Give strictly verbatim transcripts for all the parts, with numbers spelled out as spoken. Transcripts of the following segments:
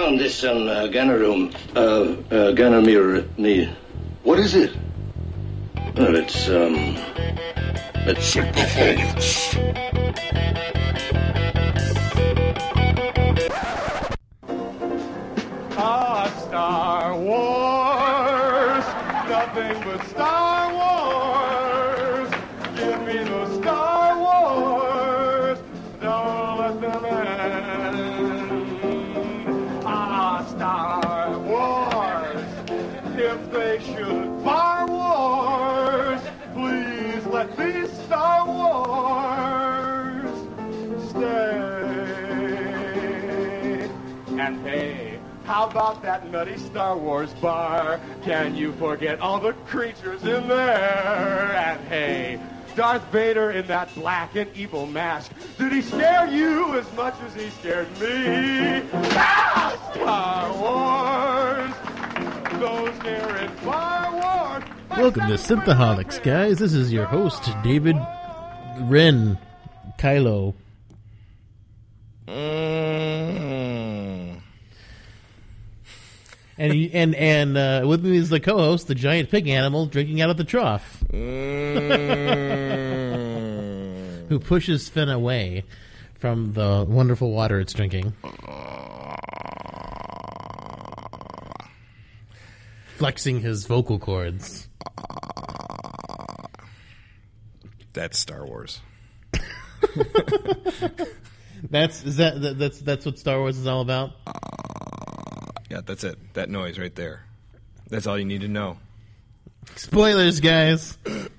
found this on uh, Ganarum. Uh, uh, Ganamir. What is it? Well, it's, um... It's Simple Holix. Ah, Star Wars. Nothing but Star Wars. Give me the Star Wars. Don't let them end. Ah, Star Wars. If they should bar wars, please let these Star Wars stay. And hey, how about that nutty Star Wars bar? Can you forget all the creatures in there? And hey, Darth Vader in that black and evil mask. Did he scare you as much as he scared me? Ah, Star Wars! Those here in Star Wars! Welcome to Synthaholics, guys. This is your host, David Wren Kylo. Mm. And he, and and uh, with me is the co-host, the giant pig animal drinking out of the trough, Mm. who pushes Finn away from the wonderful water it's drinking, flexing his vocal cords. That's Star Wars. That's is that, that that's that's what Star Wars is all about. Yeah, that's it. That noise right there. That's all you need to know. Spoilers, guys.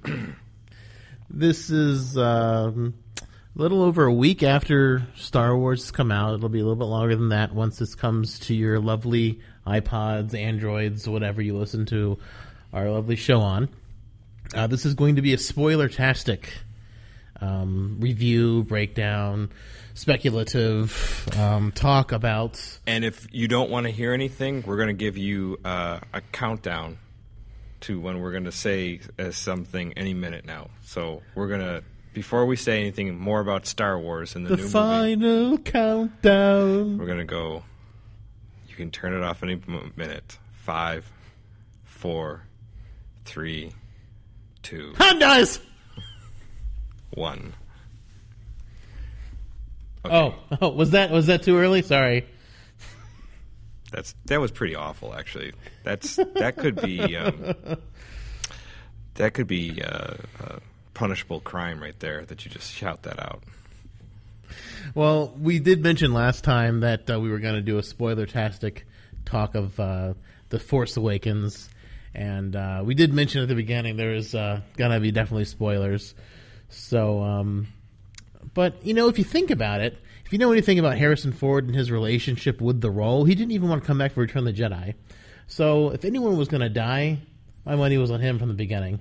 This is um, a little over a week after Star Wars has come out. It'll be a little bit longer than that once this comes to your lovely iPods, Androids, whatever you listen to our lovely show on. Uh, this is going to be a spoiler-tastic um, review, breakdown, speculative um, talk about... And if you don't want to hear anything, we're going to give you uh, a countdown to when we're going to say uh, something any minute now. So we're going to, before we say anything more about Star Wars and the, the new movie... The final countdown. We're going to go... You can turn it off any minute. Five, four, three, two... Hondas! One. Okay. Oh, oh, was that was that too early? Sorry. That's that was pretty awful, actually. That's that could be um, that could be uh, a punishable crime right there. That you just shout that out. Well, we did mention last time that uh, we were going to do a spoiler-tastic talk of uh, The Force Awakens, and uh, we did mention at the beginning there is uh, going to be definitely spoilers. So, um, but, you know, if you think about it, if you know anything about Harrison Ford and his relationship with the role, he didn't even want to come back for Return of the Jedi. So, if anyone was going to die, my money was on him from the beginning.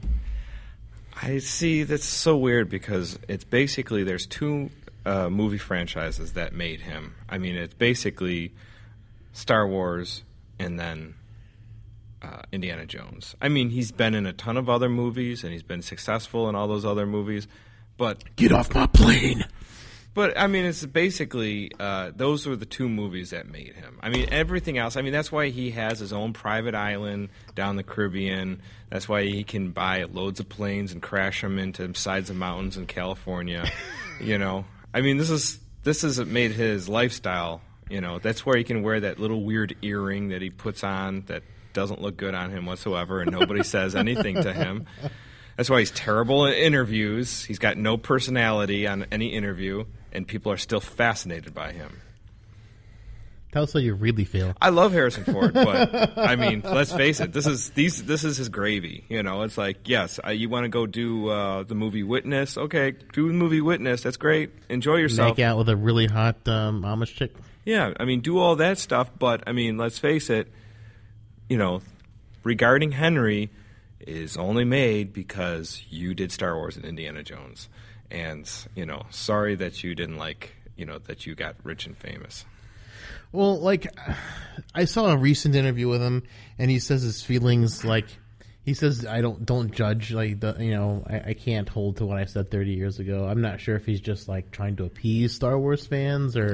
I see. That's so weird because it's basically there's two uh, movie franchises that made him. I mean, it's basically Star Wars and then uh, Indiana Jones. I mean, he's been in a ton of other movies and he's been successful in all those other movies. But get off my plane. But I mean, it's basically uh, those were the two movies that made him. I mean, everything else. I mean, that's why he has his own private island down the Caribbean. That's why he can buy loads of planes and crash them into sides of mountains in California. You know, I mean, this is this has made his lifestyle. You know, that's where he can wear that little weird earring that he puts on that doesn't look good on him whatsoever, and nobody says anything to him. That's why he's terrible in interviews. He's got no personality on any interview, and people are still fascinated by him. Tell us how you really feel. I love Harrison Ford, but I mean, let's face it. This is these. This is his gravy. You know, it's like, yes, uh, you want to go do uh, the movie Witness? Okay, do the movie Witness. That's great. Enjoy yourself. Make out with a really hot um, Amish chick. Yeah, I mean, do all that stuff, but I mean, let's face it. You know, regarding Henry is only made because you did Star Wars and Indiana Jones. And, you know, sorry that you didn't like, you know, that you got rich and famous. Well, like, I saw a recent interview with him, and he says his feelings, like, he says, I don't don't judge, like, the, you know, I, I can't hold to what I said thirty years ago. I'm not sure if he's just, like, trying to appease Star Wars fans or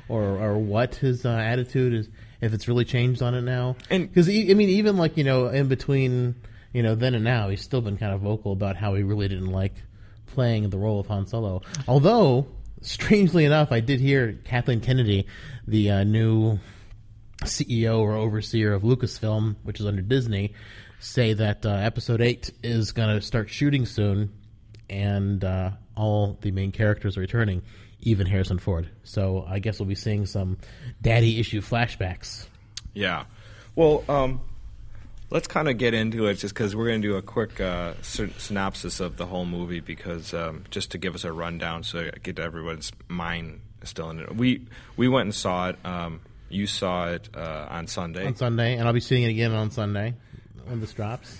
or or what his uh, attitude is, if it's really changed on it now. And- because I mean, even like you know, in between you know then and now, he's still been kind of vocal about how he really didn't like playing the role of Han Solo. Although, strangely enough, I did hear Kathleen Kennedy, the uh, new C E O or overseer of Lucasfilm, which is under Disney, say that uh, Episode eight is going to start shooting soon, and uh, all the main characters are returning, even Harrison Ford. So I guess we'll be seeing some daddy issue flashbacks. Yeah. Well, um, let's kind of get into it just because we're going to do a quick uh, sy- synopsis of the whole movie because um, just to give us a rundown so I get everyone's mind still in it. We, we went and saw it. Um, you saw it uh, on Sunday. On Sunday, and I'll be seeing it again on Sunday when this drops.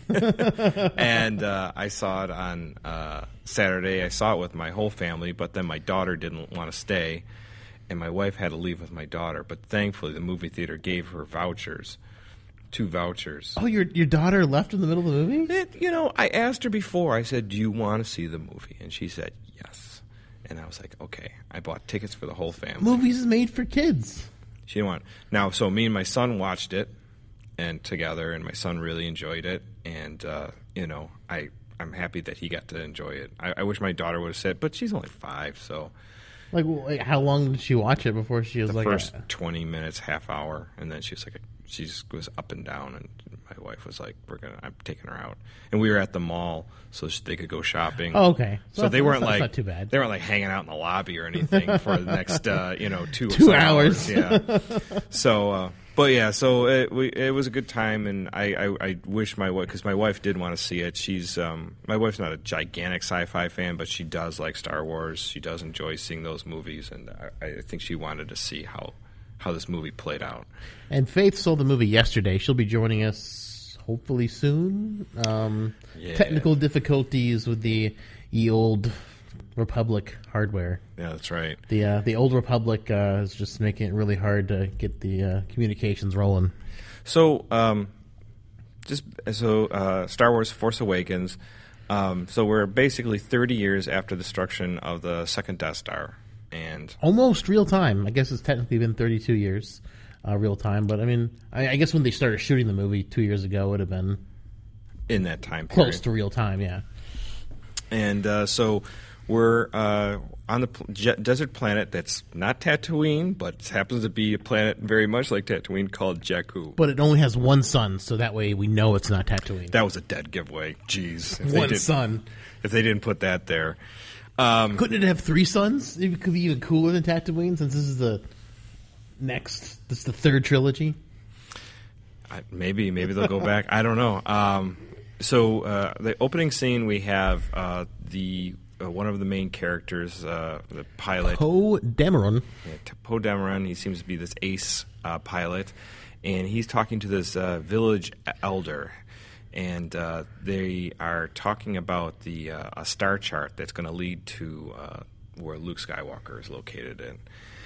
and uh, I saw it on uh, Saturday. I saw it with my whole family, but then my daughter didn't want to stay, and my wife had to leave with my daughter. But thankfully, the movie theater gave her vouchers, two vouchers. Oh, your your daughter left in the middle of the movie? It, you know, I asked her before. I said, "Do you want to see the movie?" And she said, "Yes." And I was like, "Okay." I bought tickets for the whole family. Movies is made for kids. She didn't want now. So me and my son watched it, and together, and my son really enjoyed it. And uh, you know, I I'm happy that he got to enjoy it. I, I wish my daughter would have said, but she's only five, so Like, like, how long did she watch it before she was the like first a, twenty minutes, half hour, and then she was like, she just goes up and down, and my wife was like, "We're gonna, I'm taking her out," and we were at the mall so they could go shopping. Oh, okay. So, So they that's- weren't that's like not too bad. They weren't like hanging out in the lobby or anything for the next, uh, you know, two Two some hours. Yeah. So, uh, but yeah, so it, we, it was a good time, and I, I, I wish my wife, because my wife did want to see it. She's um, my wife's not a gigantic sci-fi fan, but she does like Star Wars. She does enjoy seeing those movies, and I, I think she wanted to see how how this movie played out. And Faith saw the movie yesterday. She'll be joining us hopefully soon. Um, Yeah. Technical difficulties with the ye old Republic hardware. Yeah, that's right. The uh, the old Republic uh, is just making it really hard to get the uh, communications rolling. So, um, just so uh, Star Wars: Force Awakens. Um, so we're basically thirty years after the destruction of the second Death Star, and Almost real time. I guess it's technically been thirty-two years uh, real time. But I mean, I, I guess when they started shooting the movie two years ago, it would have been in that time period, close to real time. Yeah. and uh, so we're uh, on the pl- je- desert planet that's not Tatooine, but happens to be a planet very much like Tatooine called Jakku. But it only has one sun, so that way we know it's not Tatooine. That was a dead giveaway. Jeez, if they One did- sun. If they didn't put that there. Um, Couldn't it have three suns? It could be even cooler than Tatooine, since this is the next. This is the third trilogy. I- maybe maybe they'll go back. I don't know. Um, so uh, the opening scene, we have uh, the uh, one of the main characters, uh, the pilot, Poe Dameron. yeah, T- Poe Dameron. He seems to be this ace uh, pilot, and he's talking to this uh, village elder, and uh, they are talking about the uh, a star chart that's going to lead to uh, where Luke Skywalker is located in.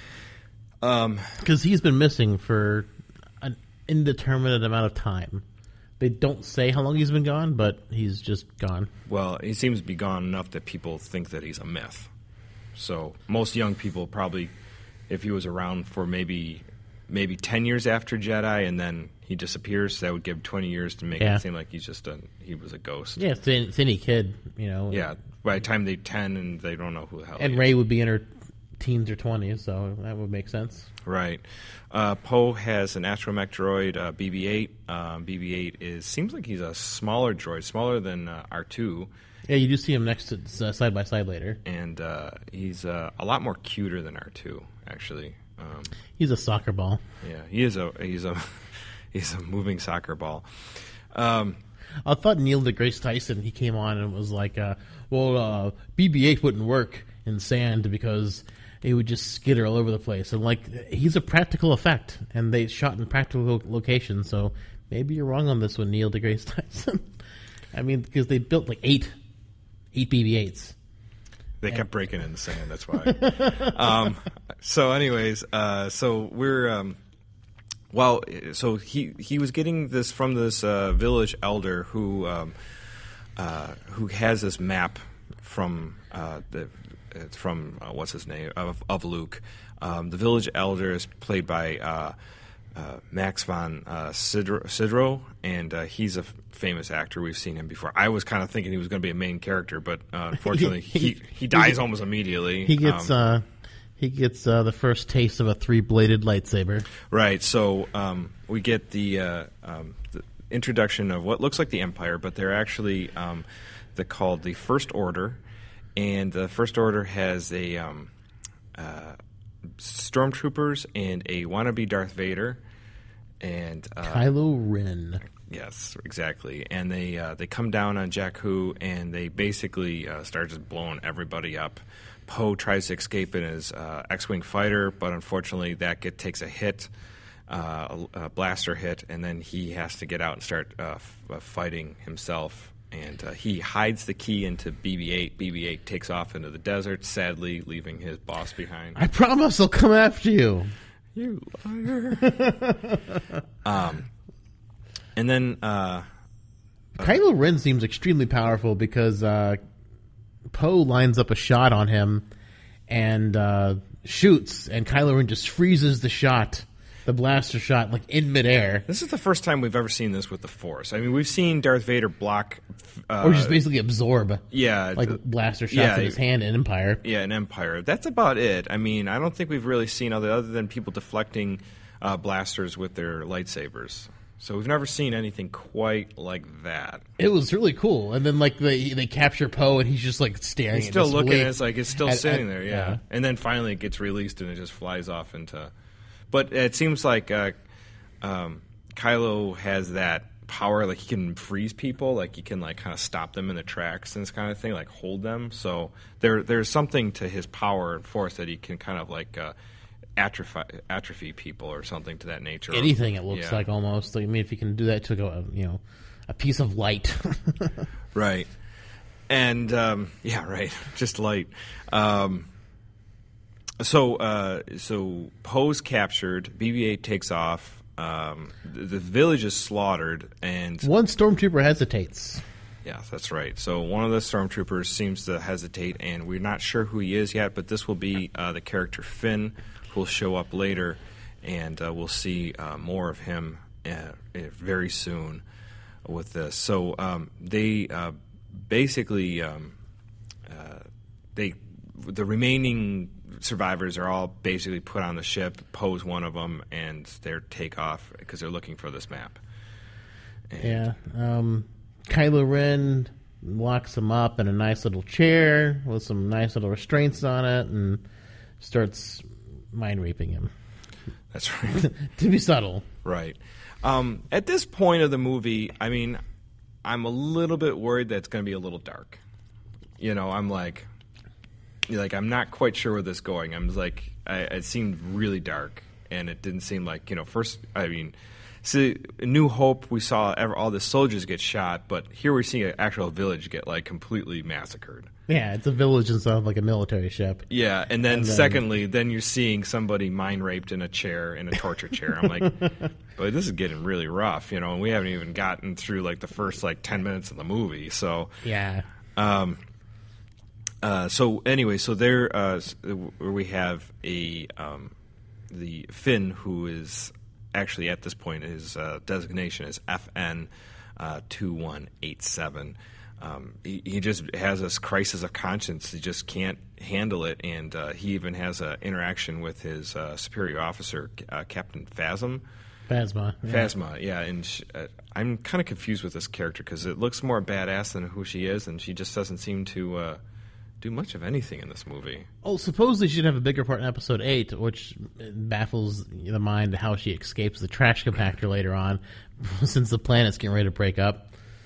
Because he's been missing for an indeterminate amount of time. They don't say how long he's been gone, but he's just gone. Well, he seems to be gone enough that people think that he's a myth. So most young people probably, if he was around for maybe maybe ten years after Jedi and then he disappears, that would give twenty years to make Yeah. it seem like he's just a he was a ghost. Yeah, it's, any- it's any kid, you know. Yeah. By the time they're ten and they don't know who the hell And he Rey is. would be in her teens or twenties, so that would make sense. Right. Uh, Poe has an astromech droid, uh, B B eight. Um, B B eight is seems like he's a smaller droid, smaller than uh, R two. Yeah, you do see him next to uh, side by side later. And uh, he's uh, a lot more cuter than R two, actually. Um, He's a soccer ball. yeah, he is a he's a he's a moving soccer ball. Um, I thought Neil deGrasse Tyson, he came on and was like, uh, well, uh, B B eight wouldn't work in sand because it would just skitter all over the place. And, like, he's a practical effect, and they shot in practical locations, so maybe you're wrong on this one, Neil deGrasse Tyson. I mean, because they built, like, eight, eight B B eights. They kept breaking in the sand. That's why. um, so, anyways, uh, so we're um, well. So he he was getting this from this uh, village elder who um, uh, who has this map from uh, the it's from uh, what's his name of, of Luke. Um, the village elder is played by uh, uh, Max von uh, Sydow, Sydow, and uh, he's a f- famous actor. We've seen him before. I was kind of thinking he was going to be a main character, but uh, unfortunately, he, he dies almost immediately. He gets... Um, uh He gets uh, the first taste of a three-bladed lightsaber. Right. So um, we get the, uh, um, the introduction of what looks like the Empire, but they're actually um, they're called the First Order, and the First Order has a um, uh, stormtroopers and a wannabe Darth Vader, and uh, Kylo Ren. Yes, exactly. And they uh, they come down on Jakku, and they basically uh, start just blowing everybody up. Poe tries to escape in his uh, X-wing fighter, but unfortunately that get, takes a hit, uh, a, a blaster hit, and then he has to get out and start uh, f- uh, fighting himself. And uh, he hides the key into B B eight. B B eight takes off into the desert, sadly leaving his boss behind. I promise I'll come after you. You liar. um, and then... Uh, Kylo Ren seems extremely powerful because... Uh, Poe lines up a shot on him and uh, shoots, and Kylo Ren just freezes the shot, the blaster shot, like in midair. This is the first time we've ever seen this with the Force. I mean, we've seen Darth Vader block... Uh, or just basically absorb yeah, like the, blaster shots yeah, in his hand in Empire. Yeah, in Empire. That's about it. I mean, I don't think we've really seen other, other than people deflecting uh, blasters with their lightsabers. So we've never seen anything quite like that. It was really cool. And then like they they capture Poe and he's just like staring. He's still at looking. It's like it's still at, sitting at, there. Yeah. yeah. And then finally it gets released and it just flies off into. But it seems like uh, um, Kylo has that power. Like he can freeze people. Like he can like kind of stop them in the tracks and this kind of thing. Like hold them. So there there's something to his power and force that he can kind of like. Uh, Atrophy, atrophy people or something to that nature. Anything it looks yeah. like almost. I mean, if you can do that to go, you know, a piece of light. Right. And um, yeah, right. Just light. Um, so uh, so Poe's captured. B B eight takes off. Um, the, the village is slaughtered, and one stormtrooper hesitates. Yeah, that's right. So one of the stormtroopers seems to hesitate, and we're not sure who he is yet. But this will be uh, the character Finn, who will show up later, and uh, we'll see uh, more of him uh, very soon with this. So um, they uh, basically um, uh, they the remaining survivors are all basically put on the ship. Poe's one of them, and they take off because they're looking for this map. And yeah. Um, Kylo Ren locks him up in a nice little chair with some nice little restraints on it and starts mind raping him. That's right. To be subtle. Right. Um, at this point of the movie, I mean, I'm a little bit worried that it's going to be a little dark. You know, I'm like, like I'm not quite sure where this is going. I'm like, I, it seemed really dark, and it didn't seem like, you know, first, I mean, see, New Hope, we saw ever, all the soldiers get shot, but here we see an actual village get, like, completely massacred. Yeah, it's a village instead of, like, a military ship. Yeah, and then, And then- secondly, then you're seeing somebody mind raped in a chair, in a torture chair. I'm like, boy, this is getting really rough, you know, and we haven't even gotten through, like, the first, like, ten minutes of the movie, so... Yeah. Um, uh, so, anyway, so there uh, s- we have a... Um, the Finn, who is... Actually, at this point, his uh, designation is F N uh, two one eight seven. Um, he, he just has this crisis of conscience. He just can't handle it, and uh, he even has an interaction with his uh, superior officer, uh, Captain Phasm. Phasma. Yeah. Phasma, yeah. And she, uh, I'm kind of confused with this character because it looks more badass than who she is, and she just doesn't seem to uh, do much of anything in this movie. Oh, supposedly she'd have a bigger part in episode eight, which baffles the mind how she escapes the trash compactor later on, since the planet's getting ready to break up.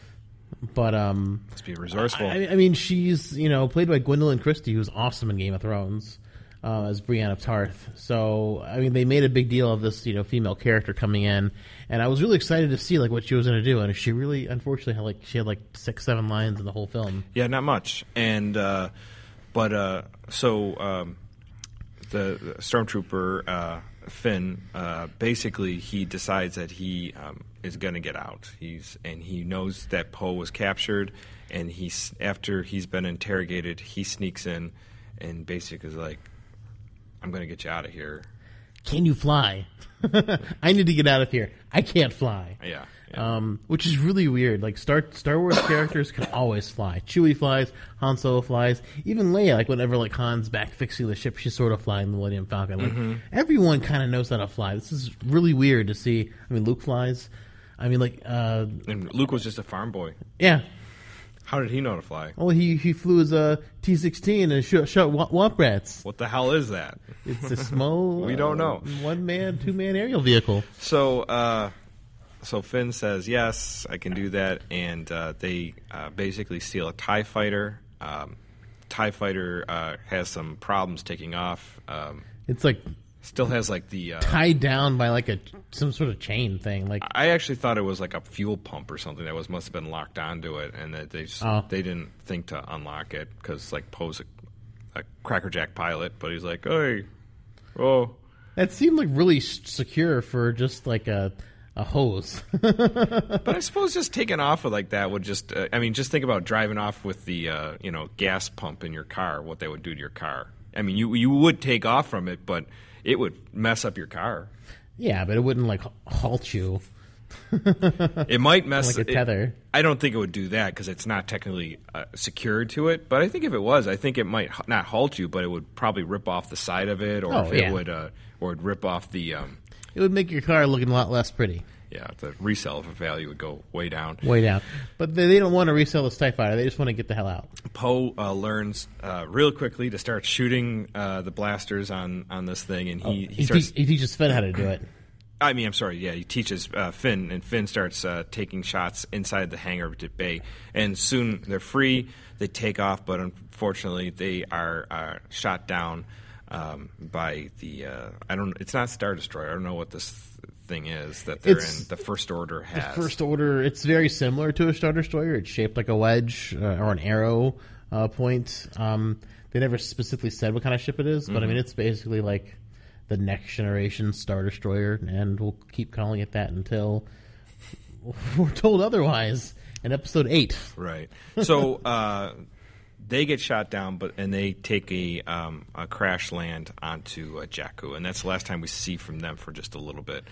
But um, Must be resourceful. I, I mean, she's you know played by Gwendolyn Christie, who's awesome in Game of Thrones uh, as Brienne of Tarth. So I mean, they made a big deal of this you know female character coming in, and I was really excited to see like what she was going to do. And she really, unfortunately, had like she had like six, seven lines in the whole film. Yeah, not much. And uh, but uh, so um, the, the stormtrooper uh, Finn, uh, basically, he decides that he um, is going to get out. He's and he knows that Poe was captured, and he's after he's been interrogated, he sneaks in and basically is like, I'm going to get you out of here. Can you fly? I need to get out of here. I can't fly. Yeah. yeah. Um, which is really weird. Like Star Star Wars characters can always fly. Chewie flies. Han Solo flies. Even Leia, like whenever like Han's back fixing the ship, she's sort of flying the Millennium Falcon. Like Mm-hmm. everyone kind of knows how to fly. This is really weird to see. I mean, Luke flies. I mean, like uh, And Luke was just a farm boy. yeah. How did he know to fly? Oh, he he flew his uh, T sixteen and shot, shot womp, womp rats. What the hell is that? It's a small We don't know. uh, one man, two man aerial vehicle. So, uh, so Finn says, yes, I can do that. And uh, they uh, basically steal a TIE fighter. Um, TIE fighter uh, has some problems taking off. Um, It's like still has like the... Uh, tied down by like a some sort of chain thing. Like I actually thought it was like a fuel pump or something that was must have been locked onto it, and that they just, Oh. they didn't think to unlock it because like Poe's a, a crackerjack pilot, but he's like, hey, oh, that seemed like really s- secure for just like a a hose. but I suppose just taking off with like that would just, uh, I mean, just think about driving off with the uh, you know gas pump in your car, what they would do to your car. I mean, you you would take off from it, but it would mess up your car. Yeah, but it wouldn't like halt you It might mess like a it- tether. I don't think it would do that because it's not technically uh, secured to it. But I think if it was, I think it might h- not halt you, but it would probably rip off the side of it, or Oh, if it yeah. would, uh, or it'd rip off the, um, It would make your car looking a lot less pretty. yeah, the resale value would go way down. Way down. But they, they don't want to resell this TIE fighter. They just want to get the hell out. Poe uh, learns uh, real quickly to start shooting uh, the blasters on, on this thing, and he, he He, starts. te- he teaches Finn how to do it. I mean, I'm sorry. Yeah, he teaches uh, Finn, and Finn starts uh, taking shots inside the hangar to bay. And soon they're free. They take off, but unfortunately, they are uh, shot down um, by the. Uh, I don't. It's not Star Destroyer. I don't know what this thing is that they're It's in. The First Order has. First Order, it's very similar to a Star Destroyer. It's shaped like a wedge uh, or an arrow uh, point. Um, they never specifically said what kind of ship it is, but I mean, it's basically like the next generation Star Destroyer, and we'll keep calling it that until we're told otherwise in Episode eight. Right. So uh, they get shot down, but and they take a, um, a crash land onto uh, Jakku, and that's the last time we see from them for just a little bit.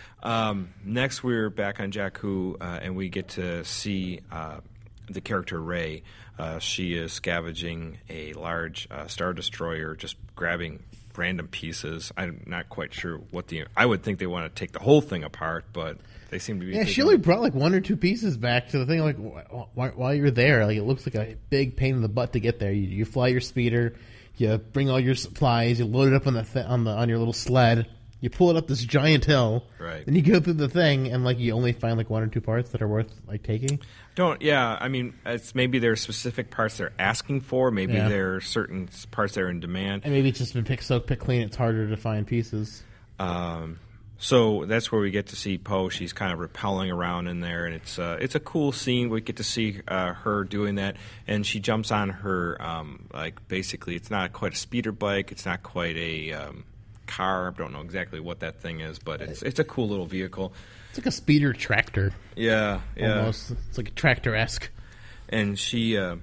Um, next, we're back on Jakku, uh, and we get to see uh, the character Rey. Uh, she is scavenging a large uh, Star Destroyer, just grabbing random pieces. I'm not quite sure what the. I would think they want to take the whole thing apart, but they seem to be. Yeah, she taking- only brought like one or two pieces back to the thing. Like wh- wh- while you're there, like it looks like a big pain in the butt to get there. You, you fly your speeder, you bring all your supplies, you load it up on the th- on the on your little sled. You pull it up this giant hill, Right. and you go through the thing, and like you only find like one or two parts that are worth like taking. Don't yeah. I mean, it's maybe there are specific parts they're asking for. Maybe Yeah. there are certain parts that are in demand. And maybe it's just been picked so pick clean, it's harder to find pieces. Um, so that's where we get to see Poe. She's kind of rappelling around in there, and it's uh, it's a cool scene. We get to see uh, her doing that, and she jumps on her um, like basically it's not quite a speeder bike. It's not quite a um, car. I don't know exactly what that thing is, but it's it's a cool little vehicle. It's like a speeder tractor, Yeah, yeah. almost. It's like a tractor esque. And she uh,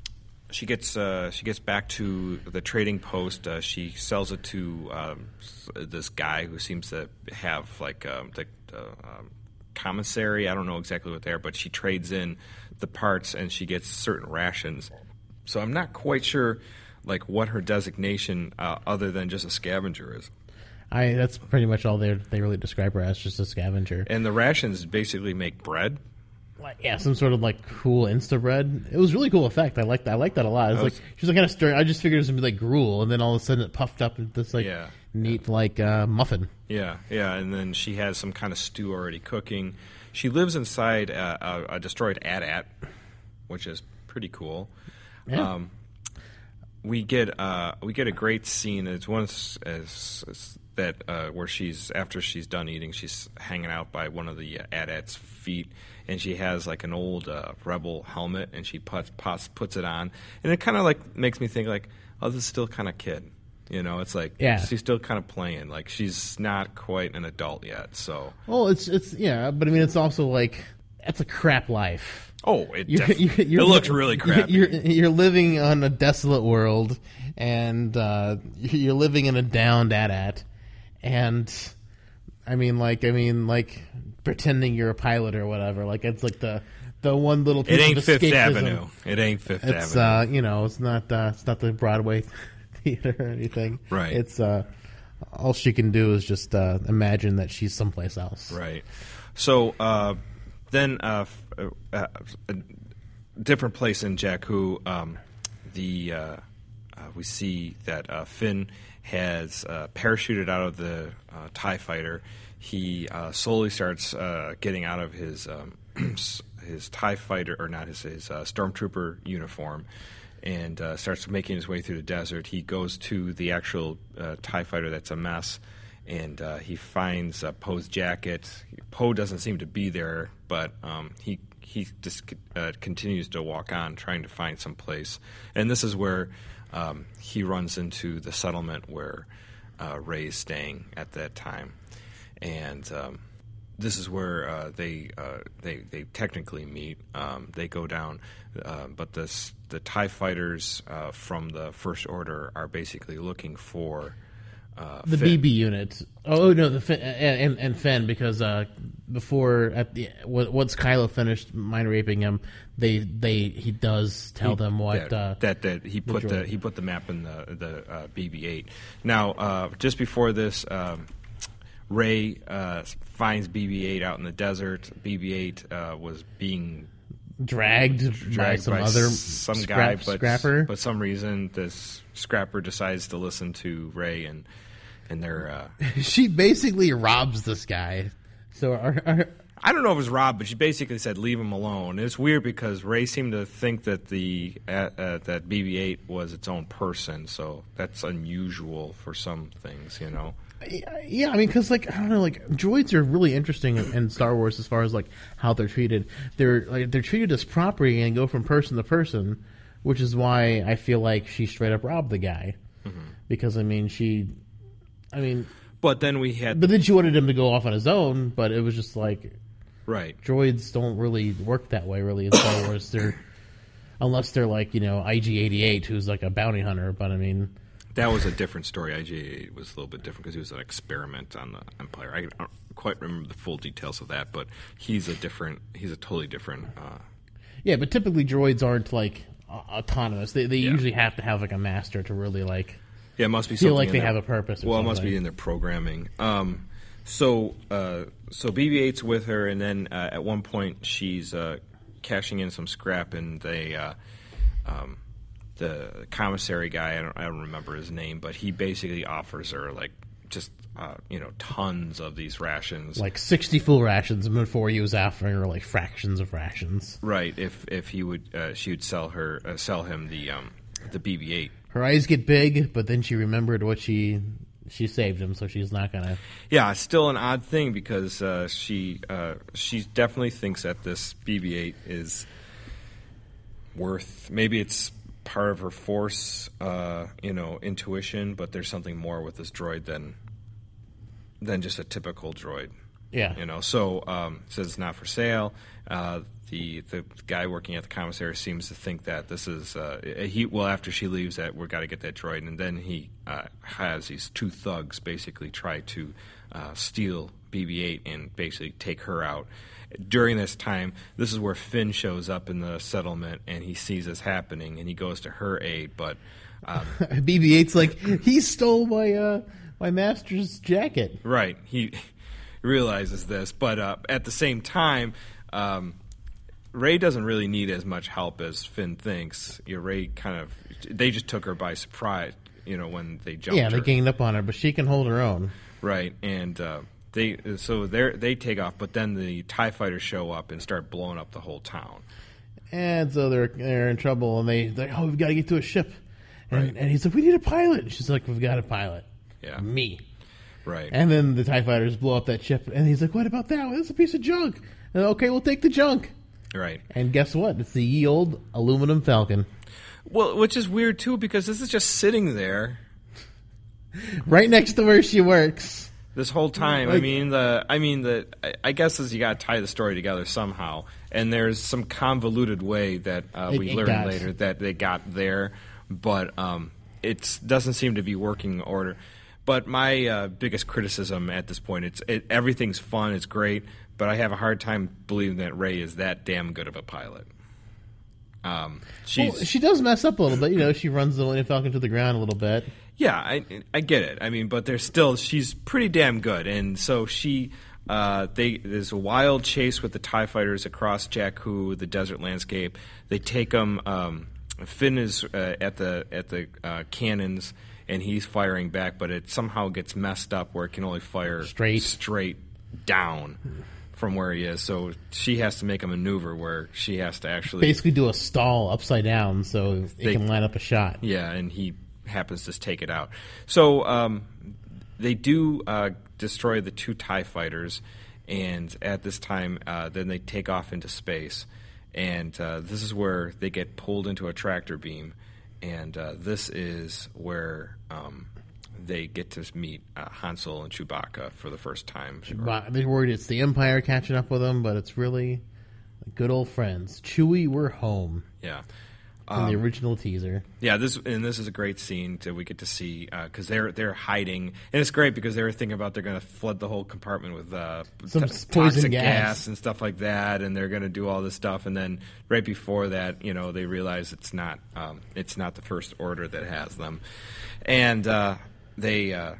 she gets uh, she gets back to the trading post. Uh, she sells it to um, s- this guy who seems to have like um, the uh, um, commissary. I don't know exactly what they are, but she trades in the parts and she gets certain rations. So I'm not quite sure like what her designation uh, other than just a scavenger is. I that's pretty much all they they really describe her as, just a scavenger. And the rations basically make bread. Like, yeah, some sort of like cool Insta bread. It was a really cool effect. I like that. I like that a lot. It's That like was- she was like kind of stirring. I just figured it was gonna be like gruel, and then all of a sudden it puffed up into this like Yeah. neat like uh, muffin. Yeah, yeah, and then she has some kind of stew already cooking. She lives inside a, a, a destroyed A T A T, which is pretty cool. Yeah. Um, we get uh, we get a great scene. It's one as, as, as that uh, where she's after she's done eating, she's hanging out by one of the uh, A T A T's feet, and she has like an old uh, rebel helmet, and she puts puts, puts it on, and it kind of like makes me think like, oh, this is still kind of kid. You know, it's like Yeah. she's still kind of playing. Like she's not quite an adult yet. So Well, it's it's yeah, but I mean, it's also like that's a crap life. Oh, it You're, def- you're, you're, it looks really crappy. You're, you're living on a desolate world, and uh, you're living in a down dat-at, and I mean, like, I mean, like, pretending you're a pilot or whatever. Like, it's like the the one little piece It ain't of Fifth escapism. Avenue. It ain't Fifth It's Avenue. uh, you know, it's not uh, it's not the Broadway theater or anything. Right. It's uh, all she can do is just uh, imagine that she's someplace else. Right. So uh, then uh, uh, uh, a different place in Jakku, um, the uh, uh, we see that uh, Finn has uh, parachuted out of the uh, TIE fighter. He uh, slowly starts uh, getting out of his um, his TIE fighter, or not his, his uh, Stormtrooper uniform, and uh, starts making his way through the desert. He goes to the actual uh, TIE fighter that's a mess, and uh, he finds uh, Poe's jacket. Poe doesn't seem to be there, but um, he he just uh, continues to walk on, trying to find some place. And this is where um, he runs into the settlement where uh, Rey's staying at that time, and um, this is where uh, they uh, they they technically meet. Um, they go down, uh, but this the TIE fighters uh, from the First Order are basically looking for uh, The Finn. B B unit. Oh no, the Finn, and and Finn, because uh, before at the once Kylo finished mind raping him, they they he does tell He- them what yeah, uh, that that he put the, droid. he put the map in the the uh, B B eight. Now, uh, just before this, um, Rey uh, finds B B eight out in the desert. B B eight uh, was being dragged, by dragged some by other some scrap, guy, but scrapper. but some reason this scrapper decides to listen to Rey, and and they're uh, She basically robs this guy. So our, our, I don't know if it was Rob, but she basically said leave him alone. It's weird because Rey seemed to think that the uh, uh, that B B eight was its own person, so that's unusual for some things, you know. yeah, I mean, because like I don't know, like droids are really interesting in, in Star Wars as far as like how they're treated. They're like they're treated as property and go from person to person, which is why I feel like she straight up robbed the guy. Mm-hmm. Because I mean, she, I mean, But then we had but then she wanted him to go off on his own. But it was just like right. droids don't really work that way, really in Star Wars. They're unless they're like you know I G eighty-eight, who's like a bounty hunter. But I mean. That was a different story. I G eight was a little bit different because he was an experiment on the Empire. I don't quite remember the full details of that, but he's a different. He's a totally different. Uh, Yeah, but typically droids aren't like uh, autonomous. They they Yeah. usually have to have like a master to really like yeah, it must be feel something like in they their- have a purpose. Or Well, it something. must be in their programming. Um, so, uh, so B B eight's with her, and then uh, at one point she's uh, cashing in some scrap, and they, uh, um, the commissary guy, I don't, I don't remember his name, but he basically offers her like just uh, you know tons of these rations. like sixty full rations, and before he was offering her like fractions of rations. Right, if if he would, uh, she would sell her, uh, sell him the um, the B B eight. Her eyes get big, but then she remembered what she she saved him, so she's not gonna. Yeah, it's still an odd thing because uh, she uh, she definitely thinks that this B B eight is worth. Maybe it's part of her force, uh, you know, intuition, but there's something more with this droid than than just a typical droid. Yeah, You know, so um, it says it's not for sale. Uh, the the guy working at the commissary seems to think that this is uh, he. Well, after she leaves, that we've got to get that droid, and then he uh, has these two thugs basically try to uh, steal B B eight and basically take her out. During this time, this is where Finn shows up in the settlement, and he sees this happening, and he goes to her aid, but. Um, B B eight's like he stole my uh, my master's jacket. Right. He realizes this, but uh, at the same time, um, Rey doesn't really need as much help as Finn thinks. You know, Rey kind of they just took her by surprise. You know, when they jumped. Yeah, they her. ganged up on her, but she can hold her own. Right, and uh, they so they they take off, but then the TIE fighters show up and start blowing up the whole town. And so they're they're in trouble, and they they oh we've got to get to a ship, and, Right. and he's like we need a pilot. And she's like we've got a pilot. Yeah. Me. Right. And then the TIE fighters blow up that ship, and he's like, what about that? That's a piece of junk. And, okay, we'll take the junk. Right. And guess what? It's the ye old aluminum Falcon. Well, which is weird too because this is just sitting there. Right next to where she works. This whole time, Like- I mean the, I mean the, I- I guess is you got to tie the story together somehow, and there's some convoluted way that uh, It- we it learn does. later that they got there, but um, it doesn't seem to be working in order. But my uh, biggest criticism at this point, it's it, everything's fun, it's great, but I have a hard time believing that Rey is that damn good of a pilot. Um, she's Well, she does mess up a little bit. You know, she runs the Millennium Falcon to the ground a little bit. Yeah, I I get it. I mean, but there's still she's pretty damn good, and so she uh, they there's a wild chase with the TIE fighters across Jakku, the desert landscape. They take them. Um, Finn is uh, at the at the uh, cannons, and he's firing back, but it somehow gets messed up where it can only fire Straight. straight down from where he is. So she has to make a maneuver where she has to actually Basically, do a stall upside down so it They- can line up a shot. Yeah, and he happens to take it out. So um, they do uh, destroy the two TIE fighters, and at this time, uh, then they take off into space. And uh, this is where they get pulled into a tractor beam, and uh, this is where um, they get to meet uh, Han Solo and Chewbacca for the first time. But they're worried it's the Empire catching up with them, but it's really good old friends. Chewie, we're home. Yeah. In the original teaser. Yeah, this and this is a great scene that we get to see because they're they're hiding, and it's great because they were thinking about they're going to flood the whole compartment with uh, Some t- poison toxic gas. gas and stuff like that, and they're going to do all this stuff, and then right before that, you know, they realize it's not um, it's not the First Order that has them, and uh, they. Uh,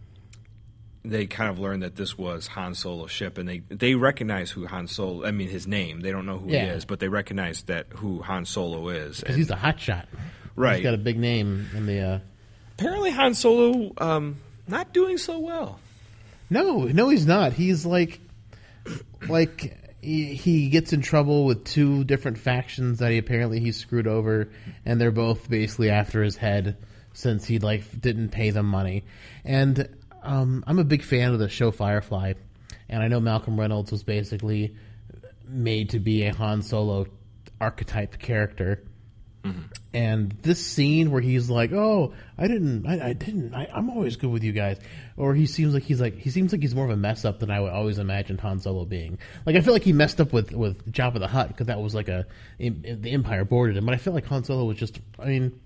They kind of learn that this was Han Solo's ship, and they, they recognize who Han Solo. I mean, his name. They don't know who Yeah. he is, but they recognize that who Han Solo is. Because he's a hotshot. Right. He's got a big name in the... Uh... Apparently, Han Solo um, not doing so well. No, no, he's not. He's like... Like, he, he gets in trouble with two different factions that he apparently he screwed over, and they're both basically after his head since he, like, didn't pay them money. And... Um, I'm a big fan of the show Firefly, and I know Malcolm Reynolds was basically made to be a Han Solo archetype character. Mm-hmm. And this scene where he's like, "Oh, I didn't, I, I didn't, I, I'm always good with you guys," or he seems like he's like he seems like he's more of a mess up than I would always imagined Han Solo being. Like I feel like he messed up with with Jabba the Hutt because that was like a the Empire boarded him, but I feel like Han Solo was just, I mean.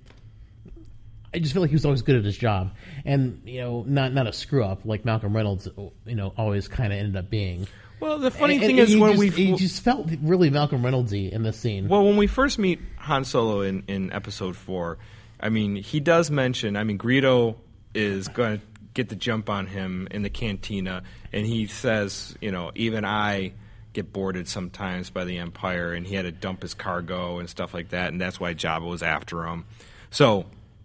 I just feel like he was always good at his job, and you know, not not a screw up like Malcolm Reynolds, you know, always kind of ended up being. Well, the funny And- thing and is he when just, we he just felt really Malcolm Reynoldsy in this scene. well when we first meet Han Solo in, in Episode Four, I mean he does mention. I mean Greedo is going to get the jump on him in the cantina, and he says, you know, even I get boarded sometimes by the Empire, and he had to dump his cargo and stuff like that, and that's why Jabba was after him. So.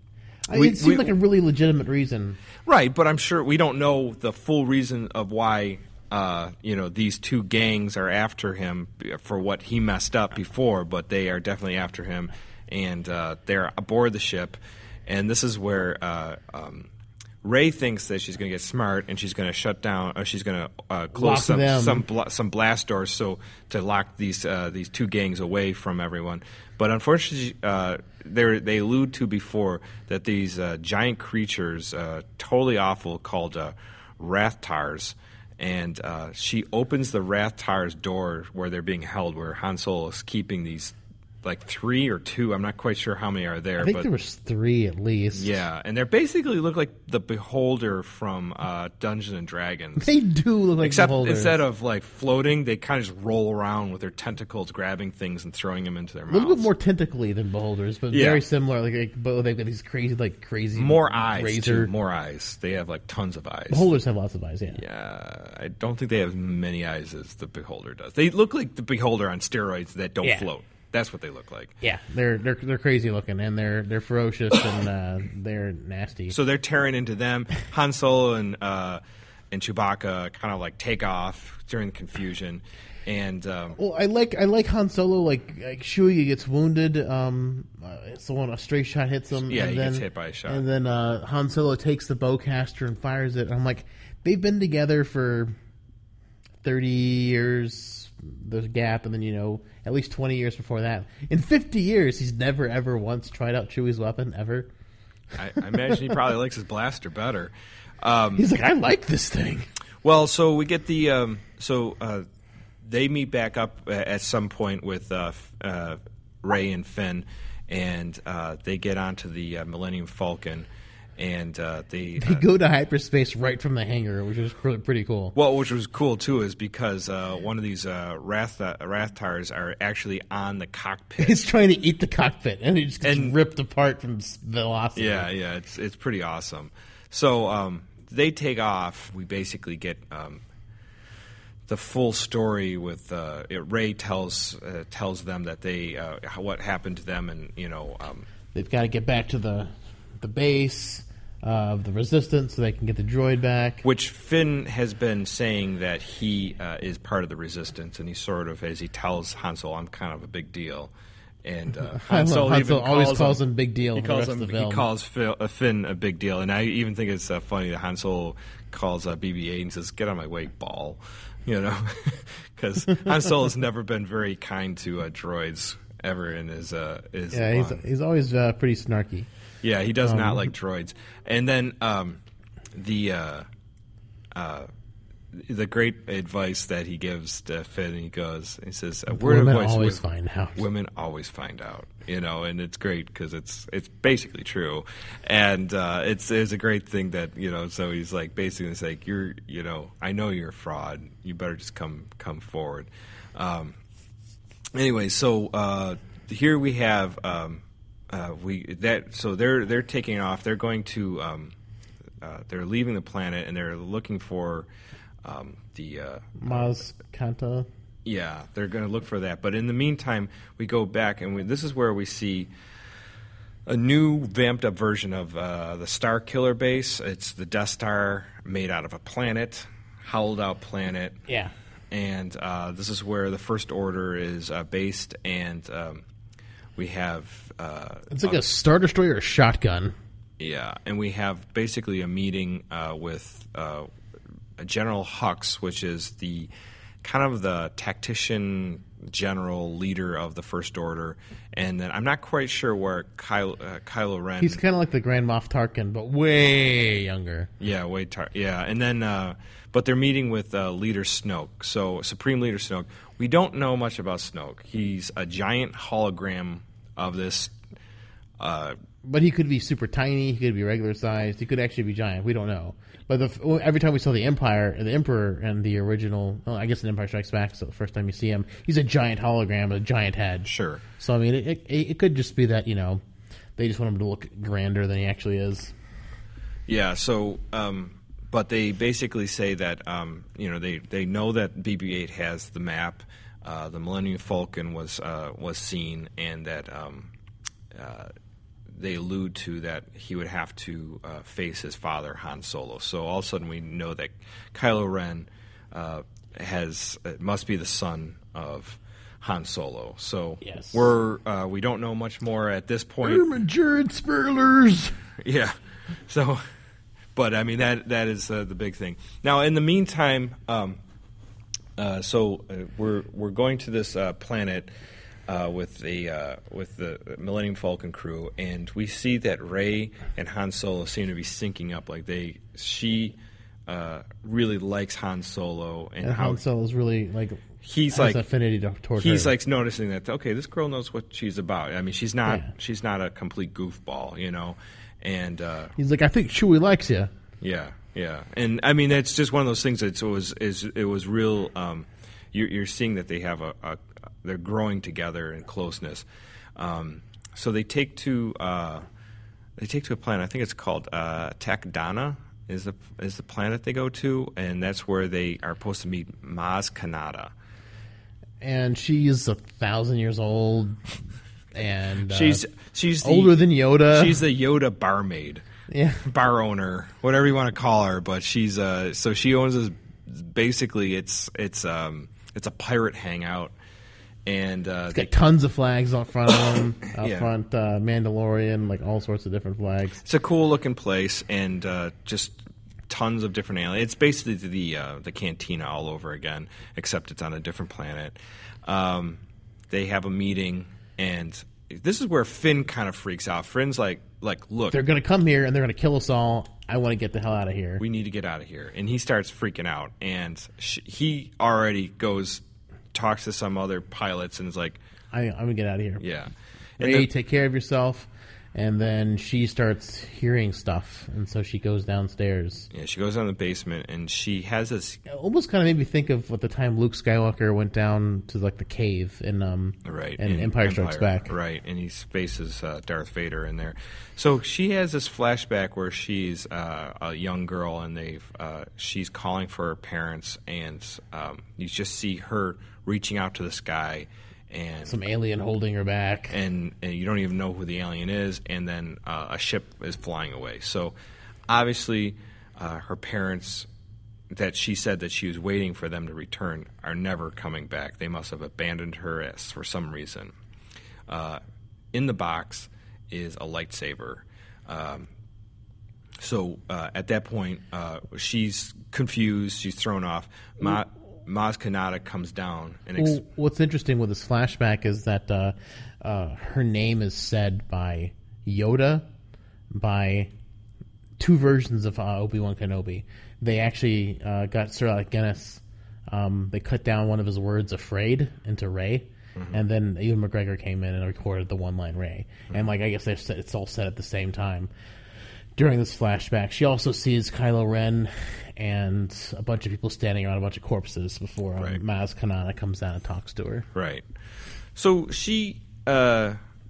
I- we- it seemed we- like a really legitimate reason. Right, but I'm sure we don't know the full reason of why uh, you know these two gangs are after him for what he messed up before, but they are definitely after him, and uh, they're aboard the ship. And this is where uh, um, Rey thinks that she's going to get smart and she's going to shut down, or she's going to uh, close Lock some them. some bla- some blast doors so to lock these uh, these two gangs away from everyone. But unfortunately, uh, they they allude to before that these uh, giant creatures, uh, totally awful, called uh, Rathtars, and uh, she opens the Rathtars door where they're being held, where Han Solo is keeping these, like three or two. I'm not quite sure how many are there. I think but there was three at least. yeah, and they basically look like the Beholder from uh, Dungeons and Dragons. They do look like Except beholders. instead of like floating, they kind of just roll around with their tentacles, grabbing things and throwing them into their a mouths. little bit more tentacly than beholders, but Yeah. very similar. Like, like but they've got these crazy, like crazy More eyes, razor. too. More eyes. They have like tons of eyes. Beholders have lots of eyes. Yeah. Yeah, I don't think they have as many eyes as the Beholder does. They look like the Beholder on steroids that don't Yeah. float. That's what they look like. Yeah, they're they're they're crazy looking, and they're they're ferocious and uh, they're nasty. So they're tearing into them. Han Solo and uh, and Chewbacca kind of like take off during the confusion, and um, Well, I like I like Han Solo. Like, like Chewie gets wounded. Um, uh, it's the one a stray shot hits him. Yeah, and he then, gets hit by a shot. And then uh, Han Solo takes the bowcaster and fires it. And I'm like, they've been together for thirty years. There's a gap, and then you know at least twenty years before that. In fifty years, he's never ever once tried out Chewie's weapon ever. I, I imagine he probably likes his blaster better. Um, He's like, I like this thing. well, so we get the um, so uh, they meet back up at some point with uh, uh, Ray and Finn, and uh, they get onto the uh, Millennium Falcon. And uh, they They uh, go to hyperspace right from the hangar, which is pretty, pretty cool. well, which was cool too, is because uh, one of these uh, Rath uh, Rathtars are actually on the cockpit. He's trying to eat the cockpit, and he just gets And- ripped apart from s- velocity. Yeah, yeah, it's it's pretty awesome. So um, they take off. We basically get um, the full story with uh, it, Ray tells uh, tells them that they uh, what happened to them, and you know. Um, They've got to get back to the the base of the Resistance so they can get the droid back. Which Finn has been saying that he uh, is part of the Resistance, and he sort of, as he tells Han Solo, I'm kind of a big deal. And uh, Han Solo Han even Solo always calls, calls him, him big deal He for the calls rest him. of the He film. calls Phil, uh, Finn a big deal, and I even think it's uh, funny that Han Solo calls uh, B B eight and says, "Get on my way, ball," you know, because Han Solo's never been very kind to uh, droids ever in his uh, his. Yeah, he's long- he's always uh, pretty snarky. yeah, he does Um, not like droids. And then um, the uh, uh, the great advice that he gives to Finn, he goes, he says, "A word Women of advice, always wo- find out." Women always find out, you know, and it's great because it's it's basically true, and uh, it's it's a great thing that you know. So he's like basically it's like you're you know I know you're a fraud. You better just come come forward. Um, anyway, so uh, here we have. Um, Uh, we that so they're they're taking off. They're going to um, uh, they're leaving the planet and they're looking for um, the uh, Maz Kanata. yeah they're going to look for that. But in the meantime, we go back and we, this is where we see a new vamped up version of uh, the Star Killer base. It's the Death Star made out of a planet, hollowed out planet. Yeah. And uh, this is where the First Order is uh, based, and um, we have uh, It's like a Star Destroyer or a shotgun. yeah, and we have basically a meeting uh, with uh, General Hux, which is the kind of the tactician general leader of the First Order, and then I'm not quite sure where Kylo, uh, Kylo Ren. He's kind of like the Grand Moff Tarkin, but way younger. Yeah, way tar- yeah, and then uh, but they're meeting with uh, Leader Snoke. So Supreme Leader Snoke. We don't know much about Snoke. He's a giant hologram of this. Uh, But he could be super tiny. He could be regular sized. He could actually be giant. We don't know. But the, every time we saw the Empire, the Emperor, and the original, well, I guess in Empire Strikes Back, so the first time you see him, he's a giant hologram with a giant head. Sure. So I mean, it, it, it could just be that you know they just want him to look grander than he actually is. Yeah. So, um, but they basically say that um, you know they, they know that B B eight has the map. Uh, the Millennium Falcon was uh, was seen, and that um, uh, they allude to that he would have to uh, face his father Han Solo. So all of a sudden we know that Kylo Ren uh, has uh, must be the son of Han Solo. So Yes. we're uh, we don't know much more at this point. Herman Jared spoilers. Yeah. So, but I mean that that is uh, the big thing. Now, in the meantime, um, uh, so uh, we're we're going to this uh, planet uh, with the uh, with the Millennium Falcon crew, and we see that Rey and Han Solo seem to be syncing up. Like they, she uh, really likes Han Solo, and, And how Han Solo's really like he's has like an affinity to, toward he's her. like noticing that okay, this girl knows what she's about. I mean, she's not Yeah. she's not a complete goofball, you know, and. Uh, He's like, I think Chewie likes you. Yeah, yeah, and I mean that's just one of those things that it was is it was real. Um, you're, you're seeing that they have a, a they're growing together in closeness. Um, so they take to uh, they take to a planet. I think it's called uh, Takdana is the is the planet they go to, and that's where they are supposed to meet Maz Kanata. And she's a thousand years old, and uh, She's she's the, older than Yoda. She's the Yoda barmaid. yeah. Bar owner, whatever you want to call her, but she's uh so she owns this. Basically, it's it's um it's a pirate hangout, and uh, Got tons of flags out front of him. Out Yeah. front, uh, Mandalorian, like all sorts of different flags. it's a cool looking place, and uh, just tons of different aliens. It's basically the uh, the cantina all over again, except it's on a different planet. Um, they have a meeting, and this is where Finn kind of freaks out. Finn's like, like, look, they're going to come here and they're going to kill us all. I want to get the hell out of here. We need to get out of here. And he starts freaking out. And she, he already goes, talks to some other pilots and is like, I, I'm going to get out of here. Yeah. And Ray, take care of yourself. And then she starts hearing stuff, and so she goes downstairs. Yeah, she goes down the basement, and she has this. It almost kind of made me think of what the time Luke Skywalker went down to like the cave in um right in, in Empire Strikes Empire, Back, right? And he faces uh, Darth Vader in there. So she has this flashback where she's uh, a young girl, and they've uh, she's calling for her parents, and um, you just see her reaching out to the sky. And some alien holding her back, and, and you don't even know who the alien is, and then uh, a ship is flying away. So obviously uh, her parents that she said that she was waiting for them to return are never coming back. They must have abandoned her as, for some reason. Uh, in the box is a lightsaber. Um, so uh, at that point, uh, she's confused, she's thrown off. Ma- Maz Kanata comes down. And ex- well, what's interesting with this flashback is that uh, uh, her name is said by Yoda, by two versions of uh, Obi-Wan Kenobi. They actually uh, got Sir Alec Guinness. Um, they cut down one of his words, "afraid," into Rey, mm-hmm. and then Ewan McGregor came in and recorded the one-line Rey. Mm-hmm. And like I guess it's all said at the same time. During this flashback, she also sees Kylo Ren and a bunch of people standing around a bunch of corpses before um, right. Maz Kanata comes down and talks to her. Right. So she, uh,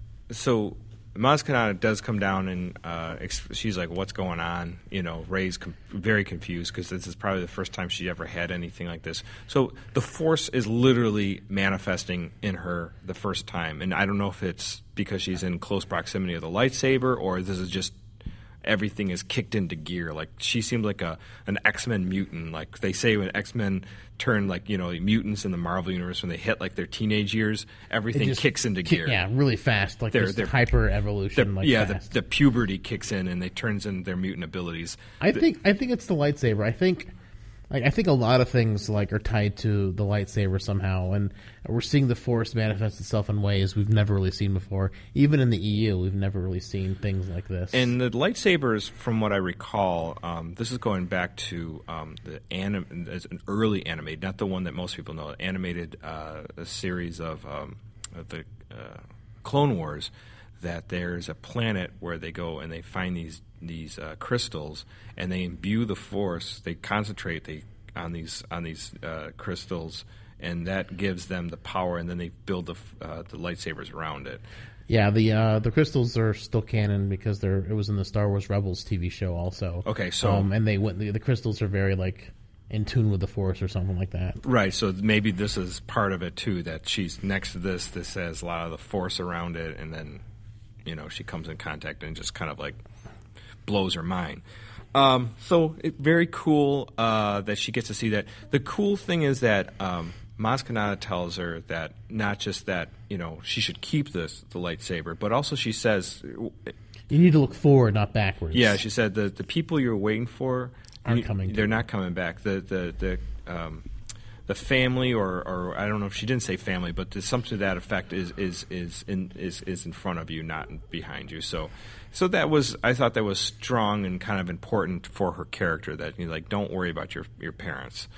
so Maz Kanata does come down and uh, ex- she's like, "What's going on?" You know, Rey's com- very confused because this is probably the first time she ever had anything like this. So the Force is literally manifesting in her the first time, and I don't know if it's because she's in close proximity of the lightsaber or this is just. Everything is kicked into gear. Like she seemed like a an X-Men mutant. Like they say when X-Men turn like you know mutants in the Marvel universe when they hit like their teenage years, everything kicks into ki- gear. Yeah, really fast. Like they're, they're, hyper evolution. Like yeah, fast. the, the puberty kicks in and they turns in their mutant abilities. I the, think I think it's the lightsaber. I think. Like, I think a lot of things like are tied to the lightsaber somehow, and we're seeing the Force manifest itself in ways we've never really seen before. Even in the E U, we've never really seen things like this. And the lightsabers, from what I recall, um, this is going back to um, the anim- as an early animated, not the one that most people know, animated uh, a series of, um, of the uh, Clone Wars. That there's a planet where they go and they find these these uh, crystals and they imbue the Force. They concentrate they on these on these uh, crystals, and that gives them the power. And then they build the uh, the lightsabers around it. Yeah, the uh, the crystals are still canon because they're it was in the Star Wars Rebels T V show also. Okay, so um, and they went the, the crystals are very like in tune with the Force or something like that. Right, so maybe this is part of it too. That she's next to this. This has a lot of the Force around it, and then. You know, she comes in contact and just kind of like blows her mind. Um, so it, very cool uh, that she gets to see that. The cool thing is that um, Maz Kanata tells her that not just that you know she should keep this the lightsaber, but also she says you need to look forward, not backwards. Yeah, she said the the people you're waiting for aren't you, coming. They're not coming back. The the the. Um, The family, or, or I don't know if she didn't say family, but there's something to that effect is is is in is, is in front of you, not behind you. So, so that was I thought that was strong and kind of important for her character. That you know, like don't worry about your your parents.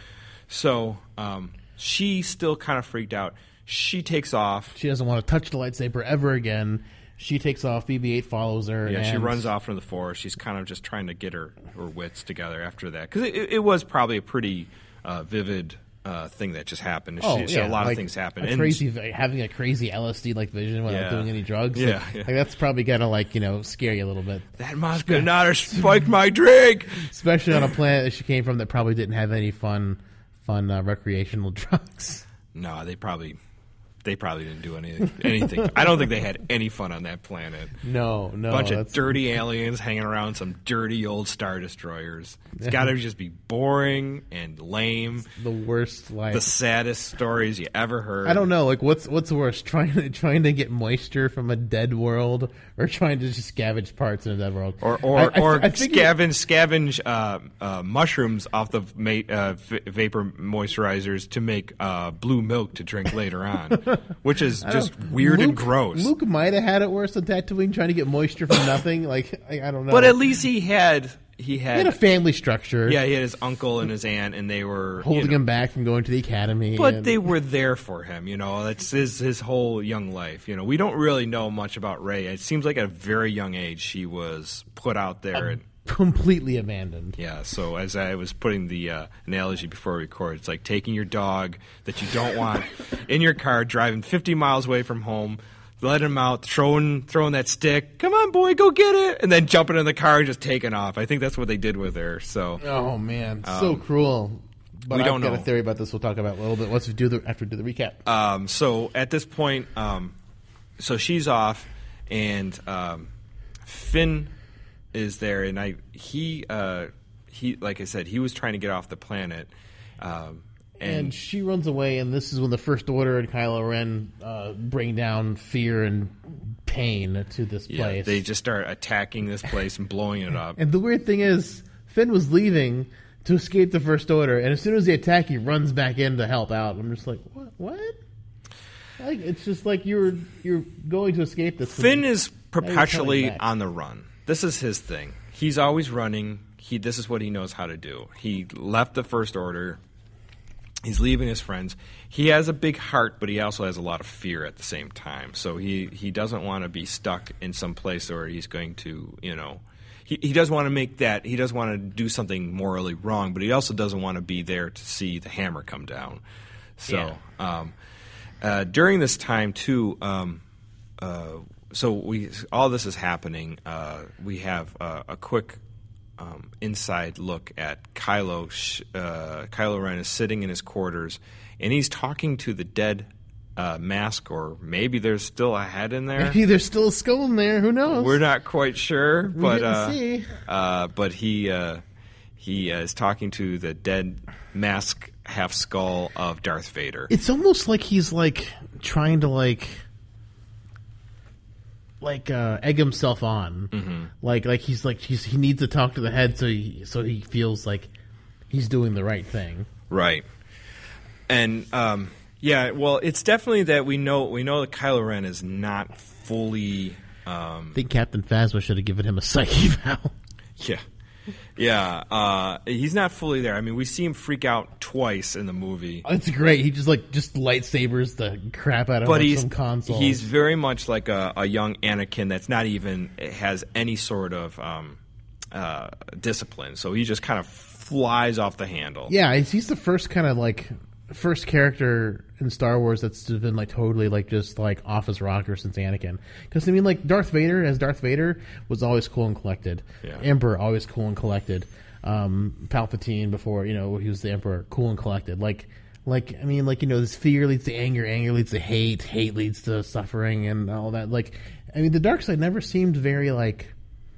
So um, she still kind of freaked out. She takes off. She doesn't want to touch the lightsaber ever again. She takes off. B B eight follows her. Yeah, and she runs off into the forest. She's kind of just trying to get her, her wits together after that because it, it was probably a pretty uh, vivid. Uh, thing that just happened. Oh, she, she yeah. had a lot like of things happen. A and crazy, having a crazy L S D like vision without yeah. doing any drugs. Yeah, like, yeah. like that's probably gonna like you know scare you a little bit. That Maz Kanata spiked my drink, especially on a planet that she came from that probably didn't have any fun, fun uh, recreational drugs. No, they probably. They probably didn't do any, anything. I don't think they had any fun on that planet. No, no. A bunch of dirty aliens hanging around some dirty old Star Destroyers. It's got to just be boring and lame. The worst life. The saddest stories you ever heard. I don't know. Like, what's what's worse, trying to trying to get moisture from a dead world, or trying to just scavenge parts in a dead world, or or, I, I, or I scavenge scavenge uh, uh, mushrooms off the ma- uh, v- vapor moisturizers to make uh, blue milk to drink later on. which is I just don't- weird and Luke- gross. Luke might have had it worse on Tatooine, trying to get moisture from nothing. Like I, I don't know. But at least he had he he had, had a family structure. yeah he had his uncle and his aunt, and they were holding you know, him back from going to the academy. But and- they were there for him, you know. That's his his whole young life. You know, we don't really know much about Rey. It seems like at a very young age she was put out there. and completely abandoned. Yeah. So as I was putting the uh, analogy before we record, it's like taking your dog that you don't want in your car, driving fifty miles away from home, letting him out, throwing throwing that stick. Come on, boy, go get it, and then jumping in the car and just taking off. I think that's what they did with her. So. Oh man, so cruel. But we I've don't got know. a theory about this. We'll talk about a little bit once we do the after we do the recap. Um, so at this point, um, so she's off, and um, Finn is there, and I he uh, he like I said, he was trying to get off the planet, um, and, and, she runs away, and this is when the First Order and Kylo Ren uh, bring down fear and pain to this yeah, place. they just start attacking this place and blowing it up. And the weird thing is, Finn was leaving to escape the First Order, and as soon as they attack, he runs back in to help out. I'm just like, what? What? Like, it's just like you're you're going to escape this. Finn is perpetually coming back. on the run. This is his thing. He's always running. He this is what he knows how to do. He left the First Order. He's leaving his friends. He has a big heart, but he also has a lot of fear at the same time. So he, he doesn't want to be stuck in some place where he's going to, you know, he, he does want to make that, he does want to do something morally wrong, but he also doesn't want to be there to see the hammer come down. So Yeah. um, uh, during this time, too, um, uh, so we all this is happening. Uh, we have uh, a quick um, inside look at Kylo. Sh- uh, Kylo Ren is sitting in his quarters, and he's talking to the dead uh, mask, or maybe there's still a head in there. Maybe there's still a skull in there. Who knows? We're not quite sure, but didn't uh, see. uh, but he uh, he uh, is talking to the dead mask half skull of Darth Vader. It's almost like he's like trying to like like uh, egg himself on. Mm-hmm. Like like he's like he's, he needs to talk to the head so he so he feels like he's doing the right thing. Right. And um, yeah, well, it's definitely that we know we know that Kylo Ren is not fully. Um, I think Captain Phasma should have given him a psyche eval. yeah, yeah. Uh, he's not fully there. I mean, we see him freak out twice in the movie, It's great. He just like just lightsabers the crap out of but him he's some console. he's very much like a, a young Anakin that's not even has any sort of um, uh, discipline. So he just kind of flies off the handle. Yeah, he's, he's the first kind of like first character in Star Wars that's been like totally like just like off his rocker since Anakin. Because I mean, like Darth Vader as Darth Vader was always cool and collected. Yeah. Emperor always cool and collected. Um, Palpatine before you know he was the Emperor, cool and collected. Like, like I mean, like you know, this fear leads to anger, anger leads to hate, hate leads to suffering, and all that. Like, I mean, the dark side never seemed very like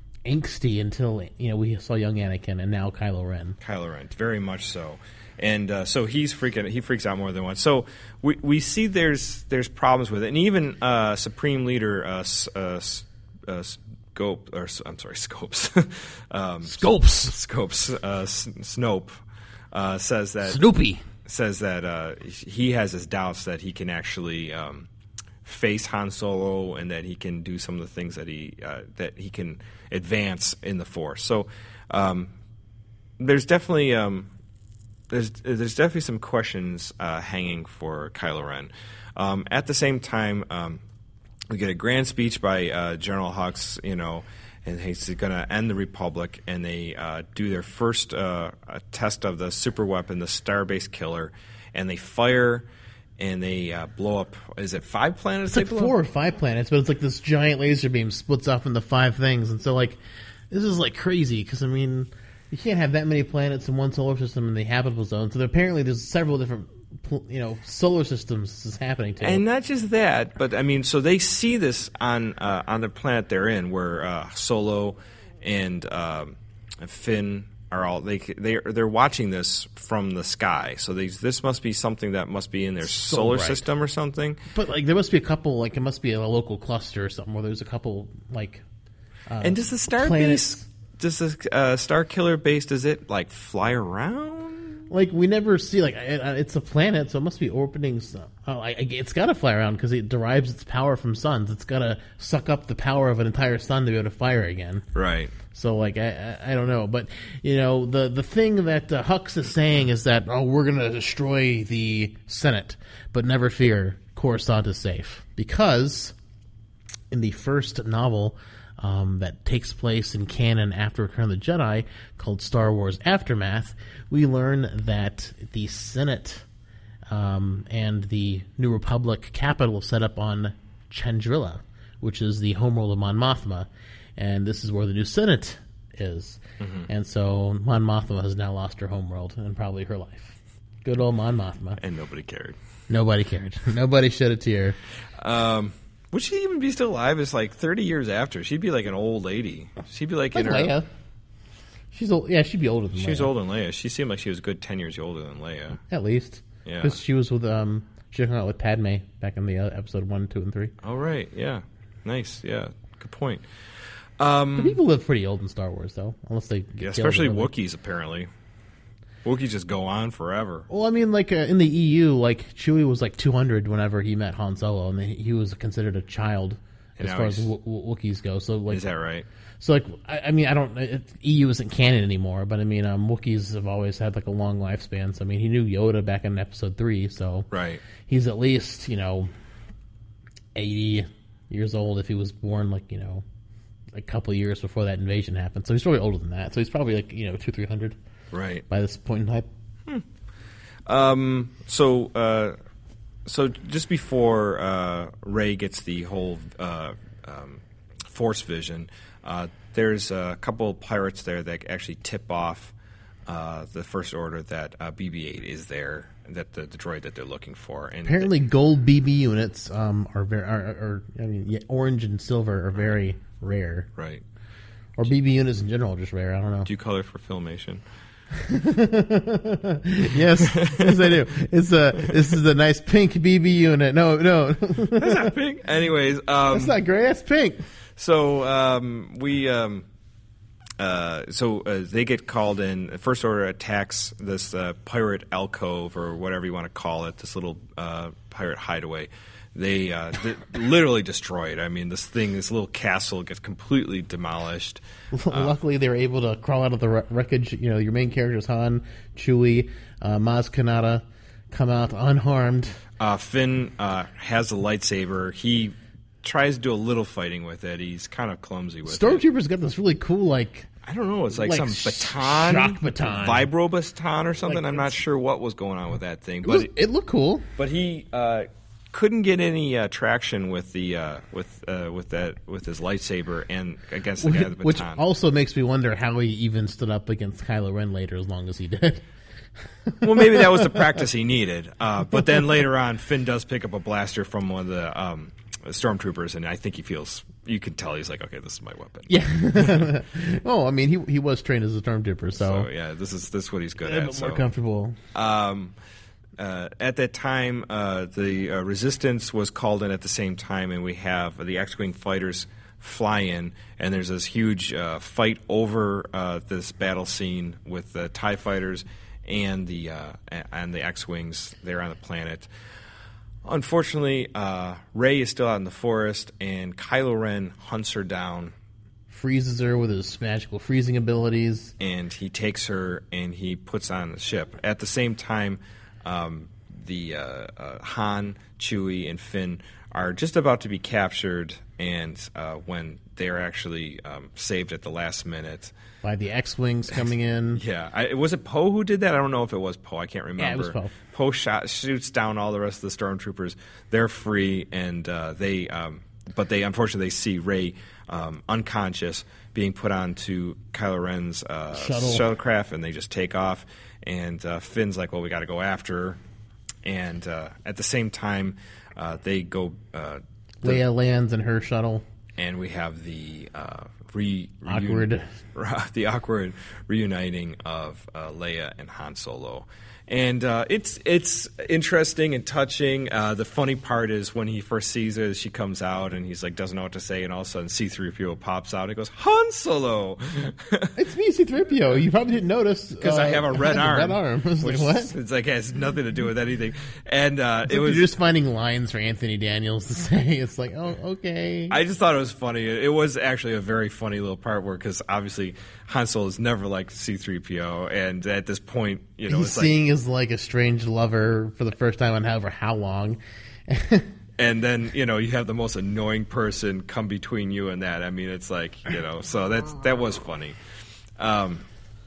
angsty until you know we saw young Anakin and now Kylo Ren. Kylo Ren, very much so, and uh, so he's freaking. He freaks out more than once. So we we see there's there's problems with it, and even uh, Supreme Leader uh, S- uh, S- uh, Scope or I'm sorry Scopes, um, Scopes. Scopes uh, S- Snope uh, says that Snoopy. says that uh, he has his doubts that he can actually um, face Han Solo and that he can do some of the things that he uh, that he can advance in the Force. So um, there's definitely um, there's there's definitely some questions uh, hanging for Kylo Ren. Um, at the same time, um, we get a grand speech by uh, General Hux, you know, and he's going to end the Republic, and they uh, do their first uh, test of the super weapon, the Starbase Killer, and they fire and they uh, blow up. Is it five planets? It's like they blow four up? or five planets, but it's like this giant laser beam splits off into five things, and so like this is like crazy because I mean you can't have that many planets in one solar system in the habitable zone. So there, apparently there's several different you know solar systems this is happening to. And not just that, but I mean, so they see this on uh, on the planet they're in, where uh, Solo and um, Finn are all they they they're watching this from the sky. So they, this must be something that must be in their So solar bright. system or something. But like there must be a couple like it must be a local cluster or something where there's a couple like. Uh, And does the star planets- base, does the uh, Star Killer base, does it like fly around? Like, we never see, like, it, it's a planet, so it must be orbiting. Oh, I, it's got to fly around because it derives its power from suns. It's got to suck up the power of an entire sun to be able to fire again. Right. So, like, I, I, I don't know. But, you know, the, the thing that uh, Hux is saying is that, oh, we're going to destroy the Senate. But never fear, Coruscant is safe. Because in the first novel um, that takes place in canon after Return of the Jedi, called Star Wars Aftermath, we learn that the Senate um, and the New Republic capital set up on Chandrila, which is the homeworld of Mon Mothma. And this is where the new Senate is. Mm-hmm. And so Mon Mothma has now lost her homeworld and probably her life. Good old Mon Mothma. And nobody cared. Nobody cared. Nobody shed a tear. Um, would she even be still alive? It's like thirty years after. She'd be like an old lady. She'd be like, like in her... Leia. She's old. Yeah, she'd be older than Leia. She's older than Leia. She seemed like she was a good ten years older than Leia. At least. Yeah. Because she was with, um, she hung out with Padme back in the uh, episode one, two, and three. Oh, right. Yeah. Nice. Yeah. Good point. Um, but people live pretty old in Star Wars, though, unless they get yeah, especially Wookiees, apparently. Wookiees just go on forever. Well, I mean, like, uh, in the E U, like, Chewie was like two hundred whenever he met Han Solo, and he was considered a child and as far as w- w- Wookiees go. So, like, is that right? So, like, I, I mean, I don't, it, E U isn't canon anymore, but I mean, um, Wookiees have always had, like, a long lifespan. So, I mean, he knew Yoda back in episode three, so. Right. He's at least, you know, eighty years old if he was born, like, you know, a couple of years before that invasion happened. So he's probably older than that. So he's probably, like, you know, two, three hundred. Right. By this point in time. Hmm. Um, so, uh, so just before uh, Rey gets the whole uh, um, Force vision, uh, there's a couple pirates there that actually tip off uh, the First Order that uh, B B eight is there, that the, the droid that they're looking for. And apparently, they, gold B B units um, are very, are, are, I mean, yeah, orange and silver are very rare. Right. Or B B units in general are just rare. I don't know. Do you color for Filmation? yes, yes, I do. It's a this is a nice pink B B unit. No, no, that's not pink. Anyways, um, that's not gray. That's pink. So um, we, um, uh, so uh, they get called in. First Order attacks this uh, pirate alcove or whatever you want to call it. This little uh, pirate hideaway. They uh, d- literally destroy it. I mean, this thing, this little castle gets completely demolished. Luckily, they were able to crawl out of the wreckage. You know, your main characters, Han, Chewie, uh, Maz Kanata, come out unharmed. Uh, Finn uh, has a lightsaber. He tries to do a little fighting with it. He's kind of clumsy with Stormtroopers it. Stormtroopers got this really cool, like... I don't know. It's like, like some baton, shock baton, vibro baton or something. Like I'm not sure what was going on with that thing, it but was, it, it looked cool. But he uh, couldn't get any uh, traction with the uh, with uh, with that with his lightsaber and against the which, guy with the which baton. Also makes me wonder how he even stood up against Kylo Ren later, as long as he did. Well, maybe that was the practice he needed. Uh, but then later on, Finn does pick up a blaster from one of the um, stormtroopers, and I think he feels. You can tell he's like, okay, this is my weapon. Yeah. Oh, I mean, he he was trained as a stormtrooper, so, so yeah, this is this is what he's good a at. bit so. more comfortable. Um, uh, at that time, uh, the uh, Resistance was called in at the same time, and we have the X-wing fighters fly in, and there's this huge uh, fight over uh, this battle scene with the TIE fighters and the uh, and the X-wings there on the planet. Unfortunately, uh, Rey is still out in the forest, and Kylo Ren hunts her down. Freezes her with his magical freezing abilities. And he takes her, and he puts on the ship. At the same time, um, the uh, uh, Han, Chewie, and Finn are just about to be captured, and uh, when they are actually um, saved at the last minute. By the X-Wings coming in. Yeah. I, was it Poe who did that? I don't know if it was Poe. I can't remember. Yeah, it was Poe. Poe shot, shoots down all the rest of the stormtroopers. They're free, and uh, they, um, but they unfortunately they see Rey um, unconscious being put onto Kylo Ren's uh, Shuttle. shuttlecraft, and they just take off. And uh, Finn's like, "Well, we got to go after her." And uh, at the same time, uh, they go. Uh, the, Leia lands in her shuttle. And we have the uh, re, awkward, reun- the awkward reuniting of uh, Leia and Han Solo. And uh, it's it's interesting and touching. Uh, the funny part is when he first sees her, she comes out and he's like doesn't know what to say, and all of a sudden C three P O pops out. And he goes, Han Solo. It's me, C three P O. You probably didn't notice because uh, I have a red I have arm. A red arm. I was like, what? It's like it has nothing to do with anything. And uh, it like was you're just finding lines for Anthony Daniels to say. It's like, oh, okay. I just thought it was funny. It was actually a very funny little part where, because obviously Han Solo has never liked C three P O, and at this point, you know, he's it's seeing like, his like a strange lover for the first time in however how long. And then, you know, you have the most annoying person come between you and that. I mean, it's like, you know, so that's that was funny. Um,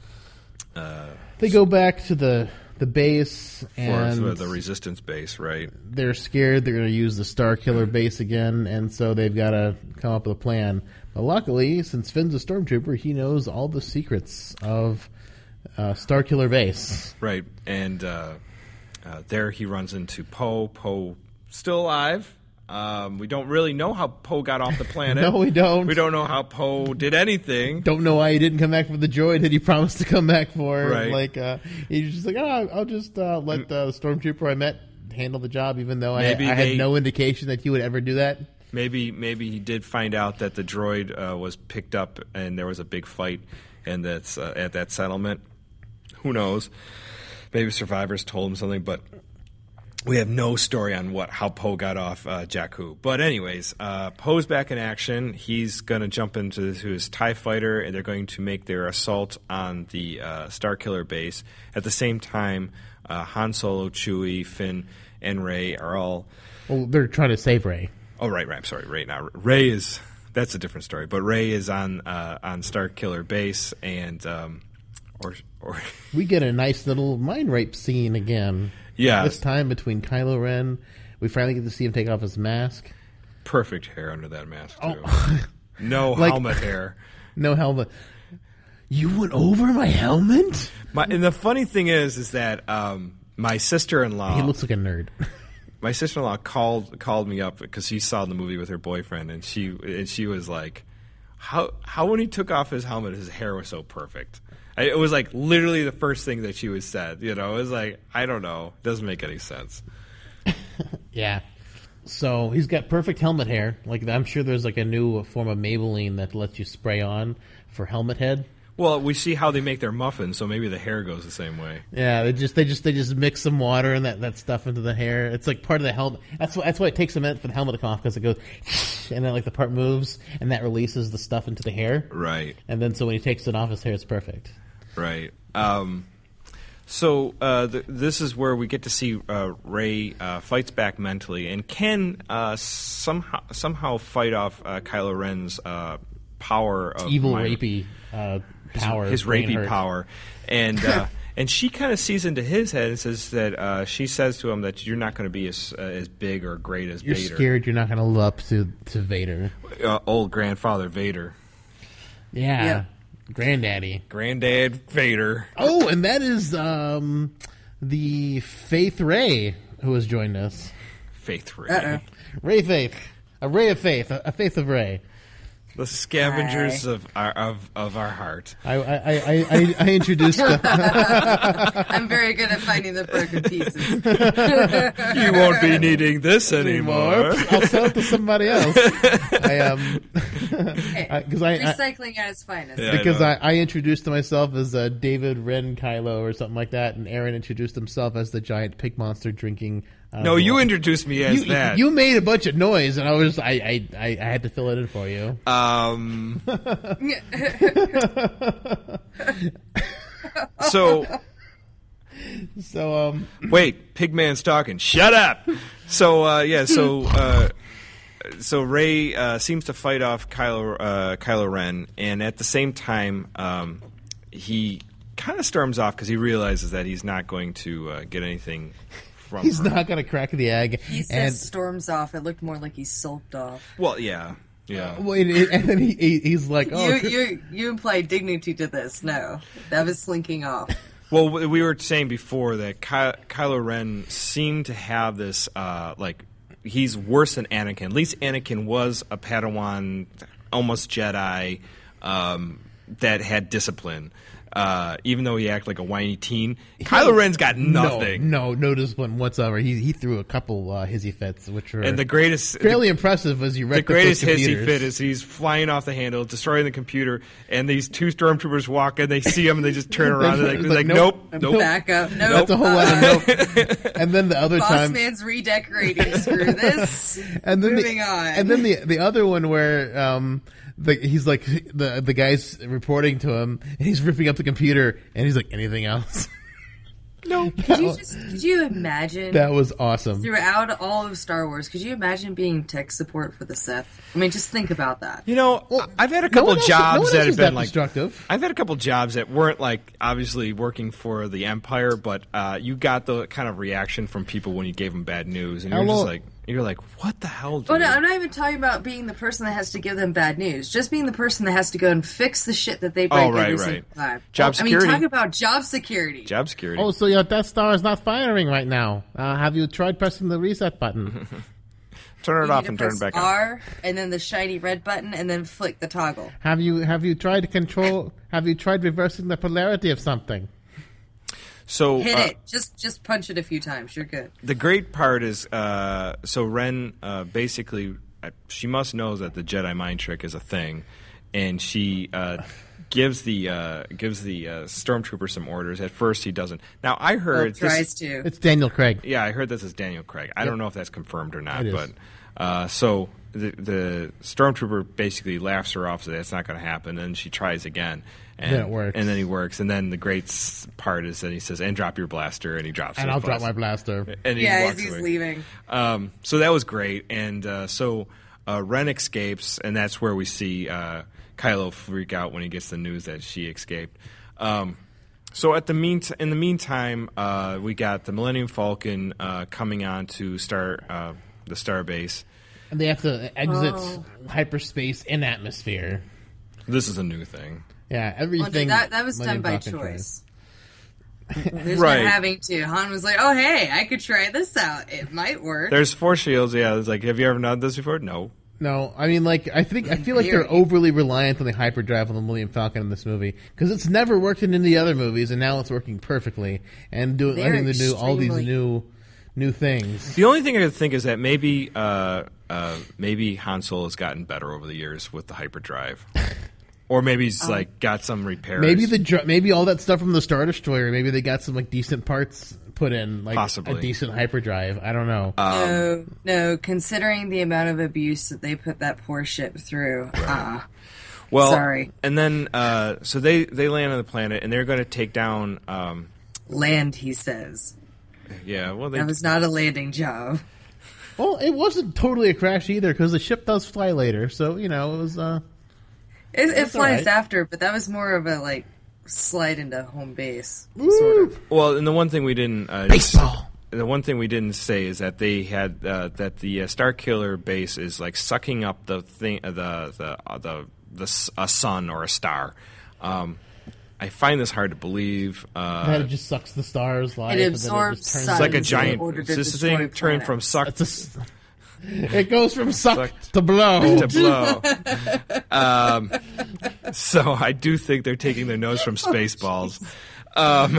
uh, they go back to the the base and for the resistance base, right? They're scared they're going to use the Star Killer base again, and so they've got to come up with a plan. But luckily, since Finn's a stormtrooper, he knows all the secrets of uh, Star Killer base. Right, and uh, uh, there he runs into Poe. Poe still alive. Um, we don't really know how Poe got off the planet. No, we don't. We don't know how Poe did anything. Don't know why he didn't come back for the droid that he promised to come back for. Right. Like, uh, he's just like, oh, I'll just uh, let uh, the stormtrooper I met handle the job, even though I, I they, had no indication that he would ever do that. Maybe maybe he did find out that the droid uh, was picked up and there was a big fight and that's uh, at that settlement. Who knows? Maybe survivors told him something, but we have no story on what how Poe got off uh, Jakku. But anyways, uh, Poe's back in action. He's going to jump into his TIE fighter, and they're going to make their assault on the uh, Starkiller base. At the same time, uh, Han Solo, Chewie, Finn, and Rey are all... Well, they're trying to save Rey. Oh, right, right. I'm sorry, Rey. Now, Rey is... That's a different story. But Rey is on uh, on Starkiller base, and... Um, or, or we get a nice little mind rape scene again. Yeah. This time between Kylo Ren. We finally get to see him take off his mask. Perfect hair under that mask, too. Oh. No like, helmet hair. No helmet. You went over my helmet? My, and the funny thing is, is that um, my sister-in-law... He looks like a nerd. My sister-in-law called called me up because she saw the movie with her boyfriend, and she and she was like, "How how when he took off his helmet, his hair was so perfect." I, it was like literally the first thing that she was said. You know, it was like, I don't know, it doesn't make any sense. Yeah. So he's got perfect helmet hair. Like I'm sure there's like a new form of Maybelline that lets you spray on for helmet head. Well, we see how they make their muffins, so maybe the hair goes the same way. Yeah, they just they just they just mix some water and that, that stuff into the hair. It's like part of the helmet. That's why that's why it takes a minute for the helmet to come off, because it goes and then like the part moves and that releases the stuff into the hair. Right. And then so when he takes it off, his hair is perfect. Right. Um, so uh, th- this is where we get to see uh, Rey uh, fights back mentally and can uh, somehow somehow fight off uh, Kylo Ren's uh, power of evil mind. rapey uh, power, his, his rapey power, and uh, and she kind of sees into his head and says that uh, she says to him that you're not going to be as uh, as big or great as you're Vader. You're scared you're not going to live up to to Vader. Uh, old grandfather Vader. Yeah. yeah. Granddaddy. Granddad Vader. Oh, and that is um, the Faith Ray who has joined us. Faith Ray. Uh-oh. Ray Faith. A ray of faith. A, a faith of Ray. The scavengers Hi. of our of, of our heart. I I, I, I, I introduced them. I'm very good at finding the broken pieces. You won't be needing this anymore. I'll sell it to somebody else. I um, because I, I Recycling at its finest. Yeah. because I I, know. I introduced myself as uh, David Ren Kylo or something like that, and Aaron introduced himself as the giant pig monster drinking. Uh, No, you water. introduced me as you, that. You made a bunch of noise, and I was I I, I, I had to fill it in for you. Um. so So um, wait, Pigman's talking. Shut up. So uh, yeah, so uh, so Rey uh, seems to fight off Kylo uh, Kylo Ren, and at the same time, um, he kind of storms off because he realizes that he's not going to uh, get anything from he's her. not going to crack the egg. He says and, storms off. It looked more like he sulked off. Well, yeah, yeah. Wait, and then he, he he's like, oh, you, you, you imply dignity to this. No. That was slinking off. Well, we were saying before that Ky- Kylo Ren seemed to have this, uh, like, he's worse than Anakin. At least Anakin was a Padawan, almost Jedi, um, that had discipline. Uh, even though he acted like a whiny teen, Kylo Ren's got nothing. No, no, no discipline whatsoever. He he threw a couple uh, hissy fits, which were and the greatest, fairly the, impressive as you read the greatest hissy fit is he's flying off the handle, destroying the computer, and these two stormtroopers walk and they see him and they just turn around and they're like, like, nope, nope, nope. Back up, nope. That's a whole lot of nope. And then the other Boss time, man's redecorating. Screw this. and then Moving the, on. And then the the other one where um the, he's like the the guy's reporting to him and he's ripping up the computer and he's like, anything else? No. Could you just could you imagine That was awesome. throughout all of Star Wars? Could you imagine being tech support for the Sith? I mean, just think about that. You know, Well, I've had a no couple one else- jobs no one that else have is been that like destructive. I've had a couple jobs that weren't like obviously working for the Empire, but uh, you got the kind of reaction from people when you gave them bad news, and you're Hello. just like, you're like, what the hell? Dude? Oh no, I'm not even talking about being the person that has to give them bad news. Just being the person that has to go and fix the shit that they break Oh, right, every right. single time. Job I security. mean, talk about job security. Job security. Oh, so your Death Star is not firing right now. Uh, have you tried pressing the reset button? turn it You off need and to turn it press back on. R and then the shiny red button and then flick the toggle. Have you have you tried to control? Have you tried reversing the polarity of something? So Hit uh, it. Just just punch it a few times. You're good. the great part is, uh, so Ren uh, basically, uh, she must know that the Jedi mind trick is a thing, and she uh, gives the uh, gives the uh, stormtrooper some orders. At first, he doesn't. Now, I Well, heard tries this, to. It's Daniel Craig. yeah, I heard this is Daniel Craig. I don't know if that's confirmed or not, It is. but uh, so the the stormtrooper basically laughs her off, so that's not going to happen, and she tries again. And Then it works. And then he works. And then the great s- part is that he says, and drop your blaster, and he drops And his I'll drop my blaster. blaster. And he Yeah, as walks he's away. leaving. Um, so that was great. And uh, so uh, Ren escapes, and that's where we see uh, Kylo freak out when he gets the news that she escaped. Um, so at the mean in the meantime, uh, we got the Millennium Falcon uh, coming on to star uh, the Starbase. And they have to exit Oh. hyperspace in atmosphere. This is a new thing. Yeah, Well, everything. that that was Millennium done by Falcon choice. There's Right. not having to. Han was like, "Oh, hey, I could try this out. It might work." There's force shields. Yeah, it's like, have you ever done this before? No. No, I mean, like, I think I feel like they're Theory. overly reliant on the hyperdrive on the Millennium Falcon in this movie because it's never worked in any other movies, and now it's working perfectly and doing They're letting the new all these extremely- new new things. The only thing I could think is that maybe uh, uh, maybe Han Solo has gotten better over the years with the hyperdrive. Or maybe he's like got some repairs. Maybe the dr- maybe all that stuff from the Star Destroyer. Maybe they got some like decent parts put in, like Possibly. a decent hyperdrive. I don't know. no, no. Considering the amount of abuse that they put that poor ship through, uh, well, sorry. And then uh, so they they land on the planet and they're going to take down. Um, land. He says yeah, well they that was not a landing job. Well, it wasn't totally a crash either because the ship does fly later. So you know, it was. Uh, It, it That's flies all right. after, but that was more of a like slide into home base, sort of. well, and the one thing we didn't uh, Baseball. The one thing we didn't say is that they had uh, that the uh, Star Killer base is like sucking up the thing, uh, the the uh, the the s- a sun or a star. Um, I find this hard to believe. Uh, that it just sucks the stars. Life, It and then absorbs just turns sun. It's like a in giant. order to This destroy thing turned planets. from suck It's a s- it goes from suck, Suck to blow. to blow. um, so I do think they're taking their nose from Spaceballs. Um,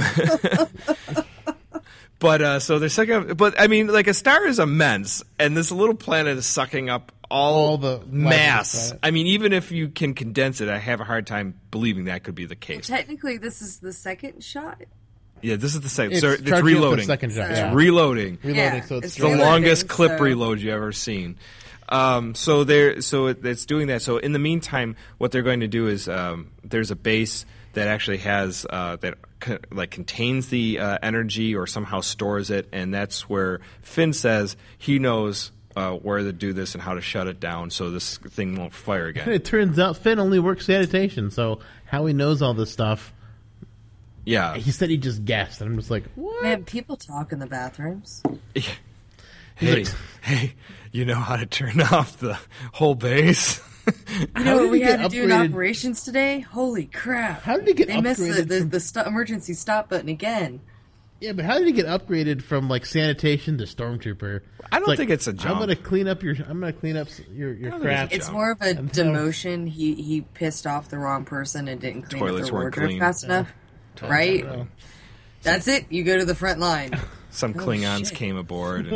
but uh, so they're sucking up. But I mean, like a star is immense, and this little planet is sucking up all, All the life on the mass. planet. I mean, even if you can condense it, I have a hard time believing that could be the case. Technically, this is the second shot. Yeah, this is the second. It's So it's charging up the reloading. second shot, It's yeah. reloading. Reloading, Yeah, so it's, it's the reloading, longest clip so- reload you've ever seen. Um, so they're so it, it's doing that. So in the meantime, what they're going to do is um, there's a base that actually has uh, that co- like contains the uh, energy or somehow stores it, and that's where Finn says he knows uh, where to do this and how to shut it down, so this thing won't fire And again. it turns out Finn only works sanitation, so how he knows all this stuff. Yeah. He said he just guessed, and I'm just like, what? Man, people talk in the bathrooms. Hey, like- hey, you know how to turn off the whole base? You How know did what we he had get to do in upgraded- operations today? Holy crap! How did he get They missed the upgraded the, from- the sto- emergency stop button again. Yeah, but how did he get upgraded from like sanitation to stormtrooper? I don't like, think it's a I'm jump. gonna clean up your. I'm gonna clean up s- your your don't think it's a crap. jump. It's more of a And so- demotion. He he pissed off the wrong person and didn't clean Toilets up their weren't wardrobe clean. fast enough. right? know. That's it. You go to the front line. Some Oh, Klingons shit. came aboard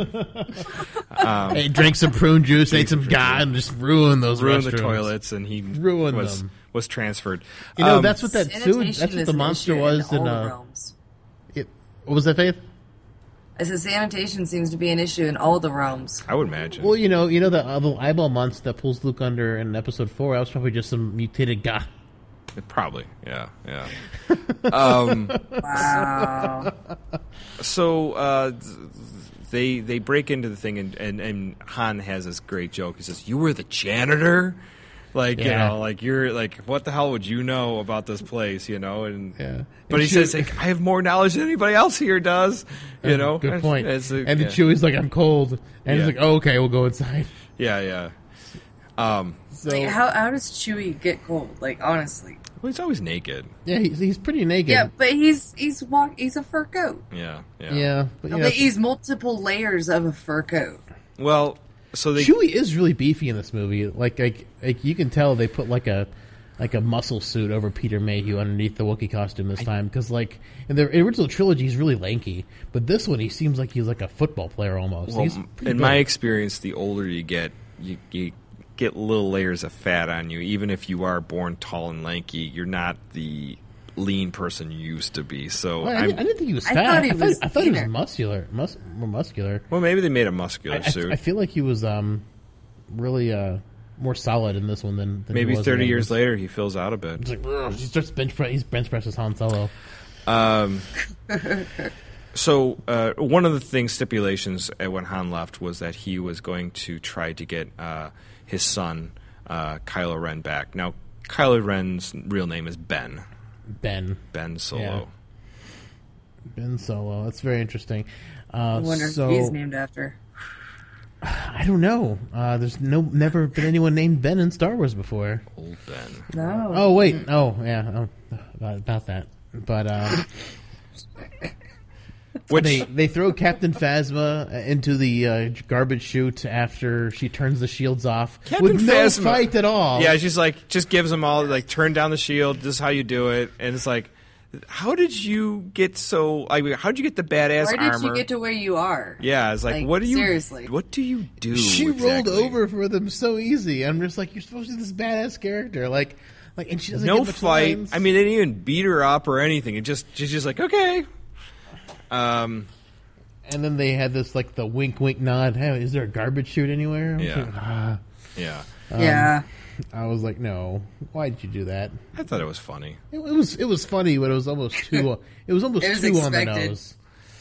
and Hey, drank some prune juice, ate some god, and just ruined those ruined the restrooms. toilets, and he Ruined was them. was transferred. You know, Um, that's what that sewage, Sanitation that's what is the an monster issue was in in. all Uh, realms. it, what was that, Faith? I said sanitation seems to be an issue in all the realms. I would imagine. Well, you know, you know the uh, the eyeball monster that pulls Luke under in episode four. That was probably just some mutated god. Probably, yeah, yeah. um, Wow. so uh, th- they they break into the thing, and, and, and Han has this great joke. He says, "You were the janitor." Like, you Yeah. know, like you're like, what the hell would you know about this place, you know? And Yeah. but And he Chewie- says, like, I have more knowledge than anybody else here does, you know. Good point. It's a- and yeah. then Chewie's like, "I'm cold," and Yeah. he's like, "Oh, okay, we'll go inside." yeah, yeah. Um, So Like, how how does Chewie get cold? Like, honestly. well, he's always naked. yeah, he's, he's pretty naked. Yeah, but he's he's walk he's a fur coat. Yeah, yeah. yeah, but, you know, But he's multiple layers of a fur coat. Well, so they Chewie is really beefy in this movie. Like, like, like you can tell they put like a like a muscle suit over Peter Mayhew underneath the Wookiee costume this time because, like, in the original trilogy, he's really lanky, but this one he seems like he's like a football player almost. Well, he's in pretty my big. experience, the older you get, you, you get little layers of fat on you. Even if you are born tall and lanky, you're not the lean person you used to be. So, Well, I, I'm, didn't, I didn't think he was I fat. thought he I thought, was I thought he was thinner. muscular, mus- more muscular. well, maybe they made a muscular I, I, suit. I feel like he was um really uh more solid in this one than, than maybe he was thirty in the years others. later, he fills out a bit. He's like, "Ugh," he starts bench press. He's bench presses Han Solo. Um, so uh, one of the things stipulations uh, when Han left was that he was going to try to get uh, his son uh, Kylo Ren back. Now, Kylo Ren's real name is Ben. Ben Ben Solo. Yeah. Ben Solo. That's very interesting. Uh, I wonder so if he's named after. I don't know. Uh, there's no never been anyone named Ben in Star Wars before. Old Ben. No. Oh wait, oh yeah, oh, about, about that. But uh, Which they they throw Captain Phasma into the uh, garbage chute after she turns the shields off Captain with no Phasma- fight at all. Yeah, she's like, just gives them all, like, turn down the shield, this is how you do it. And it's like, how did you get so, like, how did you get the badass Why did armor? you get to where you are? yeah, it's like, Like, what do you, seriously. what do you do? She exactly? rolled over for them so easy. I'm just like, you're supposed to be this badass character, like, like, and she doesn't No get much fight. lines. I mean, they didn't even beat her up or anything. It just, she's just like, okay. Um, And then they had this like the wink, wink, nod. Hey, is there a garbage chute anywhere? I was Yeah. like, ah. yeah. yeah. I was like, no. Why did you do that? I thought it was funny. It, it was it was funny, but it was almost too. it was almost It was too on the expected. nose.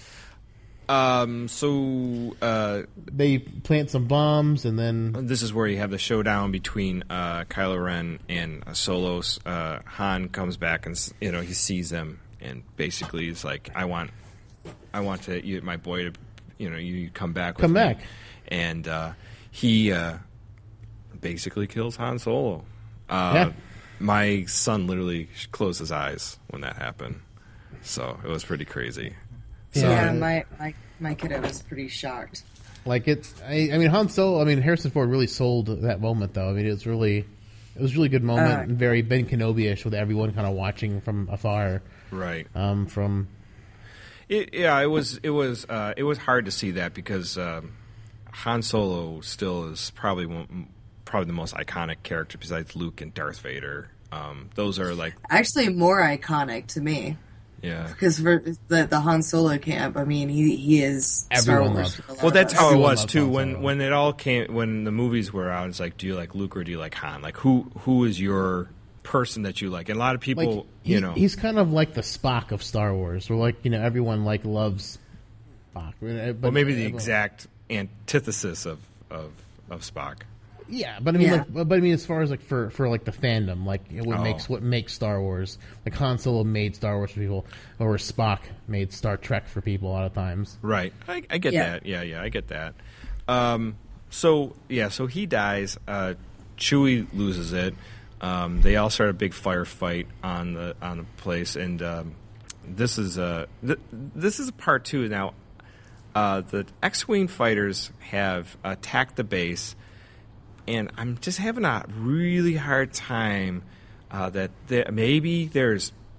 Um, so, uh, They plant some bombs, and then this is where you have the showdown between uh, Kylo Ren and uh, Solos. Uh, Han comes back and s- you know he sees them and basically he's like, "I want, I want to you, my boy to, you know, you come back, with Come me." back. And uh, he uh, basically kills Han Solo. Uh, Yeah. My son literally closed his eyes when that happened, so it was pretty crazy. So, Yeah, my, my, my kiddo was pretty shocked. like it. I, I mean, Han Solo. I mean, Harrison Ford really sold that moment, though. I mean, it was really, it was a really good moment, Uh, and very Ben Kenobi-ish, with everyone kind of watching from afar. right. Um, from It, yeah, it was it was uh, it was hard to see that because um, Han Solo still is probably one, probably the most iconic character besides Luke and Darth Vader. Um, those are like Actually, more iconic to me. yeah. Because for the, the Han Solo camp, I mean, he he is Star Everyone Wars. loves- for a lot Well, of that's us. how it Everyone was loves too. Han When Solo. when it all came, when the movies were out, it's like, do you like Luke or do you like Han? Like who who is your person that you like? And a lot of people, like he- you know, he's kind of like the Spock of Star Wars, where like you know everyone like loves Spock, but well, maybe the exact antithesis of of, of Spock. Yeah, but I mean, Yeah. like, but I mean, as far as like for, for like the fandom, like you know, what Oh. makes what makes Star Wars, like Han Solo made Star Wars for people, or Spock made Star Trek for people a lot of times. Right. I, I get Yeah. that. Yeah, yeah, I get that. Um, so yeah, so he dies. Uh, Chewie loses it. Um, they all start a big firefight on the on the place, and um, this is uh, th- this is part two now. Uh, the X-wing fighters have attacked the base, and I'm just having a really hard time uh, that there, maybe there's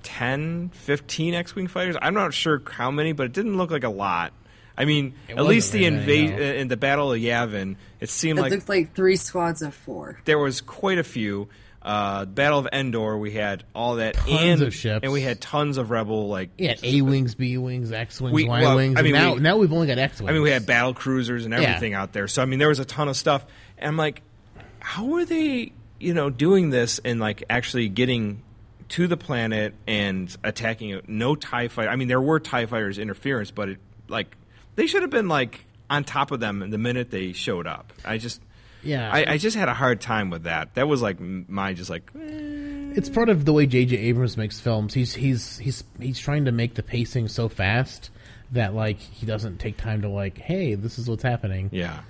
ten, fifteen X-Wing fighters. I'm not sure how many, but it didn't look like a lot. I mean, It at wasn't least the very many, invade no. in the Battle of Yavin, it seemed It like looked like three squads of four. there was quite a few. Uh, Battle of Endor, we had all that, Tons and of ships. and we had tons of rebel like. Yeah, A wings, B wings, X wings, We- Y well, wings. I mean, now we- now we've only got X wings. I mean, we had battle cruisers and everything out there. So I mean, there was a ton of stuff, and I'm like, how are they, you know, doing this and like actually getting to the planet and attacking it? No TIE fighter. I mean, there were TIE fighters interference, but it, like they should have been like on top of them the minute they showed up. I just. Yeah, I, I just had a hard time with that. That was like m- my just like. eh. it's part of the way J J Abrams makes films. He's he's he's he's trying to make the pacing so fast that like he doesn't take time to like, hey, this is what's happening. Yeah.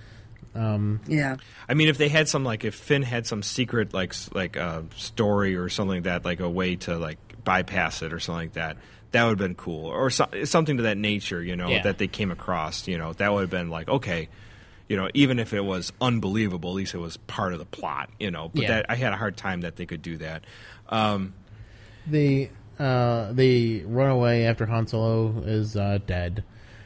Yeah. I mean, if they had some like if Finn had some secret like s- like uh, story or something like that, like a way to like bypass it or something like that, that would have been cool, or so, something to that nature, you know, Yeah. that they came across, you know, that would have been like okay, you know, even if it was unbelievable, at least it was part of the plot, you know. But Yeah. that I had a hard time that they could do that. Um, They uh, they run away after Han Solo is uh, dead,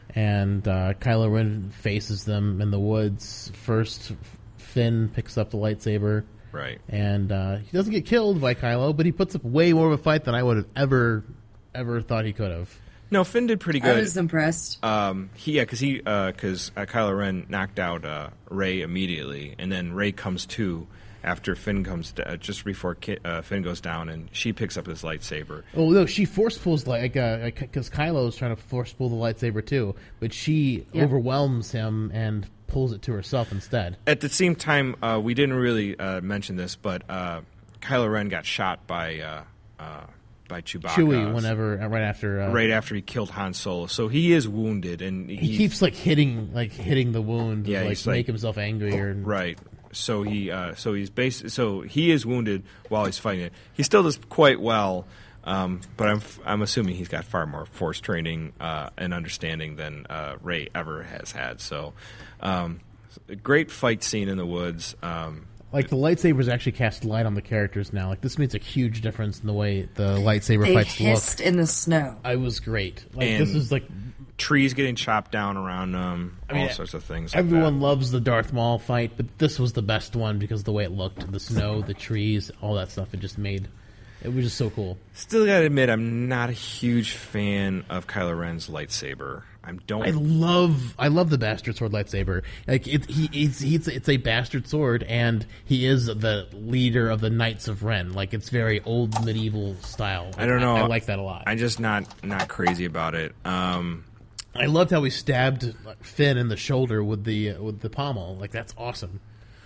and uh, Kylo Ren faces them in the woods. First, Finn picks up the lightsaber, right. and uh, he doesn't get killed by Kylo, but he puts up way more of a fight than I would have ever ever thought he could have. No, Finn did pretty I good. was impressed. Um, he yeah, because he because uh, uh, Kylo Ren knocked out uh, Rey immediately, and then Rey comes to after Finn comes d- uh, just before Ki- uh, Finn goes down, and she picks up his lightsaber. Oh no, she force pulls like because Kylo is trying to force pull the lightsaber too, but she Yeah. overwhelms him and pulls it to herself instead. At the same time, uh, we didn't really uh, mention this, but uh, Kylo Ren got shot by uh, uh, by Chewbacca. Chewie, whenever uh, right after uh, right after he killed Han Solo, so he is wounded, and he keeps like hitting like hitting the wound, Yeah, to, like he's, like- make himself angrier. And, Right. So he, uh, so he's bas- So he is wounded while he's fighting it. He still does quite well, um, but I'm, f- I'm assuming he's got far more force training uh, and understanding than uh, Rey ever has had. So, um, a great fight scene in the woods. Um, Like the lightsabers actually cast light on the characters now. Like this makes a huge difference in the way the lightsaber They fights hissed look. in the snow. I was great. Like And- this is like trees getting chopped down around them, I mean, all sorts of things. Like everyone that. loves the Darth Maul fight, but this was the best one because of the way it looked, the snow, the trees, all that stuff. It just made it was just so cool. Still got to admit, I'm not a huge fan of Kylo Ren's lightsaber. I don't. I love I love the bastard sword lightsaber. Like it, he it's he's, it's a bastard sword, and he is the leader of the Knights of Ren. Like it's very old medieval style. I don't know. I, like that a lot. I'm just not not crazy about it. Um, I loved how he stabbed Finn in the shoulder with the with the pommel. Like that's awesome.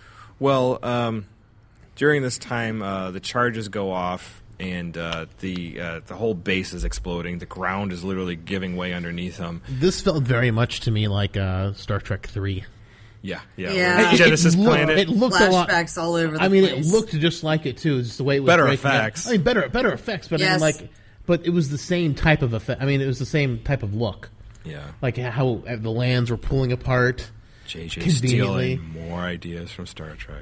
Well, um, during this time, uh, the charges go off, and uh, the uh, the whole base is exploding. The ground is literally giving way underneath them. This felt very much to me like uh, Star Trek three. Yeah, yeah. Yeah. The Genesis it looked, planet. It looked a lot. Flashbacks all over the I mean, place. it looked just like it too. Just the way it was Better breaking up. effects. I mean, better better effects. But I Yes. mean, like, but it was the same type of effect. I mean, it was the same type of look. yeah. Like how the lands were pulling apart. J J Conveniently. stealing more ideas from Star Trek.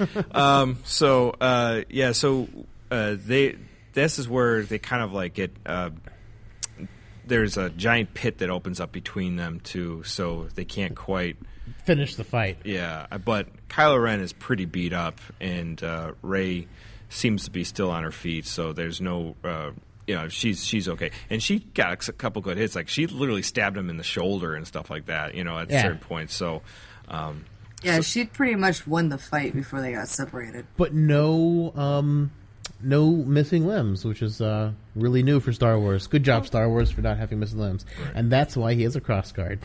um, so uh, yeah, so uh, they this is where they kind of like get. Uh, there's a giant pit that opens up between them two, so they can't quite. Finish the fight. Yeah, but Kylo Ren is pretty beat up, and uh, Rey seems to be still on her feet. So there's no. Uh, you know, she's she's okay, and she got a couple good hits. Like she literally stabbed him in the shoulder and stuff like that. You know, at Yeah. certain points. So, um, Yeah, she'd pretty much won the fight before they got separated. But no, um, no missing limbs, which is uh, really new for Star Wars. Good job, Star Wars, for not having missing limbs, and that's why he has a cross guard.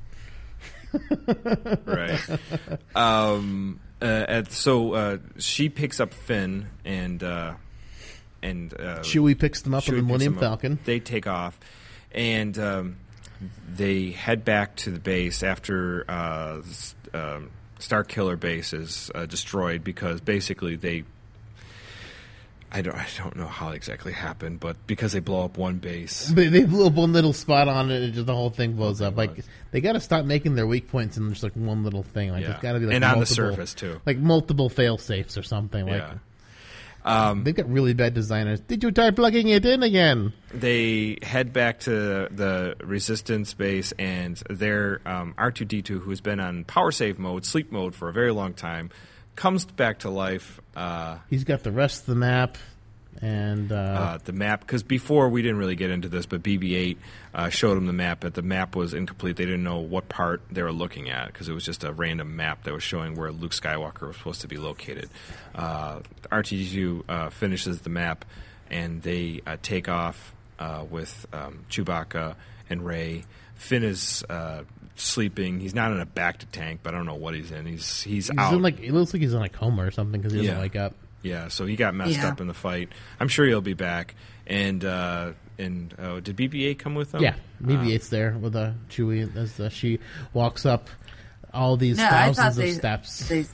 right. Um, uh, and so uh, she picks up Finn, and uh, and uh, Chewie picks them up in Chewie the picks Millennium them up. Falcon. They take off, and um, they head back to the base after uh, s- um, Star Killer base is uh, destroyed because basically they. I don't, I don't know how it exactly happened, but because they blow up one base. They, they blew up one little spot on it, and just the whole thing blows up. Like they got to stop making their weak points in just like one little thing. Like Yeah. it's got to be like And on the multiple- surface, too. like multiple fail safes or something. Like Yeah. Um, They've got really bad designers. Did you try plugging it in again? They head back to the Resistance base, and their um, R two D two, who's been on power save mode, sleep mode for a very long time, comes back to life. Uh, He's got the rest of the map. And uh, uh, the map, because before we didn't really get into this, but B B eight uh, showed them the map, but the map was incomplete. They didn't know what part they were looking at because it was just a random map that was showing where Luke Skywalker was supposed to be located. Uh, R two D two uh, finishes the map, and they uh, take off uh, with um, Chewbacca and Rey. Finn is uh, sleeping. He's not in a bacta tank, but I don't know what he's in. He's he's, he's out. in like it looks like he's in a coma or something because he doesn't Yeah. wake up. Yeah, so he got messed Yeah. up in the fight. I'm sure he'll be back. And uh, and uh, did B B eight come with them? Yeah, B B Uh, eight's there with uh, Chewie as uh, she walks up all these No, I thought thousands they, of steps. They,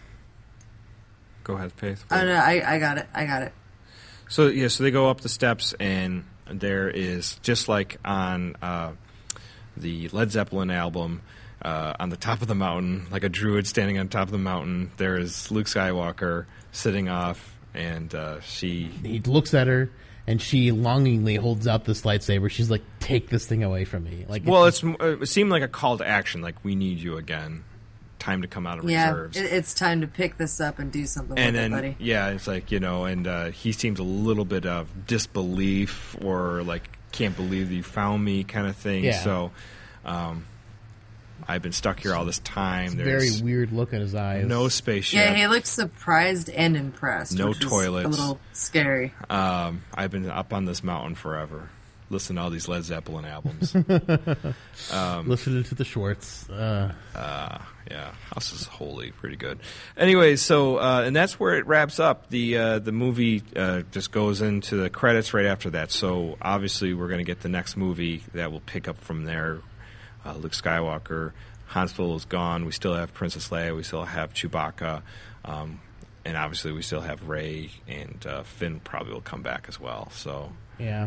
Go ahead, Faith. oh no, I, I got it. I got it. So yeah, so they go up the steps, and there is just like on uh, the Led Zeppelin album, uh, on the top of the mountain, like a druid standing on top of the mountain. There is Luke Skywalker sitting off, and uh, she. He looks at her, and she longingly holds out this lightsaber. She's like, "Take this thing away from me!" Like, Well, it's, it's it seemed like a call to action, like we need you again. Time to come out of Yeah, reserves. it, it's time to pick this up and do something and with then it, buddy. yeah, it's like, you know, and uh, he seems a little bit of disbelief or like can't believe you found me kind of thing. Yeah. So um, I've been stuck here all this time. very There's weird look in his eyes. no spaceship. Yeah, he looks surprised and impressed. No which is toilets. a little scary. Um, I've been up on this mountain forever. Listen to all these Led Zeppelin albums. Listening to the Schwartz. Uh, Uh, yeah, House is Holy, pretty good. Anyway, so uh, and that's where it wraps up. The uh, the movie uh, just goes into the credits right after that. So obviously, we're going to get the next movie that will pick up from there. Uh, Luke Skywalker, Han Solo's gone. We still have Princess Leia. We still have Chewbacca, um, and obviously, we still have Rey, and uh, Finn probably will come back as well. So yeah.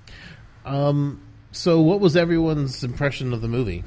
Um. So, what was everyone's impression of the movie?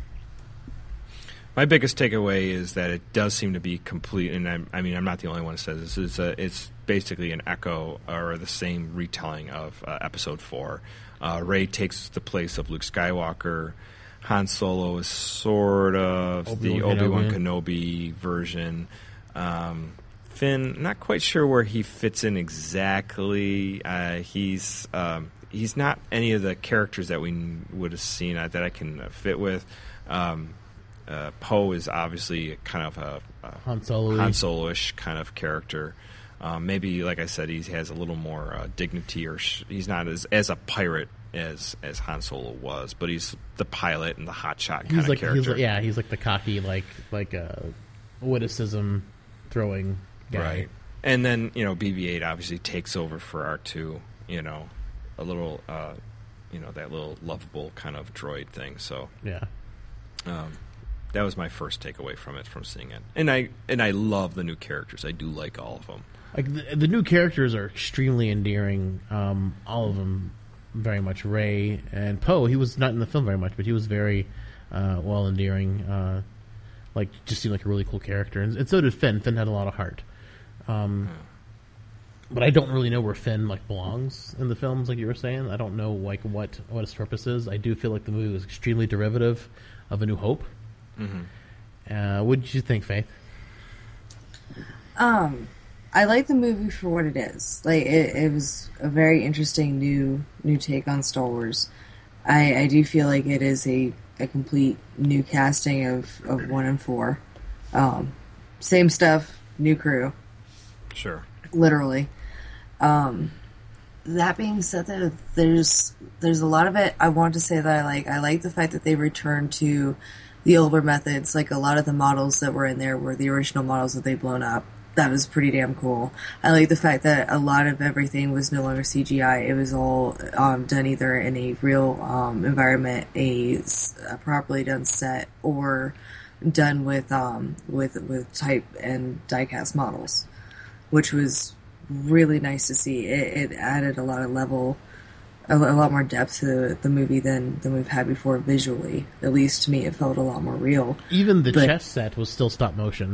my biggest takeaway is that it does seem to be complete, and I, I mean, I'm not the only one who says this. It's, a, it's basically an echo or the same retelling of uh, Episode four. Uh, Rey takes the place of Luke Skywalker. Han Solo is sort of Obi-Wan the Obi-Wan Kenobi. Kenobi version. Um, Finn, not quite sure where he fits in exactly. Uh, he's um, he's not any of the characters that we would have seen uh, that I can uh, fit with. Um, uh, Poe is obviously kind of a, a Han Solo-y. Han Solo-ish kind of character. Um, maybe, like I said, he has a little more uh, dignity, or sh- he's not as as a pirate as as Han Solo was, but he's the pilot and the hotshot kind He's of like, character. he's like, yeah, he's like the cocky, like, like uh, witticism throwing guy. Right. And then, you know, B B eight obviously takes over for R two, you know, a little, uh, you know, that little lovable kind of droid thing. So Yeah. um, that was my first takeaway from it, from seeing it. And I and I love the new characters. I do like all of them. Like the, the new characters are extremely endearing. Um, all of them, very much. Rey and Poe. He was not in the film very much, but he was very uh, well endearing. Uh, like, just seemed like a really cool character, and, and so did Finn. Finn had a lot of heart. Um, but I don't really know where Finn like belongs in the films, like you were saying. I don't know like what what his purpose is. I do feel like the movie was extremely derivative of A New Hope. Mm-hmm. Uh, what did you think, Faith? Um, I like the movie for what it is. Like it, it was a very interesting new new take on Star Wars. I, I do feel like it is a, a complete new casting of, of one and four. Um, same stuff, new crew, Sure. literally. Um, that being said, though, there's there's a lot of it I want to say that I like. I like the fact that they returned to the older methods. Like a lot of the models that were in there were the original models that they blown up. That was pretty damn cool. I like the fact that a lot of everything was no longer C G I. It was all um, done either in a real um, environment, a, a properly done set, or done with um, with with type and diecast models, which was really nice to see. It, it added a lot of level, a, a lot more depth to the, the movie than than we've had before visually. At least to me, it felt a lot more real. Even the But- chess set was still stop motion.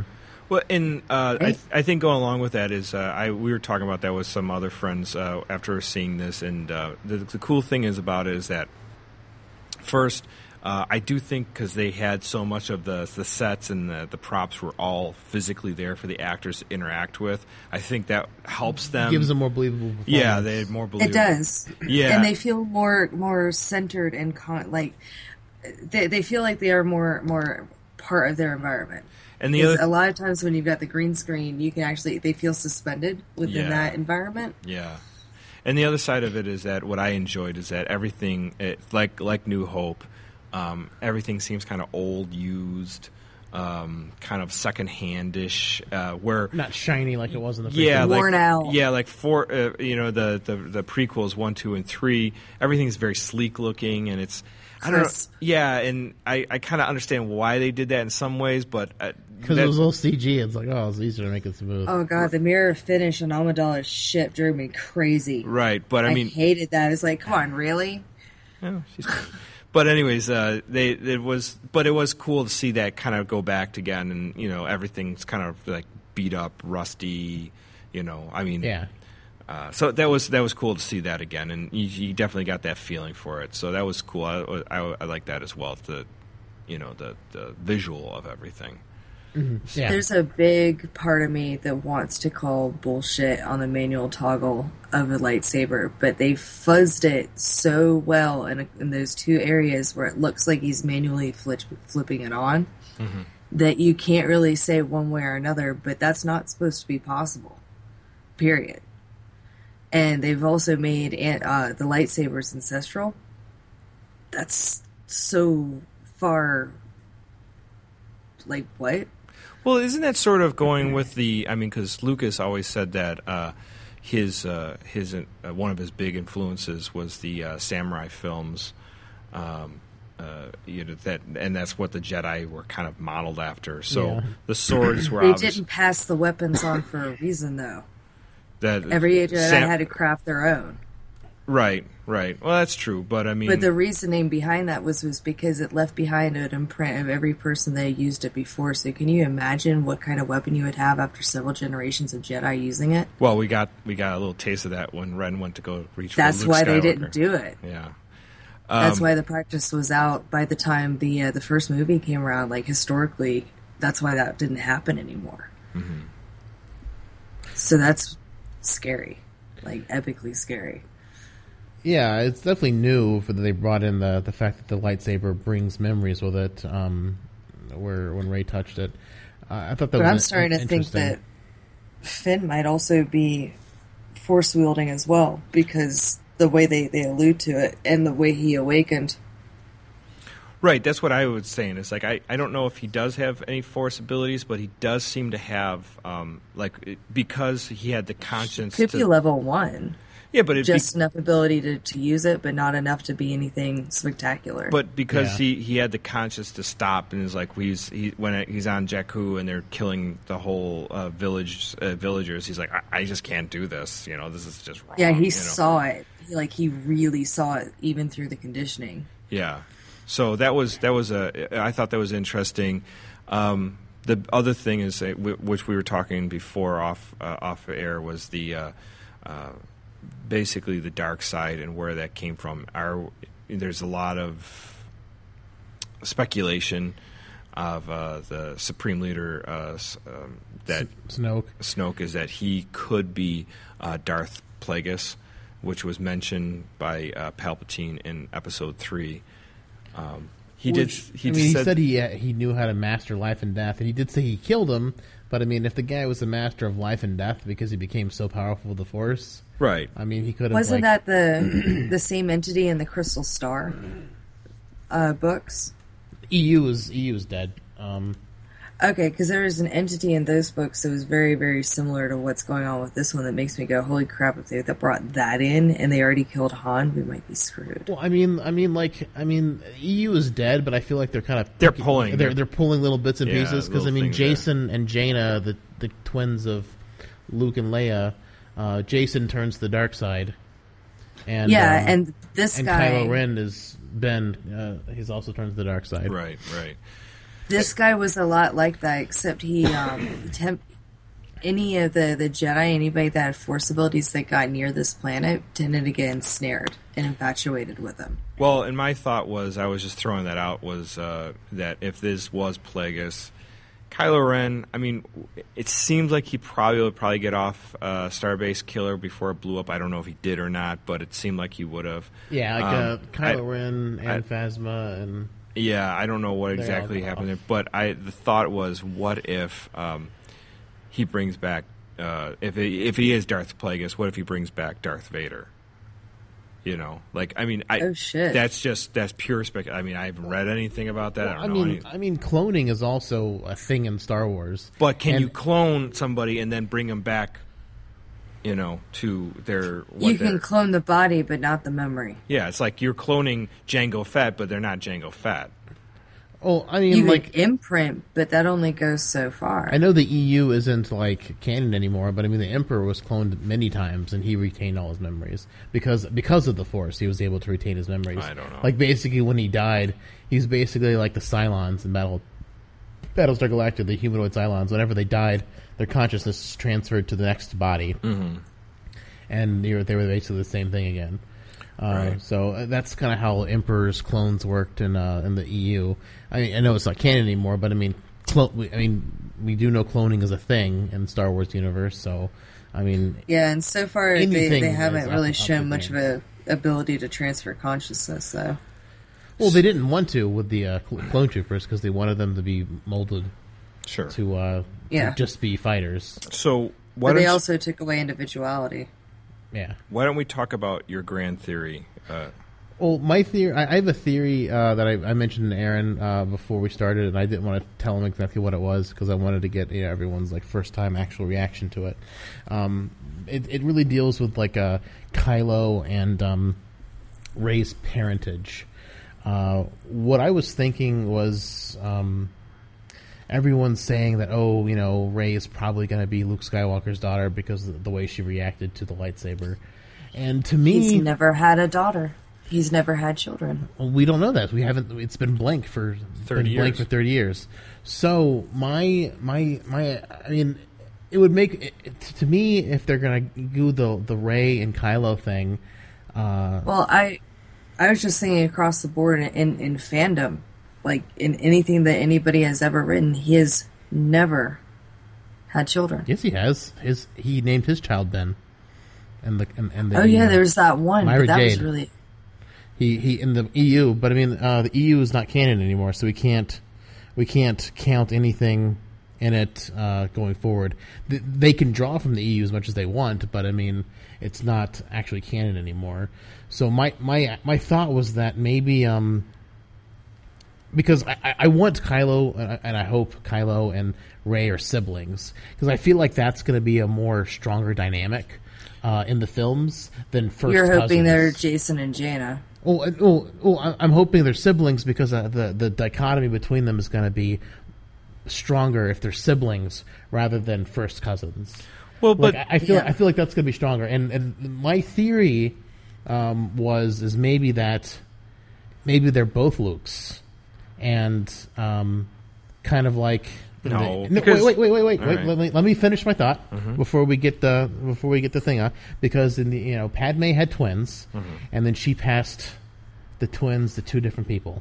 Well, and uh, I, th- I think going along with that is uh, I we were talking about that with some other friends uh, after seeing this, and uh, the, the cool thing is about it is that first uh, I do think because they had so much of the the sets and the, the props were all physically there for the actors to interact with. I think that helps them. Gives them more believable performance. Yeah, they had more believable. It does. Yeah, and they feel more more centered and con- like they they feel like they are more more part of their environment. And the other, a lot of times when you've got the green screen, you can actually they feel suspended within Yeah. that environment. Yeah, and the other side of it is that what I enjoyed is that everything, it, like like New Hope, um, everything seems kind of old, used, um, kind of secondhandish. Uh, where Not shiny like it was in the first yeah, one. like, Worn out. Yeah, like for uh, you know the, the the prequels one, two, and three. Everything's very sleek looking, and it's I don't know. Crisp. Yeah, and I, I kind of understand why they did that in some ways, but uh, Because that- it was all C G. It's like, oh, it's easier to make it smooth. Oh god, the mirror finish on Amidala's ship drove me crazy. right. But I I, mean, hated that. It's like, come on, really? Yeah, she's cool. But anyways, uh, they it was, but it was cool to see that kind of go back again, and you know everything's kind of like beat up, rusty. You know, I mean, Yeah. Uh, so that was that was cool to see that again, and you, you definitely got that feeling for it. So that was cool. I, I, I like that as well. The, you know, the the visual of everything. Yeah. There's a big part of me that wants to call bullshit on the manual toggle of a lightsaber, but they fuzzed it so well in, in those two areas where it looks like he's manually flip, flipping it on Mm-hmm. that you can't really say one way or another, but that's not supposed to be possible. Period. And they've also made uh, the lightsabers ancestral. That's so far. Like, what? Well, isn't that sort of going with the? I mean, because Lucas always said that uh, his uh, his uh, one of his big influences was the uh, samurai films. Um, uh, you know that, and that's what the Jedi were kind of modeled after. So Yeah. the swords were They obvious. didn't pass the weapons on for a reason, though. That Every Jedi Sam- had to craft their own. Right, right. Well, that's true, but I mean, But the reasoning behind that was was because it left behind an imprint of every person that had used it before. So can you imagine what kind of weapon you would have after several generations of Jedi using it? well, we got we got a little taste of that when Ren went to go reach. That's for Luke why they Skywalker. didn't do it. Yeah. That's Um, why the practice was out by the time the uh, the first movie came around. Like historically, that's why that didn't happen anymore. Mm-hmm. So that's scary, like epically scary. Yeah, it's definitely new for that they brought in the the fact that the lightsaber brings memories with it. Um, where when Rey touched it, uh, I thought that But was I'm starting to think interesting. that Finn might also be force wielding as well, because the way they, they allude to it and the way he awakened. Right, that's what I was saying. It's like I, I don't know if he does have any force abilities, but he does seem to have um like it- because he had the conscience Could to be level one. yeah, but it Just enough ability to, to use it, but not enough to be anything spectacular. but because Yeah. he, he had the conscience to stop and is like he's he when he's on Jakku and they're killing the whole uh, village uh, villagers, he's like I, I just can't do this. You know, this is just wrong. yeah, he you know? saw it. He, like, he really saw it, even through the conditioning. Yeah, so that was that was a I thought that was interesting. Um, the other thing is that w- which we were talking before off uh, off air was the uh, uh, basically the dark side and where that came from. Our there's a lot of speculation of uh, the Supreme Leader uh, s- um, that Snoke. Snoke is that he could be uh, Darth Plagueis, which was mentioned by uh, Palpatine in Episode Three. Um, he Which, did. He I just mean, said, he said he uh, he knew how to master life and death, and he did say he killed him. But I mean, if the guy was a master of life and death because he became so powerful with the Force, right. I mean, he could have. Wasn't like, that the the same entity in the Crystal Star uh, books? E U is E U is dead? Um, Okay, because there was an entity in those books that was very, very similar to what's going on with this one that makes me go, holy crap, if they that brought that in and they already killed Han, we might be screwed. well, I mean, I mean, like, I mean, E U is dead, but I feel like they're kind of They're pulling. They're they're pulling little bits and Yeah, pieces because I little mean, things there. Jason and Jaina, the the twins of Luke and Leia, uh, Jason turns to the dark side, and yeah, um, and this and guy... Kylo Ren is Ben. Uh, he's also turned to the dark side. Right, right. This guy was a lot like that, except he um, temp- any of the, the Jedi, anybody that had Force abilities that got near this planet tended to get ensnared and infatuated with him. Well, and my thought was, I was just throwing that out, was uh, that if this was Plagueis, Kylo Ren, I mean, it seems like he probably would probably get off uh, Starbase Killer before it blew up. I don't know if he did or not, but it seemed like he would have. Yeah, like um, uh, Kylo I, Ren and I, Phasma and... Yeah, I don't know what exactly happened there, but I the thought was, what if um, he brings back, uh, if he, if he is Darth Plagueis, what if he brings back Darth Vader? You know, like I mean, I, oh shit, that's just that's pure spec. I mean, I haven't read anything about that. Well, I don't I know. mean, any... I mean, cloning is also a thing in Star Wars. But can and... you clone somebody and then bring them back? You know, to their what you can clone the body, but not the memory. Yeah, it's like you're cloning Jango Fett, but they're not Jango Fett. Oh, I mean, you like can imprint, but that only goes so far. I know the E U isn't like canon anymore, but I mean, the Emperor was cloned many times, and he retained all his memories because because of the Force. He was able to retain his memories. I don't know. Like basically, when he died, he's basically like the Cylons in Battle Battlestar Galactica, the humanoid Cylons. Whenever they died, their consciousness transferred to the next body, mm-hmm. and they were, they were basically the same thing again. Uh, right. So that's kind of how Emperor's clones worked in uh, in the E U. I mean, I know it's not canon anymore, but I mean, clo- we, I mean, we do know cloning is a thing in the Star Wars universe. So, I mean, yeah, and so far they, anything they is haven't up- really up shown to much of game. a ability to transfer consciousness, though. Well, they didn't want to with the uh, cl- clone troopers because they wanted them to be molded Sure. to, uh, Yeah. to just be fighters. So why But they don't also took away individuality. Yeah. why don't we talk about your grand theory? Uh, Well, my theory, I, I have a theory uh, that I, I mentioned to Aaron uh, before we started, and I didn't want to tell him exactly what it was because I wanted to get you know, everyone's like first time actual reaction to it. Um, it. It really deals with like uh, Kylo and um, Rey's parentage. Uh, what I was thinking was um, everyone's saying that oh, you know, Rey is probably going to be Luke Skywalker's daughter because of the way she reacted to the lightsaber, and to me, He's never had a daughter. He's never had children. Well, we don't know that. We haven't. It's been blank for thirty been blank years. for thirty years. So my my my. I mean, it would make it, to me if they're gonna do the the Rey and Kylo thing. Uh, Well, I I was just thinking across the board in, in, in fandom, like in anything that anybody has ever written, he has never had children. yes, he has. His he named his child Ben. And the and, and the, Oh yeah, uh, there was that one, Myra but that was Jade. really. He he in the E U, but I mean uh, the E U is not canon anymore, so we can't we can't count anything in it uh, going forward. Th- they can draw from the E U as much as they want, but I mean it's not actually canon anymore. So my my my thought was that maybe um because I, I- I want Kylo and I, and I hope Kylo and Rey are siblings because I feel like that's going to be a more stronger dynamic uh, in the films than first. You're hoping cousins. they're Jason and Jaina. Oh, and- oh, oh, I- I'm hoping they're siblings because uh, the the dichotomy between them is going to be stronger if they're siblings rather than first cousins. well, but Like, I, I feel yeah. I feel like that's going to be stronger. And and my theory um, was is maybe that maybe they're both Lukes, and um, kind of like. No, They- because- wait, wait, wait, wait, wait. All wait right. let, me, let me finish my thought before we get the before we get the thing on. Because in the you know, Padme had twins, and then she passed the twins to two different people.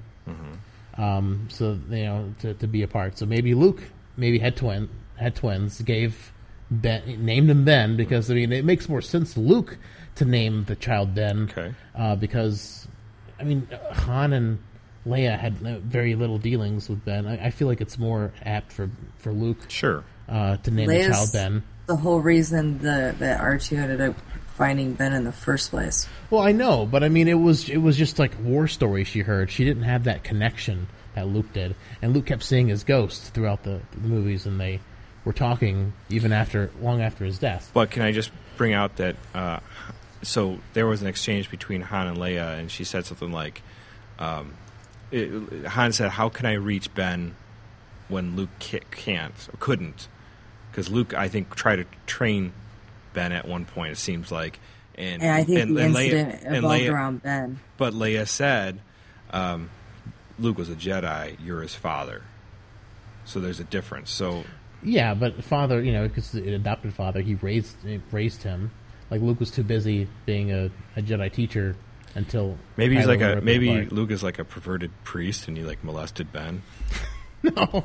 Um, so you know to, to be apart. So maybe Luke maybe had twin had twins. Gave Ben named him Ben because I mean it makes more sense to Luke to name the child Ben. Okay. Uh, because I mean Han and Leia had very little dealings with Ben. I, I feel like it's more apt for, for Luke sure. uh, to name Leia's the child Ben. the whole reason the that R two ended up finding Ben in the first place. Well, I know, but I mean, it was it was just like war story she heard. She didn't have that connection that Luke did, and Luke kept seeing his ghost throughout the, the movies, and they were talking even after long after his death. But can I just bring out that uh, so there was an exchange between Han and Leia, and she said something like, um, it, Han said, "How can I reach Ben when Luke ca- can't or couldn't?" Because Luke, I think, tried to train Ben at one point. It seems like, and And I think and, the and incident Leia, and evolved Leia, around Ben. But Leia said, um, "Luke was a Jedi. You're his father." So there's a difference. So yeah, but father, you know, because an adopted father, he raised he raised him. Like Luke was too busy being a, a Jedi teacher until maybe he's Kylo like ripped a him maybe apart. Luke is like a perverted priest and he like molested Ben. No.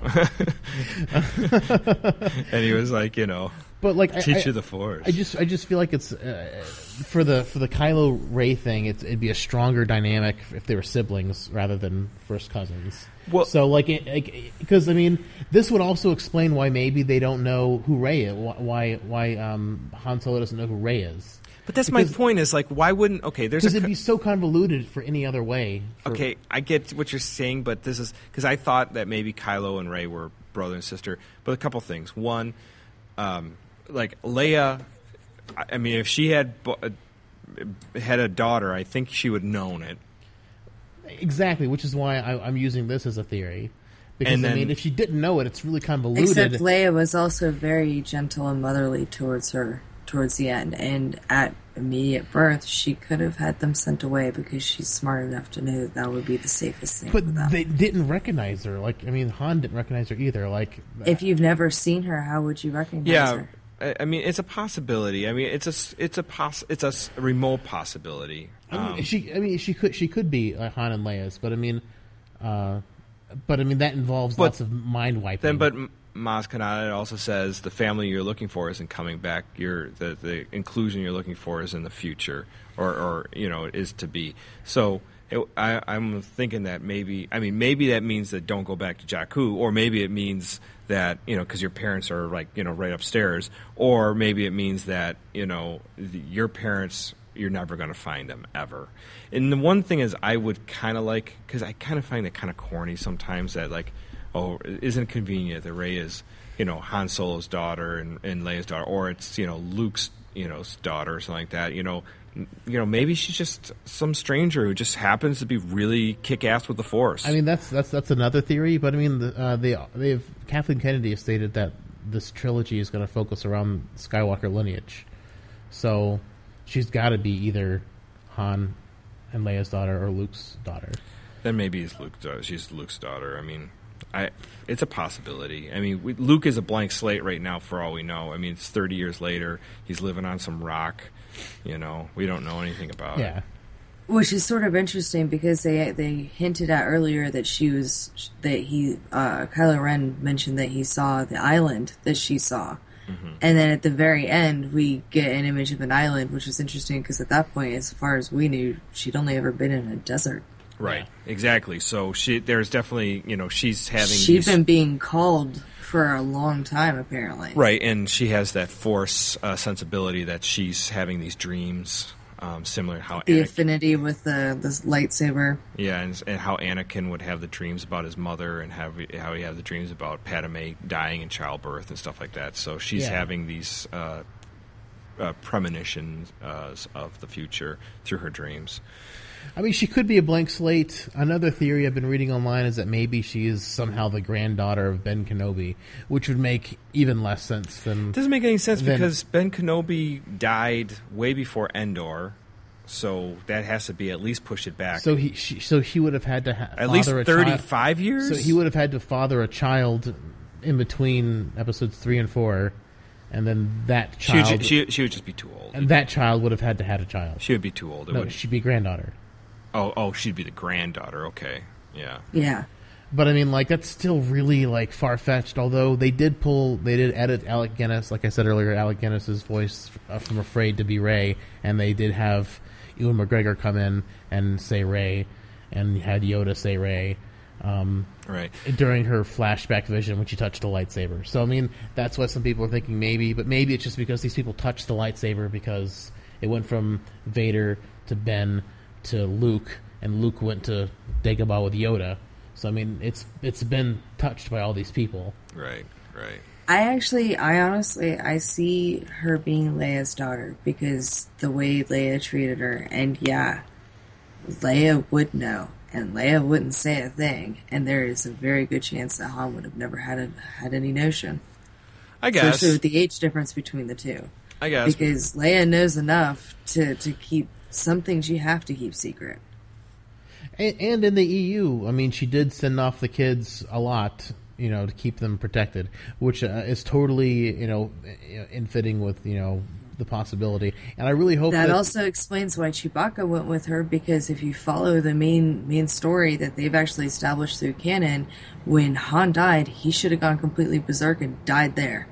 And he was like, you know, But like, teach I, you the Force. I just, I just feel like it's uh, for the for the Kylo Rey thing. It's, it'd be a stronger dynamic if they were siblings rather than first cousins. Well- so like, because I mean, this would also explain why maybe they don't know who Rey is. Why, why um, Han Solo doesn't know who Rey is. But that's Because- my point. Is like, why wouldn't? Okay, there's Because a it'd be so convoluted for any other way. for- okay. I get what you're saying, but this is because I thought that maybe Kylo and Rey were brother and sister. But a couple things. One, um, like Leia. I I mean, if she had bo- uh, had a daughter, I think she would known it. Exactly, which is why I, I'm using this as a theory. Because And I then- mean, if she didn't know it, it's really convoluted. Except Leia was also very gentle and motherly towards her towards the end, and at immediate birth, she could have had them sent away because she's smart enough to know that, that would be the safest thing But for them. they didn't recognize her. Like, I mean, Han didn't recognize her either. Like, If you've never seen her, how would you recognize Yeah, her? I, I mean, it's a possibility. I mean, it's a s- it's a poss- it's a s- remote possibility. I mean, Um, she, I mean, she could, she could be uh, Han and Leia's, but I mean, uh, but I mean that involves But lots of mind wiping. Then, but M- Maz Kanata also says the family you're looking for isn't coming back. You're, the the inclusion you're looking for is in the future, or, or you know, is to be. So it, I, I'm thinking that maybe, I mean, maybe that means that don't go back to Jakku, or maybe it means that, you know, because your parents are like, you know, right upstairs, or maybe it means that, you know, the, your parents, you're never going to find them ever. And the one thing is, I would kind of like, because I kind of find it kind of corny sometimes that like, oh, isn't it convenient that Rey is, you know, Han Solo's daughter and, and Leia's daughter, or it's, you know, Luke's, you know, daughter or something like that. You know, you know, maybe she's just some stranger who just happens to be really kick ass with the Force. I mean, that's that's that's another theory. But I mean, the, uh, they they've Kathleen Kennedy has stated that this trilogy is going to focus around Skywalker lineage, so she's got to be either Han and Leia's daughter or Luke's daughter. Then maybe it's Luke's daughter. She's Luke's daughter. I mean, I it's a possibility. I mean, we, Luke is a blank slate right now for all we know. I mean, it's thirty years later. He's living on some rock. You know, we don't know anything about it. Yeah. Which is sort of interesting because they they hinted at earlier that she was that he uh, Kylo Ren mentioned that he saw the island that she saw, Mm-hmm. and then at the very end we get an image of an island, which was interesting because at that point, as far as we knew, she'd only ever been in a desert. Right. Exactly. So she there's definitely, you know, she's having She'd these, been being called for a long time, apparently. right, and she has that Force uh, sensibility that she's having these dreams, um, similar to how The Anakin, affinity with the this lightsaber. yeah, and, and how Anakin would have the dreams about his mother, and have how he had the dreams about Padme dying in childbirth and stuff like that. So she's Yeah. having these uh, uh, premonitions uh, of the future through her dreams. I mean, she could be a blank slate. Another theory I've been reading online is that maybe she is somehow the granddaughter of Ben Kenobi, which would make even less sense than. It doesn't make any sense Then- because Ben Kenobi died way before Endor, so that has to be at least push it back. So he, she, so he would have had to ha- at least father a child- thirty-five years. So he would have had to father a child in between episodes three and four, and then that She would, child, ju- she, she would just be too old. and that child would have had to had a child. She would be too old. It No, would- she'd be granddaughter. oh, oh, she'd be the granddaughter. Okay, yeah. Yeah. But I mean, like that's still really like far fetched. Although they did pull, they did edit Alec Guinness, like I said earlier, Alec Guinness's voice uh, from Afraid to be Rey, and they did have Ewan McGregor come in and say Rey, and had Yoda say Rey. Um, Right. during her flashback vision when she touched the lightsaber. So, I mean, that's why some people are thinking maybe, but maybe it's just because these people touched the lightsaber because it went from Vader to Ben to Luke, and Luke went to Dagobah with Yoda. So, I mean, it's it's been touched by all these people. Right. Right. I actually, I honestly, I see her being Leia's daughter because the way Leia treated her, and yeah, Leia would know, and Leia wouldn't say a thing, and there is a very good chance that Han would have never had a, had any notion, I guess. especially with the age difference between the two, I guess. because Leia knows enough to to keep some things you have to keep secret. And, and in the E U, I mean, she did send off the kids a lot you know, to keep them protected, which uh, is totally, you know, in fitting with, you know, the possibility. And I really hope that, that also explains why Chewbacca went with her, because if you follow the main main story that they've actually established through canon, when Han died, he should have gone completely berserk and died there.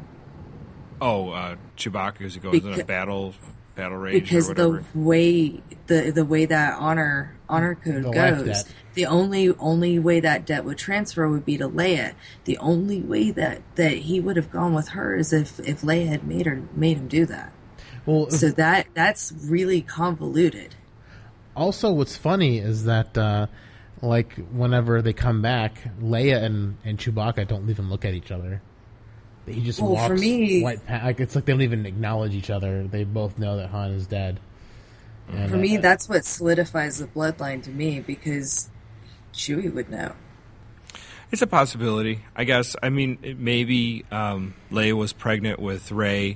Oh, uh, Chewbacca, as he goes Beca- in a battle battle range because or whatever. the way the the way that honor honor code The life goes, debt. the only only way that debt would transfer would be to Leia. The only way that, that he would have gone with her is if, if Leia had made her made him do that. well, So that that's really convoluted. also what's funny is that uh, like whenever they come back, Leia and, and Chewbacca don't even look at each other. He just Well, walks for me- right past. Like, it's like they don't even acknowledge each other. They both know that Han is dead. And, For me, uh, that's what solidifies the bloodline to me, because Chewie would know. It's a possibility, I guess. I mean, it maybe um, Leia was pregnant with Rey,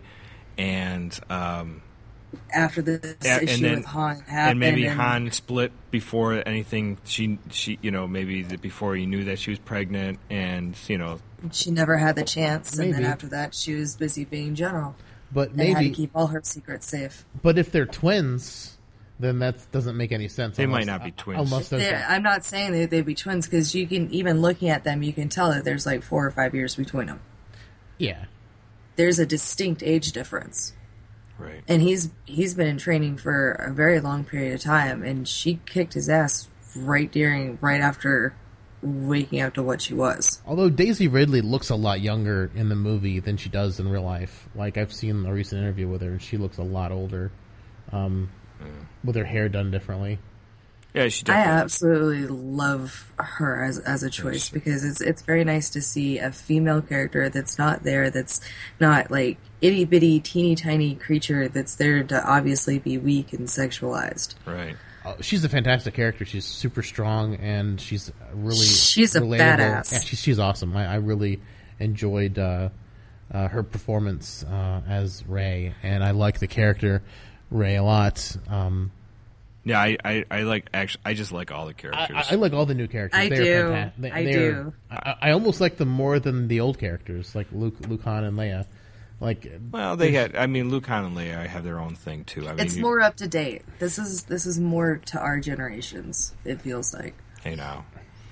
and um, After this Yeah, and issue then- with Han happened, and maybe and Han split before anything. She, she, you know, maybe the, before he knew that she was pregnant, and you know, she never had the chance. And then Maybe. after that, she was busy being general but and had to maybe, keep all her secrets safe. but if they're twins, then that doesn't make any sense. They unless- might not be twins. Unless there's They're- I'm not saying that they'd be twins, because you can, even looking at them, you can tell that there's like four or five years between them. yeah. There's a distinct age difference. right? And he's he's been in training for a very long period of time, and she kicked his ass right during right after waking up to what she was. Although Daisy Ridley looks a lot younger in the movie than she does in real life. Like, I've seen a recent interview with her, and she looks a lot older, um, with her hair done differently. Yeah, she I definitely. absolutely love her as as a choice, because it's it's very nice to see a female character that's not there, that's not like itty bitty teeny tiny creature that's there to obviously be weak and sexualized. Right. Uh, she's a fantastic character. She's super strong, and she's really She's a relatable. badass. Yeah, she's, she's awesome. I, I really enjoyed uh, uh, her performance uh, as Rey, and I like the character Rey a lot. Um, Yeah, I, I, I like actually. I just like all the characters. I, I like all the new characters. I They're do. fanta- they- I they're- do. I, I almost like them more than the old characters, like Luke, Luke Han, and Leia. Like, well, they had. I mean, Luke Han and Leia have their own thing too. I mean, It's you, more up to date. This is this is more to our generations, it feels like. You know.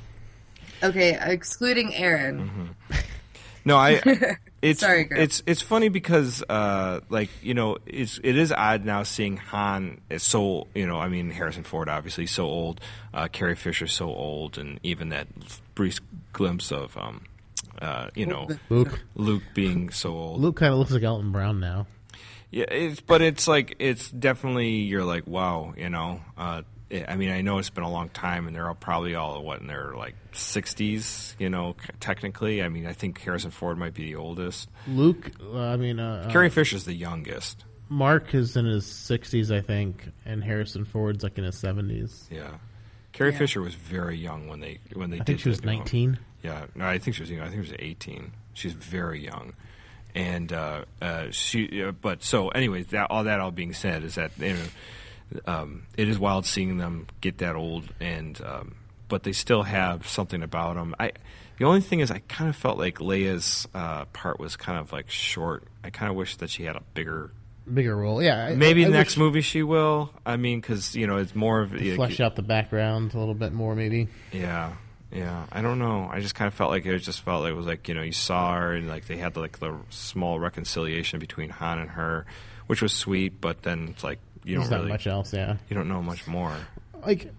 Okay, excluding Aaron. No, I. It's Sorry, girl. it's it's funny because uh, like you know it's it is odd now seeing Han is so you know I mean Harrison Ford obviously so old, uh, Carrie Fisher so old, and even that brief glimpse of um, uh, you know Luke. Luke being so old. Luke kind of looks like Elton Brown now. Yeah, it's, but it's like it's definitely you're like wow, you know. Uh, it, I mean, I know it's been a long time, and they're all probably all what in their like sixties, you know. c- Technically, I mean, I think Harrison Ford might be the oldest. Luke, uh, I mean, uh, Carrie uh, Fisher's the youngest. Mark is in his sixties, I think, and Harrison Ford's like in his seventies. Yeah, Carrie Yeah. Fisher was very young when they when they I did. think she was that, you know. nineteen. Yeah, no, I think she was. You know, I think she was eighteen. She's very young, and uh, uh, she. Uh, but so, anyways, that all that all being said is that you know, um, it is wild seeing them get that old, and um, but they still have something about them. I. The only thing is, I kind of felt like Leia's uh, part was kind of like short. I kind of wish that she had a bigger. Bigger role, yeah. I- Maybe I, I next wish movie she will. I mean, because you know, it's more of to flesh out the background a little bit more, maybe. Yeah, yeah. I don't know. I just kind of felt like it just felt like it was like you know you saw her and like they had like the small reconciliation between Han and her, which was sweet. But then it's like you There's don't not really much else, yeah. you don't know much more. Like,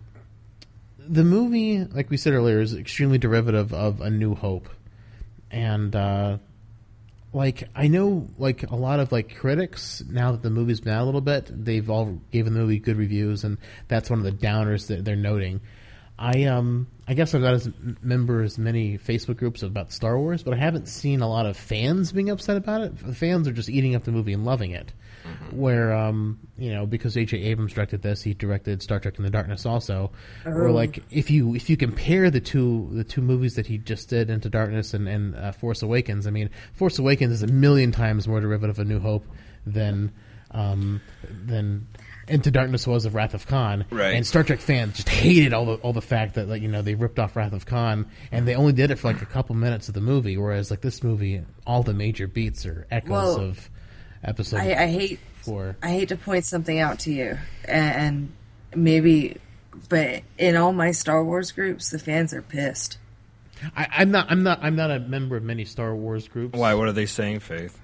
the movie, like we said earlier, is extremely derivative of A New Hope. And, uh, like, I know, like, a lot of, like, critics, now that the movie's been out a little bit, they've all given the movie good reviews, and that's one of the downers that they're noting. I, um, I guess I've got as member as many Facebook groups about Star Wars, but I haven't seen a lot of fans being upset about it. The fans are just eating up the movie and loving it. Where, um, you know, because J J Abrams directed this, he directed Star Trek Into Darkness also. Or Oh. like, if you if you compare the two the two movies that he just did, Into Darkness and, and uh, Force Awakens, I mean, Force Awakens is a million times more derivative of A New Hope than um, than Into Darkness was of Wrath of Khan, Right. and Star Trek fans just hated all the all the fact that, like, you know, they ripped off Wrath of Khan, and they only did it for like a couple minutes of the movie, whereas like this movie, all the major beats are echoes Well, of episode I, I hate four. I hate to point something out to you, and, and maybe, but in all my Star Wars groups, the fans are pissed. I, I'm not I'm not I'm not a member of many Star Wars groups. Why? What are they saying, Faith?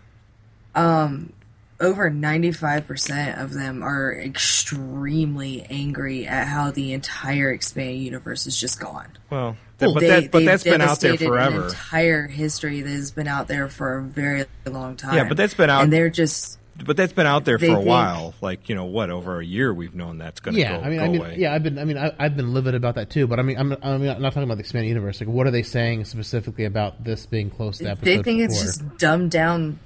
Um, over ninety-five percent of them are extremely angry at how the entire expanded universe is just gone. Well, Well, but They- that but they've that's been out there devastated forever. An entire history that has been out there for a very long time. Yeah, but that's been out- and they're just But that's been out there for They a think- while. Like, you know, what, over a year we've known that's going to Yeah, go, I mean, go I mean, away. yeah, I've been, I mean, I, I've been livid about that too. But I mean, I'm, I'm not talking about the expanded universe. Like, what are they saying specifically about this being close to episode they think four? it's just dumbed down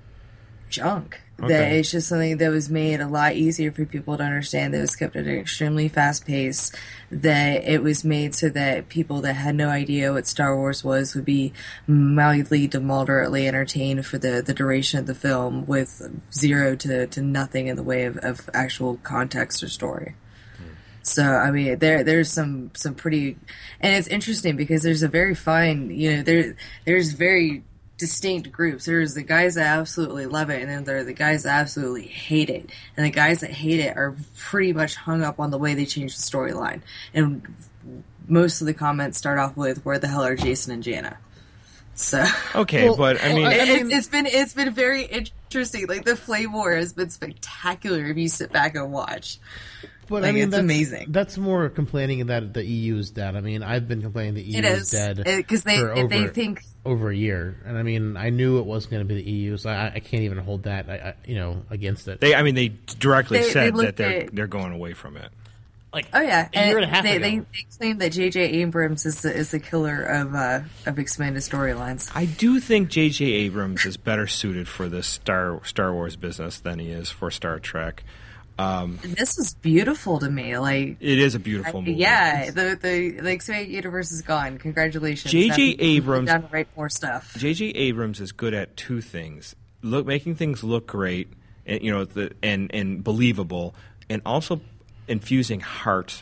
junk. That Okay. it's just something that was made a lot easier for people to understand. That was kept at an extremely fast pace. That it was made so that people that had no idea what Star Wars was would be mildly to moderately entertained for the, the duration of the film, with zero to, to nothing in the way of, of actual context or story. So I mean, there there's some some pretty, and it's interesting because there's a very fine, you know, there there's very distinct groups. There's the guys that absolutely love it, and then there are the guys that absolutely hate it. And the guys that hate it are pretty much hung up on the way they changed the storyline. And most of the comments start off with, "Where the hell are Jason and Jana?" So Okay, Well, but I mean, well, I- it, mean- it's been it's been very interesting. Like the Flame War has been spectacular if you sit back and watch. But Like, I mean, it's that's, amazing. That's more complaining that the E U is dead. I mean, I've been complaining the E U It is is dead because they for over, they think. over a year, and I mean, I knew it wasn't going to be the E U, so I, I can't even hold that, I, I, you know, against it. they, I mean, they directly They- they said that looked they're at- they're going away from it. like, Oh yeah, a year and a half they, ago. they they claim that J J Abrams is the is the killer of uh, of expanded storylines. I do think J J Abrams is better suited for this Star Star Wars business than he is for Star Trek. Um, And this was beautiful to me. Like, it is a beautiful movie. yeah, the the the expanded universe is gone. Congratulations, J J Now people can sit Abrams- down and write more stuff. J J Abrams is good at two things: look, making things look great, and you know, the, and and believable, and also infusing heart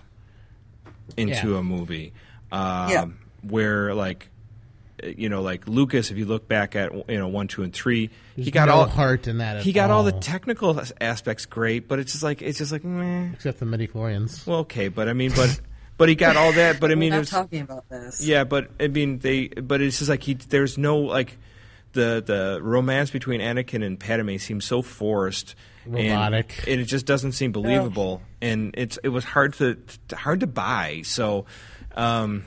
into Yeah. a movie. Um, Yeah. Where like, you know, like Lucas, if you look back at you know one, two, and three, There's he got no all heart in that. At he got all the all, technical aspects great, but it's just like it's just like meh. except the midichlorians. Well, okay, but I mean, but but he got all that. But I mean, We're it not was, talking about this. yeah, but I mean, they. But it's just like he. There's no like the the romance between Anakin and Padme seems so forced, Robotic. and, and it just doesn't seem believable, and it's it was hard to hard to buy. So, um,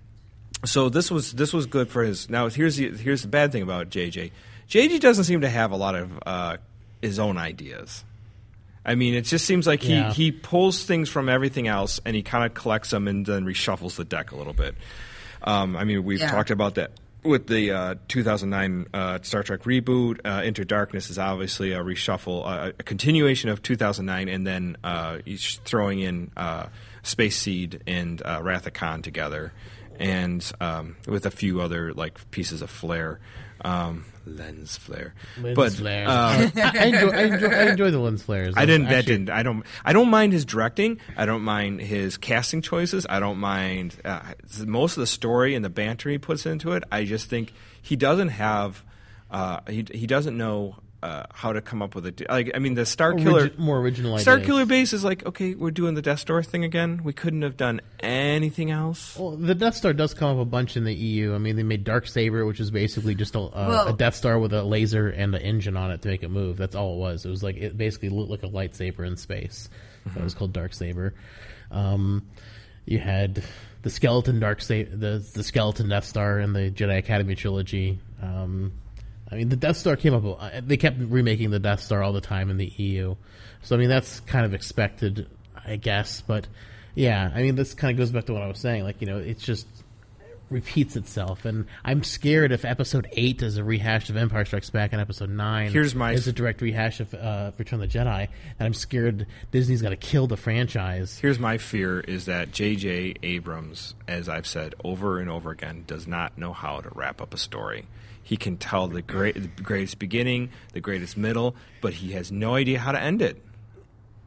so this was this was good for his. Now here's the here's the bad thing about J J. J J doesn't seem to have a lot of uh, his own ideas. I mean, it just seems like he, Yeah. he pulls things from everything else and he kind of collects them and then reshuffles the deck a little bit. Um, I mean, we've Yeah. talked about that with the uh, two thousand nine uh, Star Trek reboot. Uh, Into Darkness is obviously a reshuffle, uh, a continuation of two thousand nine, and then uh, he's throwing in uh, Space Seed and uh, Wrath of Khan together, and um, with a few other like pieces of flair. Um, lens flare, Lens but flares. uh, I, I enjoy, I enjoy, I enjoy the lens flares. I didn't. That Actually, didn't. I don't. I don't mind his directing. I don't mind his casting choices. I don't mind uh, most of the story and the banter he puts into it. I just think he doesn't have. Uh, he he doesn't know uh, how to come up with it. Like I mean, the Star Killer Origi- more original Star ideas. Killer base is like, okay, we're doing the Death Star thing again. We couldn't have done anything else. Well, the Death Star does come up a bunch in the E U. I mean, they made Darksaber, which is basically just a, a, Well- a Death Star with a laser and an engine on it to make it move. That's all it was. It was like it basically looked like a lightsaber in space. So it was called Darksaber. Um, you had the skeleton Darksaber, the the skeleton Death Star in the Jedi Academy trilogy. Um, I mean, the Death Star came up. uh, They kept remaking the Death Star all the time in the E U. So I mean, that's kind of expected, I guess. But yeah, I mean, this kind of goes back to what I was saying. Like, you know, it's just repeats itself, and I'm scared if Episode Eight is a rehash of Empire Strikes Back, and Episode Nine Here's my- is a direct rehash of uh, Return of the Jedi, and I'm scared Disney's got to kill the franchise. Here's my fear: is that J J Abrams, as I've said over and over again, does not know how to wrap up a story. He can tell the great, the greatest beginning, the greatest middle, but he has no idea how to end it.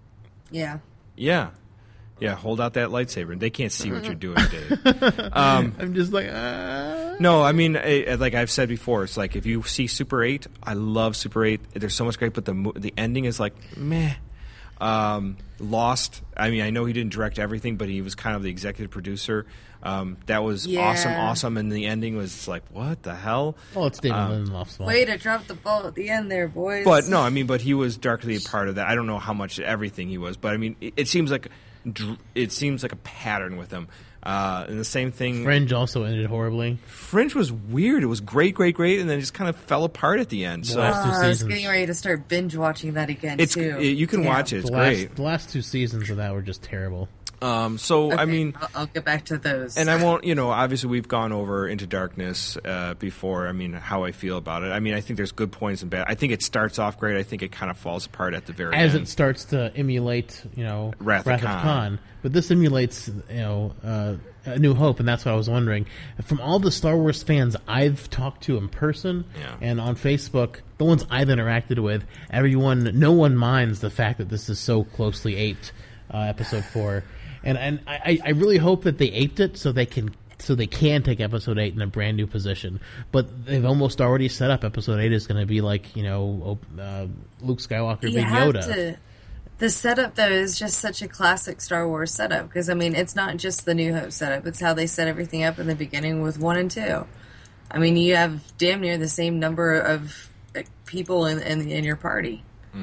Yeah. Yeah. Yeah, hold out that lightsaber. They can't see what you're doing, Dave. Um, I'm just like, ah. no, I mean, I, like I've said before, it's like if you see Super eight, I love Super eight. There's so much great, but the mo- the ending is like, meh. Um, Lost, I mean, I know he didn't direct everything, but he was kind of the executive producer. Um, that was Yeah. awesome, awesome, and the ending was like, what the hell? Well, it's David Um, Lindelof's fault. Way to drop the ball at the end there, boys. But no, I mean, but he was darkly a part of that. I don't know how much everything he was, but I mean, it, it seems like it seems like a pattern with him. Uh, and the same thing. Fringe also ended horribly. Fringe was weird. It was great, great, great, and then it just kind of fell apart at the end. So last two Oh, I was seasons. getting ready to start binge watching that again, it's too. it, you can Damn. watch it. It's The great. last, the last two seasons of that were just terrible. Um, so I Okay, mean. I'll, I'll get back to those. And I won't, you know, obviously we've gone over Into Darkness uh, before. I mean, how I feel about it. I mean, I think there's good points and bad. I think it starts off great. I think it kind of falls apart at the very As end. it starts to emulate, you know, Wrath of Khan. Khan. But this emulates, you know, uh, A New Hope, and that's what I was wondering. From all the Star Wars fans I've talked to in person Yeah. and on Facebook, the ones I've interacted with, everyone, no one minds the fact that this is so closely aped uh, Episode Four. And and I, I really hope that they aped it so they can so they can take Episode Eight in a brand new position. But they've almost already set up Episode Eight is going to be like, you know, uh, Luke Skywalker you being have Yoda. to. The setup, though, is just such a classic Star Wars setup. Because, I mean, it's not just the New Hope setup. It's how they set everything up in the beginning with one and two. I mean, you have damn near the same number of like, people in, in in your party.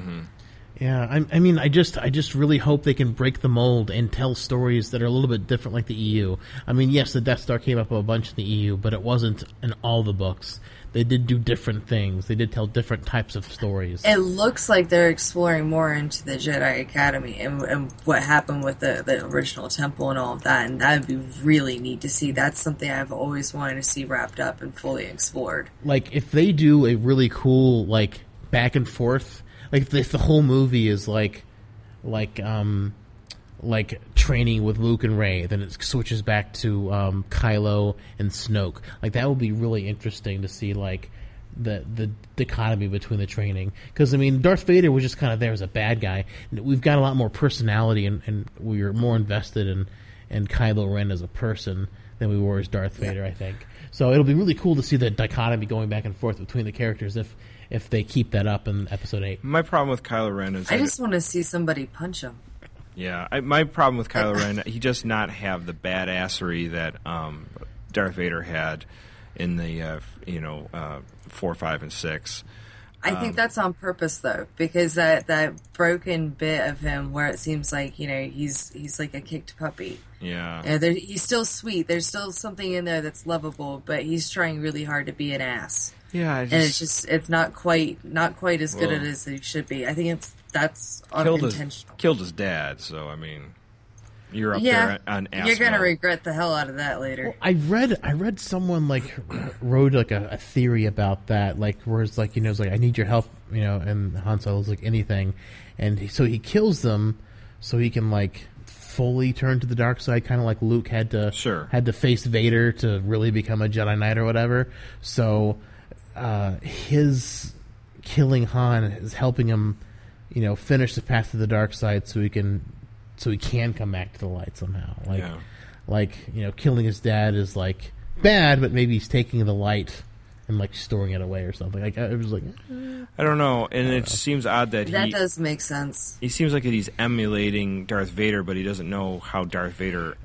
Yeah, I, I mean, I just, I just really hope they can break the mold and tell stories that are a little bit different, like the E U. I mean, yes, the Death Star came up a bunch in the E U, but it wasn't in all the books. They did do different things. They did tell different types of stories. It looks like they're exploring more into the Jedi Academy and, and what happened with the, the original temple and all of that, and that would be really neat to see. That's something I've always wanted to see wrapped up and fully explored. Like, if they do a really cool, like, back and forth, like, if the, if the whole movie is like, like, um, like training with Luke and Rey, then it switches back to um, Kylo and Snoke. Like, that would be really interesting to see, like, the the dichotomy between the training. Because, I mean, Darth Vader was just kind of there as a bad guy. We've got a lot more personality, and, and we are more invested in, in Kylo Ren as a person than we were as Darth Vader, I think. So it'll be really cool to see the dichotomy going back and forth between the characters if if they keep that up in Episode eight. My problem with Kylo Ren is I that- just want to see somebody punch him. Yeah, I, my problem with Kylo Ren, he does not have the badassery that um, Darth Vader had in the uh, you know uh, four, five, and six. I think that's on purpose, though, because that, that broken bit of him where it seems like, you know, he's he's like a kicked puppy. Yeah, You know, there, he's still sweet. There's still something in there that's lovable, but he's trying really hard to be an ass. yeah. I just, And it's just, it's not quite not quite as good Well, as he should be. I think it's that's killed his unintentional. killed his dad. So I mean, you're up Yeah, there on ass. you're gonna mode. regret the hell out of that later. I read I read someone like wrote like a, a theory about that, like where it's like, you know, it's like, I need your help, you know, and Han Solo's like, anything, and he, so he kills them so he can like fully turn to the dark side, kind of like Luke had to Sure. had to face Vader to really become a Jedi Knight or whatever. So uh, his killing Han is helping him, you know, finish the path to the dark side so he can so he can come back to the light somehow. Like Yeah. like, you know, killing his dad is like bad, but maybe he's taking the light and like storing it away or something. Like I was like, I don't know, and it seems odd that, That he does make sense. he seems like he's emulating Darth Vader, but he doesn't know how Darth Vader,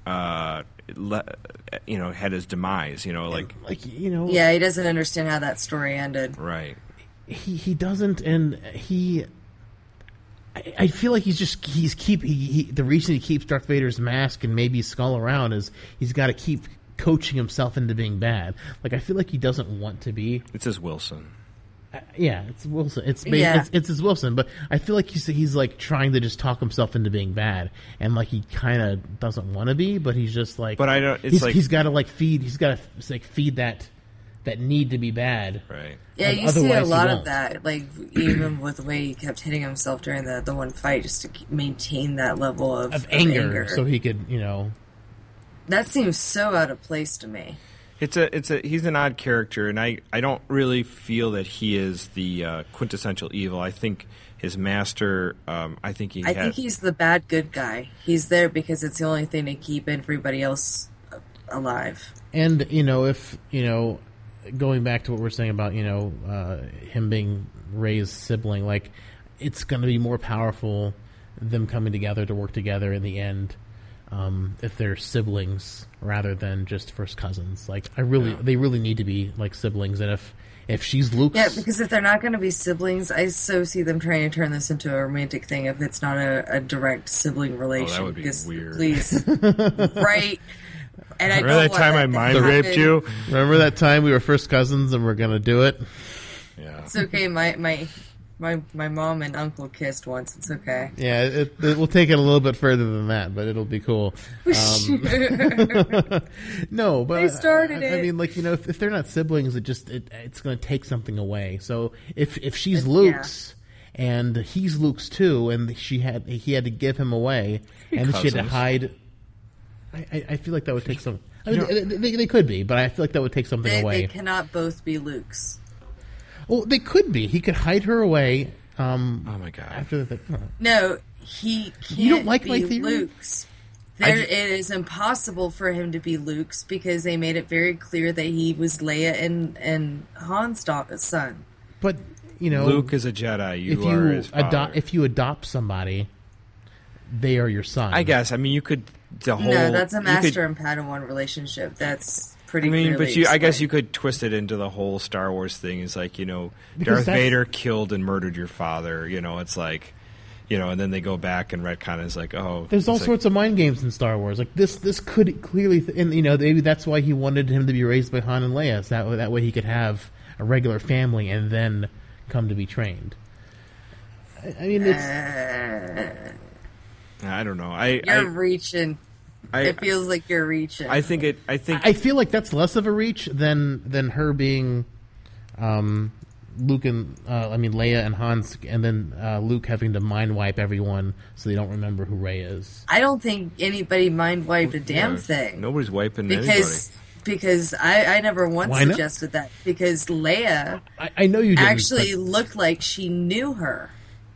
uh, le- you know, had his demise. You know, like like you know, Yeah, he doesn't understand how that story ended. right. he he doesn't, and he. I, I feel like he's just he's keep he, he, the reason he keeps Darth Vader's mask and maybe skull around is he's got to keep coaching himself into being bad. Like I feel like he doesn't want to be. It's his Wilson. Uh, yeah, it's Wilson. It's ba- Yeah. it's, it's his Wilson, but I feel like he's he's like trying to just talk himself into being bad, and like he kind of doesn't want to be, but he's just like. But I don't- it's he's, like- he's got to like feed. He's got to like feed that that need to be bad. Right. Yeah, Um, you see a otherwise he lot of won't. that, like even with the way he kept hitting himself during the, the one fight, just to keep, maintain that level of, Of of anger, anger. so he could, you know. That seems so out of place to me. It's a, it's a, he's an odd character, and I, I don't really feel that he is the uh, quintessential evil. I think his master, um, I think he. I had, think he's the bad good guy. He's there because it's the only thing to keep everybody else alive. And you know, if you know, going back to what we're saying about you know uh, him being Rey's sibling, like it's going to be more powerful them coming together to work together in the end. Um, if they're siblings rather than just first cousins, like I really, yeah. they really need to be like siblings. And if if she's Luke's, yeah, because if they're not going to be siblings, I so see them trying to turn this into a romantic thing. If it's not a, a direct sibling relation, oh, that would be because, weird. Please, right? And I remember don't that time that I mind raped you. Remember that time we were first cousins and we're gonna do it? Yeah, it's okay. My my. My my mom and uncle kissed once. It's okay. Yeah, it, it, we'll take it a little bit further than that, but it'll be cool. Um, no, but they started I, I it. mean, like you know, if, if they're not siblings, it just it, it's going to take something away. So if if she's Luke's yeah. and he's Luke's too, and she had he had to give him away, and she had to hide. I, I, I feel like that would take some. I mean, they, they, they could be, but I feel like that would take something they, away. They cannot both be Luke's. Well, they could be. He could hide her away. Um, oh my god! After the, oh. No, he can't you don't like be my theory? Luke's. There, just, it is impossible for him to be Luke's because they made it very clear that he was Leia and and Han's daughter's son. But you know, Luke is a Jedi. You if are you his father. adopt, if you adopt somebody, they are your son. I guess. I mean, you could the whole. No, that's a master could, and Padawan relationship. That's. Pretty I mean, but you, explained. I guess you could twist it into the whole Star Wars thing. Is like, you know, Because Darth that's- Vader killed and murdered your father. You know, it's like, you know, and then they go back and retcon is like, oh, There's all it's like- sorts of mind games in Star Wars. Like this, this could clearly, th- and you know, maybe that's why he wanted him to be raised by Han and Leia. So that way, that way he could have a regular family and then come to be trained. I, I mean, it's. Uh, I don't know. I you're I, reaching. I, it feels like you're reaching. I think it. I think. I feel like that's less of a reach than than her being, um, Luke and uh, I mean Leia and Hans, and then uh, Luke having to mind wipe everyone so they don't remember who Rey is. I don't think anybody mind wiped a damn yeah, thing. Nobody's wiping because because I, I never once Why not? suggested that because Leia I, I know you didn't, actually but- looked like she knew her.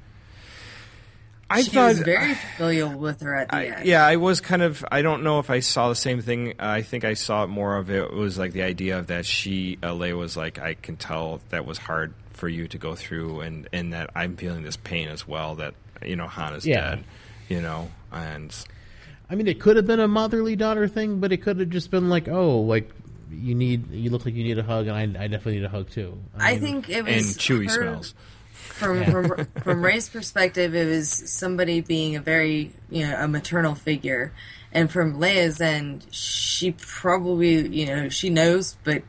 I she thought was very familiar with her at the I, end. yeah, I was kind of. I don't know if I saw the same thing. Uh, I think I saw it more of it was like the idea of that she, uh, Leia, was like, I can tell that was hard for you to go through, and, and that I'm feeling this pain as well. That you know, Han is Yeah. dead. You know, and I mean, it could have been a motherly daughter thing, but it could have just been like, oh, like you need, you look like you need a hug, and I, I definitely need a hug too. I mean, think it and was Chewie her, smells. From, from from Rey's perspective, it was somebody being a very you know a maternal figure, and from Leia's end, she probably you know she knows but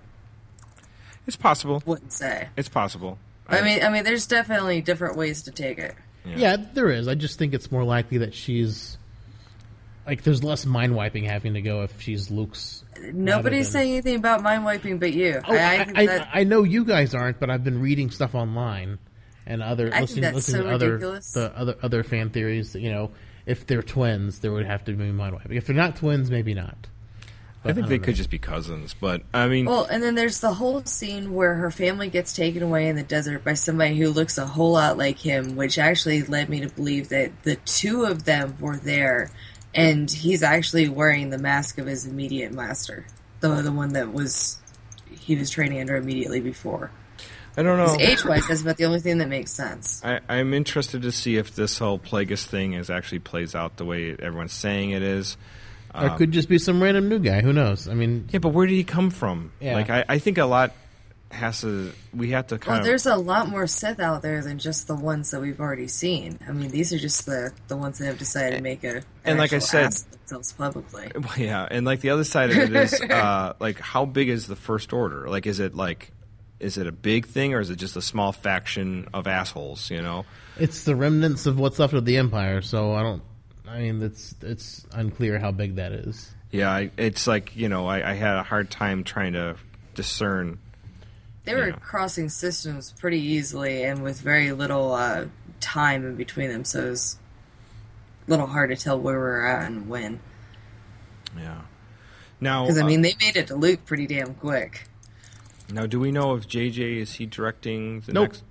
It's possible. wouldn't say. It's possible. I mean, I mean, there's definitely different ways to take it. Yeah. yeah, there is. I just think it's more likely that she's like there's less mind wiping having to go if she's Luke's. Nobody's than- saying anything about mind wiping but you. Oh, I, I I, think I, that I know you guys aren't, but I've been reading stuff online and other I think listening, that's listening so to other ridiculous. the other other fan theories. That, you know, if they're twins, there would have to be mind wiping. If they're not twins, maybe not. But I think don't they know. could just be cousins, but I mean, Well, and then there's the whole scene where her family gets taken away in the desert by somebody who looks a whole lot like him, which actually led me to believe that the two of them were there, and he's actually wearing the mask of his immediate master, the the one that was he was training under immediately before. I don't know. Age-wise, that's about the only thing that makes sense. I, I'm interested to see if this whole Plagueis thing is actually plays out the way everyone's saying it is. Or it could just be some random new guy. Who knows? I mean, Yeah, but where did he come from? Yeah. Like, I, I think a lot has to. We have to kind Well, of. there's a lot more Sith out there than just the ones that we've already seen. I mean, these are just the, the ones that have decided to make a an And like I actual said- ass of themselves publicly. Well, yeah, and like the other side of it is, uh, like, how big is the First Order? Like, is it like, is it a big thing, or is it just a small faction of assholes? You know? it's the remnants of what's left of the Empire. So I don't. I mean, it's it's unclear how big that is. Yeah, I, it's like you know, I, I had a hard time trying to discern. They were Yeah. crossing systems pretty easily and with very little uh, time in between them, so it was a little hard to tell where we were at and when. Yeah. Now, Because, I uh, mean, they made it to Luke pretty damn quick. now, do we know if J J is he directing the Nope. next?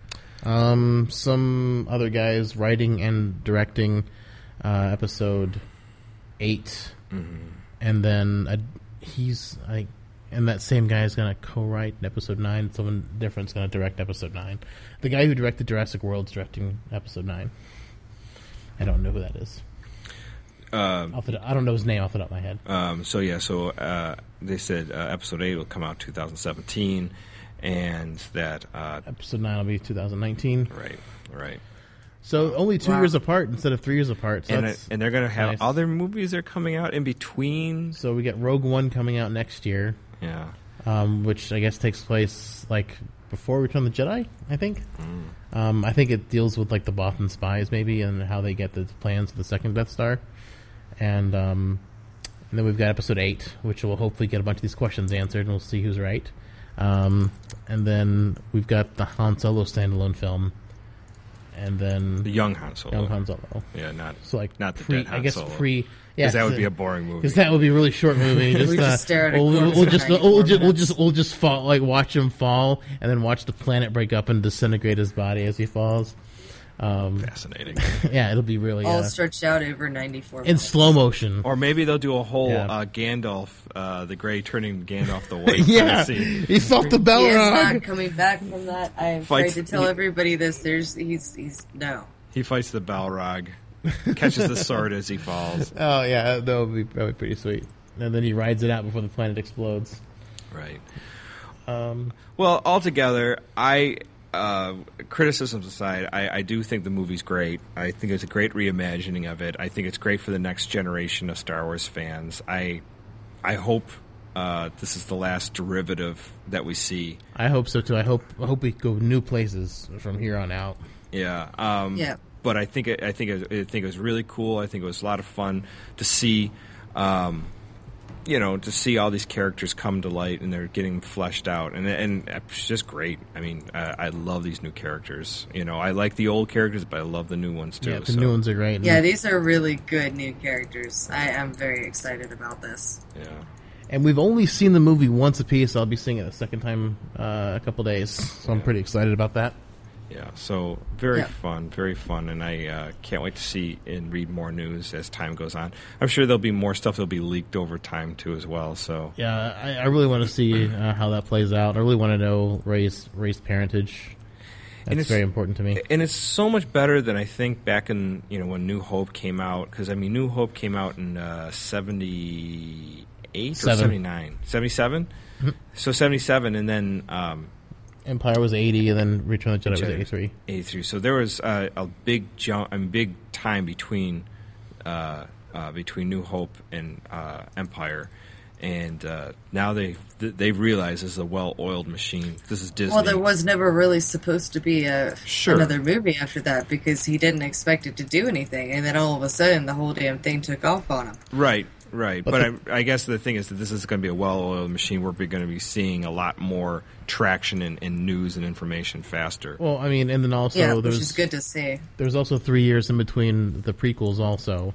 Um, some other guys writing and directing uh, episode eight, Mm-hmm. and then uh, he's like, and that same guy is going to co-write episode nine. Someone different's going to direct episode nine. The guy who directed Jurassic World's directing episode nine. I don't know who that is. Uh, Off the, I don't know his name off the top of my head. Um, so yeah, so uh, they said uh, episode eight will come out two thousand seventeen, and that uh, Episode nine will be two thousand nineteen. right, right, So only two Wow. years apart instead of three years apart. So, and that's, it, and they're gonna have nice. other movies that are coming out in between. so we get Rogue One coming out next year, Yeah, um, which I guess takes place like before Return of the Jedi. I think. Um, I think it deals with like the Bothan spies maybe and how they get the plans for the second Death Star, and um, and then we've got Episode eight, which will hopefully get a bunch of these questions answered, and we'll see who's right. Um, and then we've got the Han Solo standalone film, and then the young Han Solo. Young Han Solo. Yeah, not So like not the pre, dead Han I guess Solo. pre, yeah, because that would so- be a boring movie. Because that would be a really short movie. Just, We just uh, stare at a we'll, corpse we'll for just ninety-four we'll just we'll minutes. just we'll just fall like watch him fall and then watch the planet break up and disintegrate his body as he falls. Um, Fascinating. yeah, it'll be really All uh, stretched out over ninety-four in minutes. slow motion. Or maybe they'll do a whole Yeah. uh, Gandalf, uh, the Grey turning Gandalf the White. kind Yeah, of scene. he felt the He bell is rung. not coming back from that. I am Fights- afraid to tell he- everybody this. There's he's he's no. He fights the Balrog, catches the sword as he falls. Oh yeah, that would be that would be pretty sweet. And then he rides it out before the planet explodes. Right. Um, Well, altogether, I uh, criticisms aside, I, I do think the movie's great. I think it's a great reimagining of it. I think it's great for the next generation of Star Wars fans. I I hope uh, this is the last derivative that we see. I hope so too. I hope I hope we go new places from here on out. Yeah. Um, Yeah. But I think it, I think it, I think it was really cool. I think it was a lot of fun to see. Um, you know, to see all these characters come to light and they're getting fleshed out, and and it's just great. I mean, uh, I love these new characters. You know, I like the old characters, but I love the new ones too. Yeah, the so, new ones are great. Yeah, these are really good new characters. I am very excited about this. Yeah. And we've only seen the movie once apiece. I'll be seeing it a second time uh, a couple days, so I'm pretty excited about that. Yeah, so very Yeah. fun, very fun, and I uh, can't wait to see and read more news as time goes on. I'm sure there'll be more stuff that'll be leaked over time too, as well. So Yeah, I, I really want to see uh, how that plays out. I really want to know Ray's Ray's parentage. That's it's- very important to me. and it's so much better than I think back in you know when New Hope came out, because I mean New Hope came out in uh, seventy-eight or Seven. seventy-nine, seventy-seven. So seventy-seven, and then um, Empire was eighty, and then Return of the Jedi was Jedi. eighty-three. eighty-three. So there was uh, a big jump, a big time between uh, uh, between New Hope and uh, Empire, and uh, now they they realize this is a well-oiled machine. This is Disney. Well, there was never really supposed to be a Sure. another movie after that because he didn't expect it to do anything, and then all of a sudden the whole damn thing took off on him. Right, right. But, But I, I guess the thing is that this is going to be a well-oiled machine where we're going to be seeing a lot more traction in, in news and information faster. Well, I mean, and then also yeah, which there's is good to see. there's also three years in between the prequels also.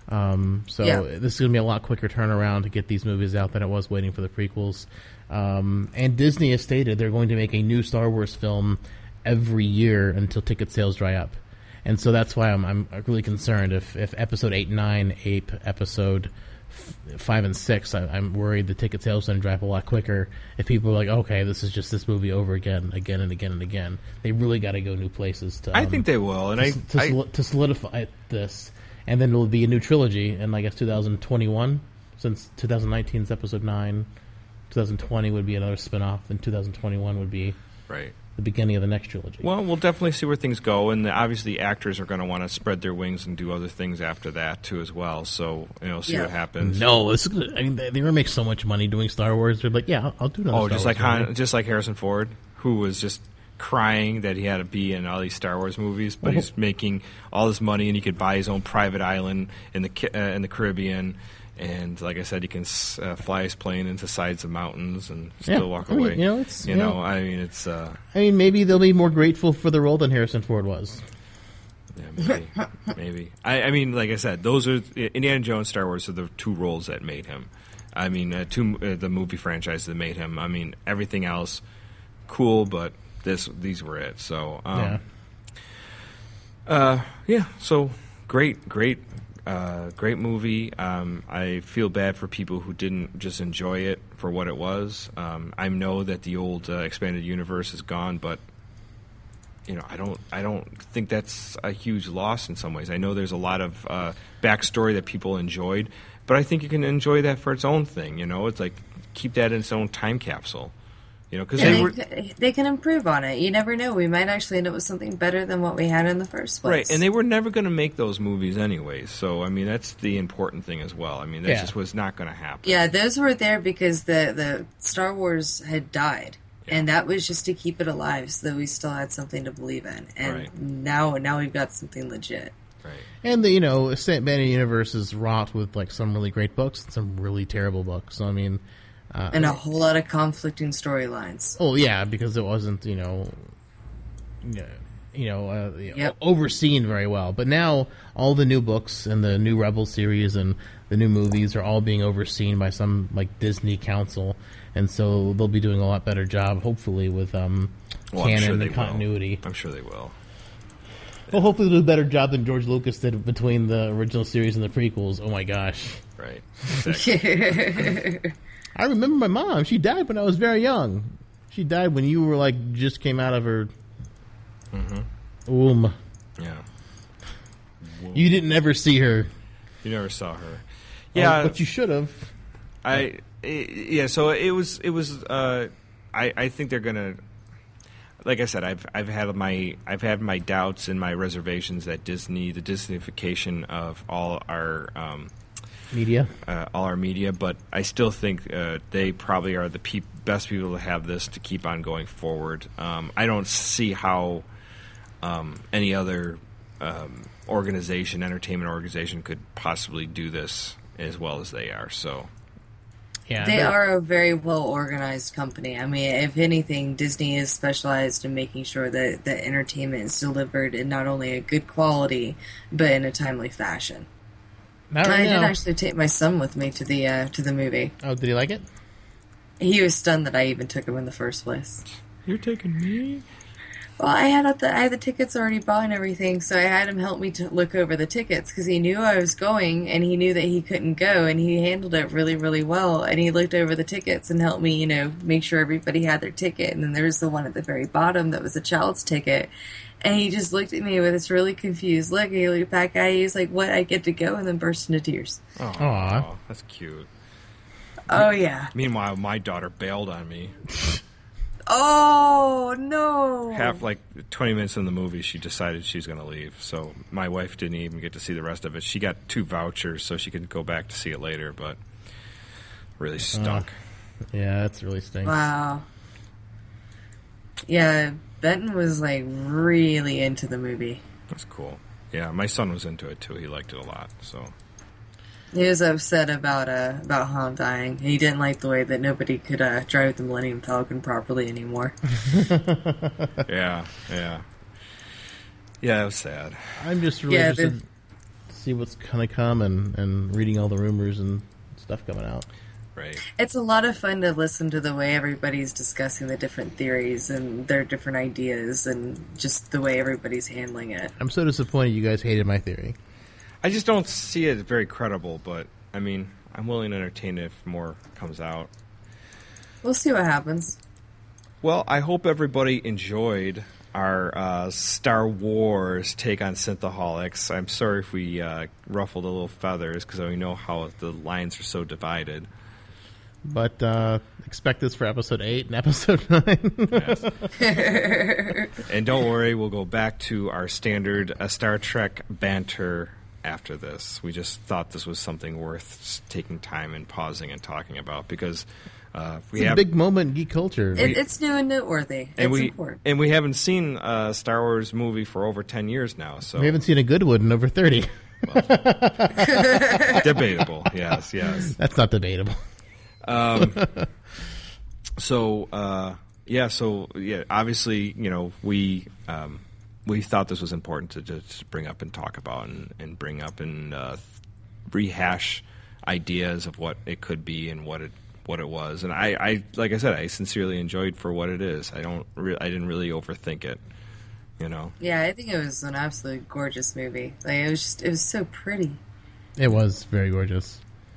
Um, so Yeah. this is going to be a lot quicker turnaround to get these movies out than it was waiting for the prequels. Um, and Disney has stated they're going to make a new Star Wars film every year until ticket sales dry up. And so that's why I'm, I'm really concerned if, if episode eight, nine, ape episode f- five and six, I, I'm worried the ticket sales going to drop a lot quicker. If people are like, okay, this is just this movie over again, again and again and again, they really got to go new places to. I um, think they will, and to, I, to, I soli- to solidify this, and then it'll be a new trilogy in I guess two thousand twenty-one, since twenty nineteen's episode nine, twenty twenty would be another spin-off, and two thousand twenty-one would be right. the beginning of the next trilogy. Well, we'll definitely see where things go, and obviously actors are going to want to spread their wings and do other things after that too, as well. So you know, see Yeah. what happens. no, this is gonna, I mean they, they're gonna make so much money doing Star Wars. They're like, yeah, I'll, I'll do another. Oh, Star just Wars like Han, movie. just like Harrison Ford, who was just crying that he had to be in all these Star Wars movies, but he's making all this money and he could buy his own private island in the Ca- uh, in the Caribbean. And like I said, he can uh, fly his plane into sides of mountains and still Yeah, walk I mean, away. you know, it's- you you know, know. I mean, it's uh, I mean, maybe they'll be more grateful for the role than Harrison Ford was. yeah, maybe, maybe. I, I mean, like I said, those are Indiana Jones, Star Wars are the two roles that made him. I mean, uh, two uh, the movie franchise that made him. I mean, everything else, cool, but this these were it. So, um, Yeah. uh, yeah. So great, great, uh, great movie. Um, I feel bad for people who didn't just enjoy it for what it was. Um, I know that the old uh, expanded universe is gone, but you know, I don't, I don't think that's a huge loss in some ways. I know there's a lot of uh, backstory that people enjoyed. But I think you can enjoy that for its own thing, you know. It's like keep that in its own time capsule, you know, because Yeah, they they, were c- they can improve on it. You never know. We might actually end up with something better than what we had in the first place. right, and they were never going to make those movies anyways. So I mean, that's the important thing as well. I mean, that Yeah. just was not going to happen. Yeah, those were there because the, the Star Wars had died. Yeah. And that was just to keep it alive so that we still had something to believe in. And Right. now now we've got something legit. Right. And the you know, Expanded Universe is wrought with like some really great books and some really terrible books. So I mean, uh, And a whole lot of conflicting storylines. oh yeah, because it wasn't you know, you know, you know, uh, you know, Yep. overseen very well. But now all the new books and the new Rebel series and the new movies are all being overseen by some like Disney council, and so they'll be doing a lot better job, hopefully, with um, Well, I'm canon sure they and continuity. will. I'm sure they will. Well, hopefully they'll do a better job than George Lucas did between the original series and the prequels. Oh my gosh. Right. Exactly. I remember my mom. She died when I was very young. She died when you were like just came out of her womb. Yeah. You didn't ever see her. You never saw her. Yeah. Oh, but you should have. I I- yeah. So it was it was. Uh, I I think they're gonna. Like I said, I've I've had my I've had my doubts and my reservations that Disney, the Disneyfication of all our um, Media. uh, all our media, but I still think uh, they probably are the pe- best people to have this to keep on going forward. Um, I don't see how um, any other um, organization, entertainment organization, could possibly do this as well as they are. So. Yeah, They they're- are a very well organized company. I mean, if anything, Disney is specialized in making sure that the entertainment is delivered in not only a good quality, but in a timely fashion. Not I right did now. actually take my son with me to the uh, to the movie. Oh, did he like it? He was stunned that I even took him in the first place. You're taking me? Well, I had the I had the tickets already bought and everything, so I had him help me to look over the tickets because he knew I was going and he knew that he couldn't go, and he handled it really, really well. And he looked over the tickets and helped me, you know, make sure everybody had their ticket. And then there was the one at the very bottom that was a child's ticket, and he just looked at me with this really confused look. And he looked back at me, he was like, "What? I get to go?" And then burst into tears. Oh, Aw. that's cute. Oh yeah. Meanwhile, my daughter bailed on me. Oh no. Half like twenty minutes in the movie, she decided she's going to leave. So my wife didn't even get to see the rest of it. She got two vouchers so she could go back to see it later, but really stunk. Yeah, that's really stinks. Wow. Yeah, Benton was like really into the movie. That's cool. Yeah, my son was into it too. He liked it a lot. So He was upset about uh about Han dying. He didn't like the way that nobody could uh, drive the Millennium Falcon properly anymore. yeah, yeah, yeah. It was sad. I'm just really Yeah, interested the- to see what's going to come and, and reading all the rumors and stuff coming out. Right. It's a lot of fun to listen to the way everybody's discussing the different theories and their different ideas and just the way everybody's handling it. I'm so disappointed you guys hated my theory. I just don't see it very credible, but I mean, I'm willing to entertain it if more comes out. We'll see what happens. Well, I hope everybody enjoyed our uh, Star Wars take on Synthaholics. I'm sorry if we uh, ruffled a little feathers because we know how the lines are so divided. But uh, expect this for episode eight and episode nine. Yes. And don't worry, we'll go back to our standard uh, Star Trek banter after this. We just thought this was something worth s- taking time and pausing and talking about because uh, we It's a have big moment in geek culture. It, it's new and noteworthy. and it's we important. and we haven't seen a Star Wars movie for over ten years now. So We haven't seen a good one in over thirty. debatable. Yes, yes. That's not debatable. So uh, yeah, so yeah, obviously, you know, we um, we thought this was important to just bring up and talk about and, and bring up and uh, rehash ideas of what it could be and what it what it was. And I, I like I said, I sincerely enjoyed for what it is. I don't re- I didn't really overthink it, you know. Yeah, I think it was an absolutely gorgeous movie. Like it was just it was so pretty. It was very gorgeous.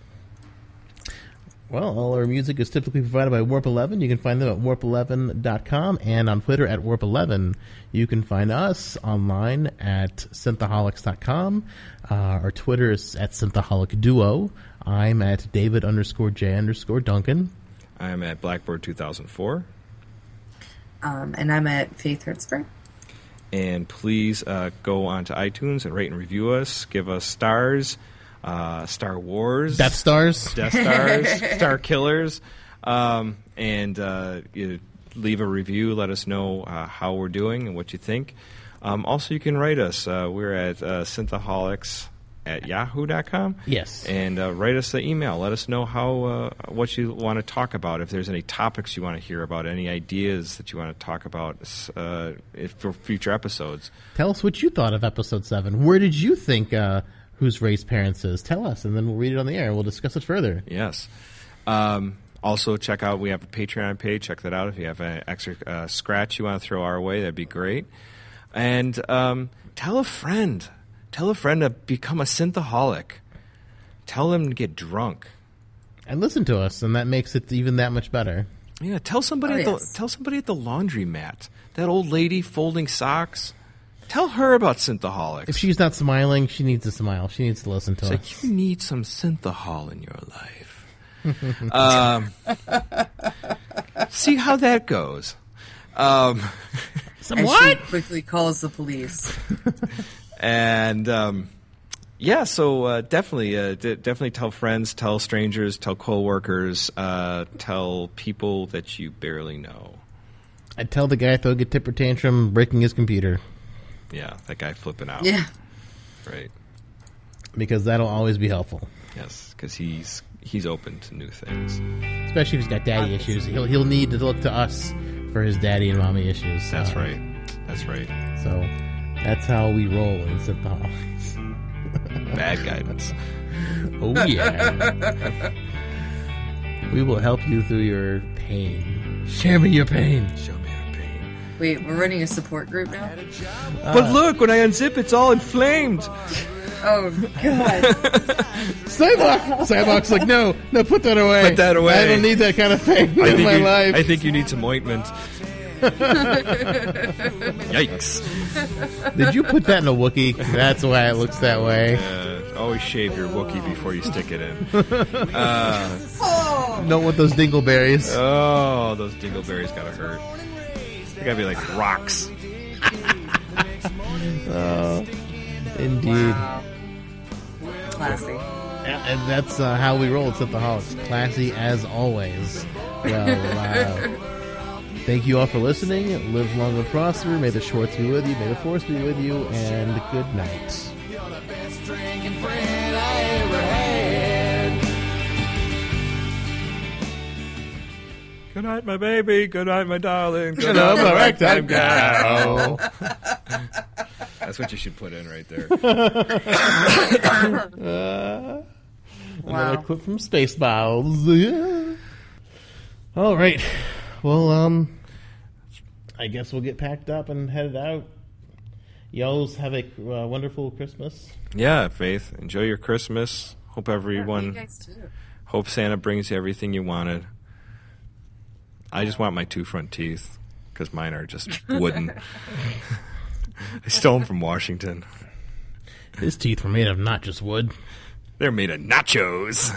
Well, all our music is typically provided by Warp eleven. You can find them at warp eleven dot com and on Twitter at Warp eleven. You can find us online at synthaholics dot com. Uh, our Twitter is at Synthaholic Duo. I'm at David underscore J underscore Duncan. I'm at Blackboard two thousand four. Um, and I'm at Faith Hertzberg. And please uh, go on to iTunes and rate and review us. Give us stars. Uh, Star Wars, Death Stars, Death Stars, Star Killers, um, and uh, you leave a review. Let us know uh, how we're doing and what you think. Um, also, you can write us. Uh, we're at uh, synthaholics at yahoo dot com. Yes, and uh, write us the email. Let us know how uh, what you want to talk about. If there's any topics you want to hear about, any ideas that you want to talk about uh, if, for future episodes. Tell us what you thought of episode seven. Where did you think? Uh, Whose race parents is? Tell us, and then we'll read it on the air. We'll discuss it further. Yes. Um, also, check out, we have a Patreon page. Check that out. If you have an extra uh, scratch you want to throw our way, that'd be great. And um, tell a friend. Tell a friend to become a synthaholic. Tell them to get drunk. And listen to us, and that makes it even that much better. Yeah, tell somebody, oh, at, yes. the, tell somebody at the laundromat. That old lady folding socks. Tell her about Synthaholics. If she's not smiling, she needs to smile. She needs to listen to it's us. Like, you need some Synthahol in your life. um, see how that goes. Um, some and what? she quickly calls the police. and um, yeah, so uh, definitely, uh, d- definitely tell friends, tell strangers, tell coworkers, uh, tell people that you barely know. I'd tell the guy throwing a temper tantrum, breaking his computer. Yeah, that guy flipping out. Yeah. Right. Because that'll always be helpful. Yes, because he's he's open to new things. Especially if he's got daddy issues. He'll he'll need to look to us for his daddy and mommy issues. That's uh, right. That's right. So that's how we roll in Synthaholics. Bad guidance. Oh, yeah. We will help you through your pain. Share me your pain. Show me your pain. Wait, we're running a support group now? Uh, But look, when I unzip, it's all inflamed. Oh, God. Cyborg! Cyborg's like, no, no, put that away. Put that away. I don't need that kind of thing I in think my you, life. I think you need some ointment. Yikes. Did you put that in a Wookiee? That's why it looks that way. Uh, always shave your Wookiee before you stick it in. Uh, Don't want those dingleberries. oh, those dingleberries gotta hurt. They gotta be like rocks. Oh, indeed. Wow. Classy. And and that's uh, how we roll at Synthaholics. Classy as always. Well, uh, thank you all for listening. Live long and prosper. May the Schwartz be with you. May the Force be with you. And good night. You're the best drinking friend I ever had. Good night, my baby. Good night, my darling. Good night, night, my my ragtime ragtime gal. gal. That's what you should put in right there. Uh, Wow. Another clip from Spaceballs. Yeah. All right. Well, um, I guess we'll get packed up and headed out. Y'all's have a uh, wonderful Christmas. Yeah, Faith. Enjoy your Christmas. Hope Yeah, everyone. you guys too. Hope Santa brings you everything you wanted. I just want my two front teeth because mine are just wooden. I stole them from Washington. His teeth were made of not just wood. They're made of nachos.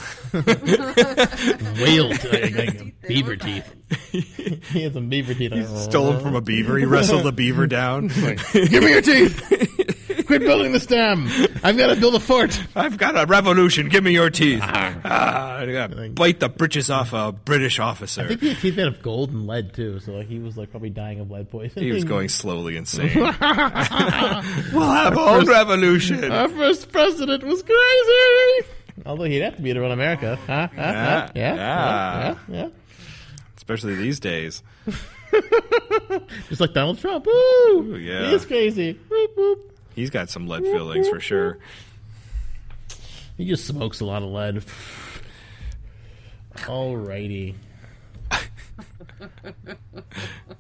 Whale teeth, like, like beaver teeth. He had some beaver teeth. Stole them from a beaver. He wrestled the beaver down. Give me your teeth! Quit building the stem! I've got to build a fort! I've got a revolution. Give me your teeth. Ah, I gotta bite the britches off a British officer. I think he had teeth made of gold and lead, too, so like, he was like probably dying of lead poisoning. He was going slowly insane. We'll have a whole revolution. Our first president was crazy! Although he'd have to be to run America. Huh? Huh? Huh? Yeah? Yeah. Yeah? Yeah? Yeah? Especially these days. Just like Donald Trump. Woo! Ooh, yeah. He's crazy. Boop, boop. He's got some lead fillings for sure. He just smokes a lot of lead. Alrighty.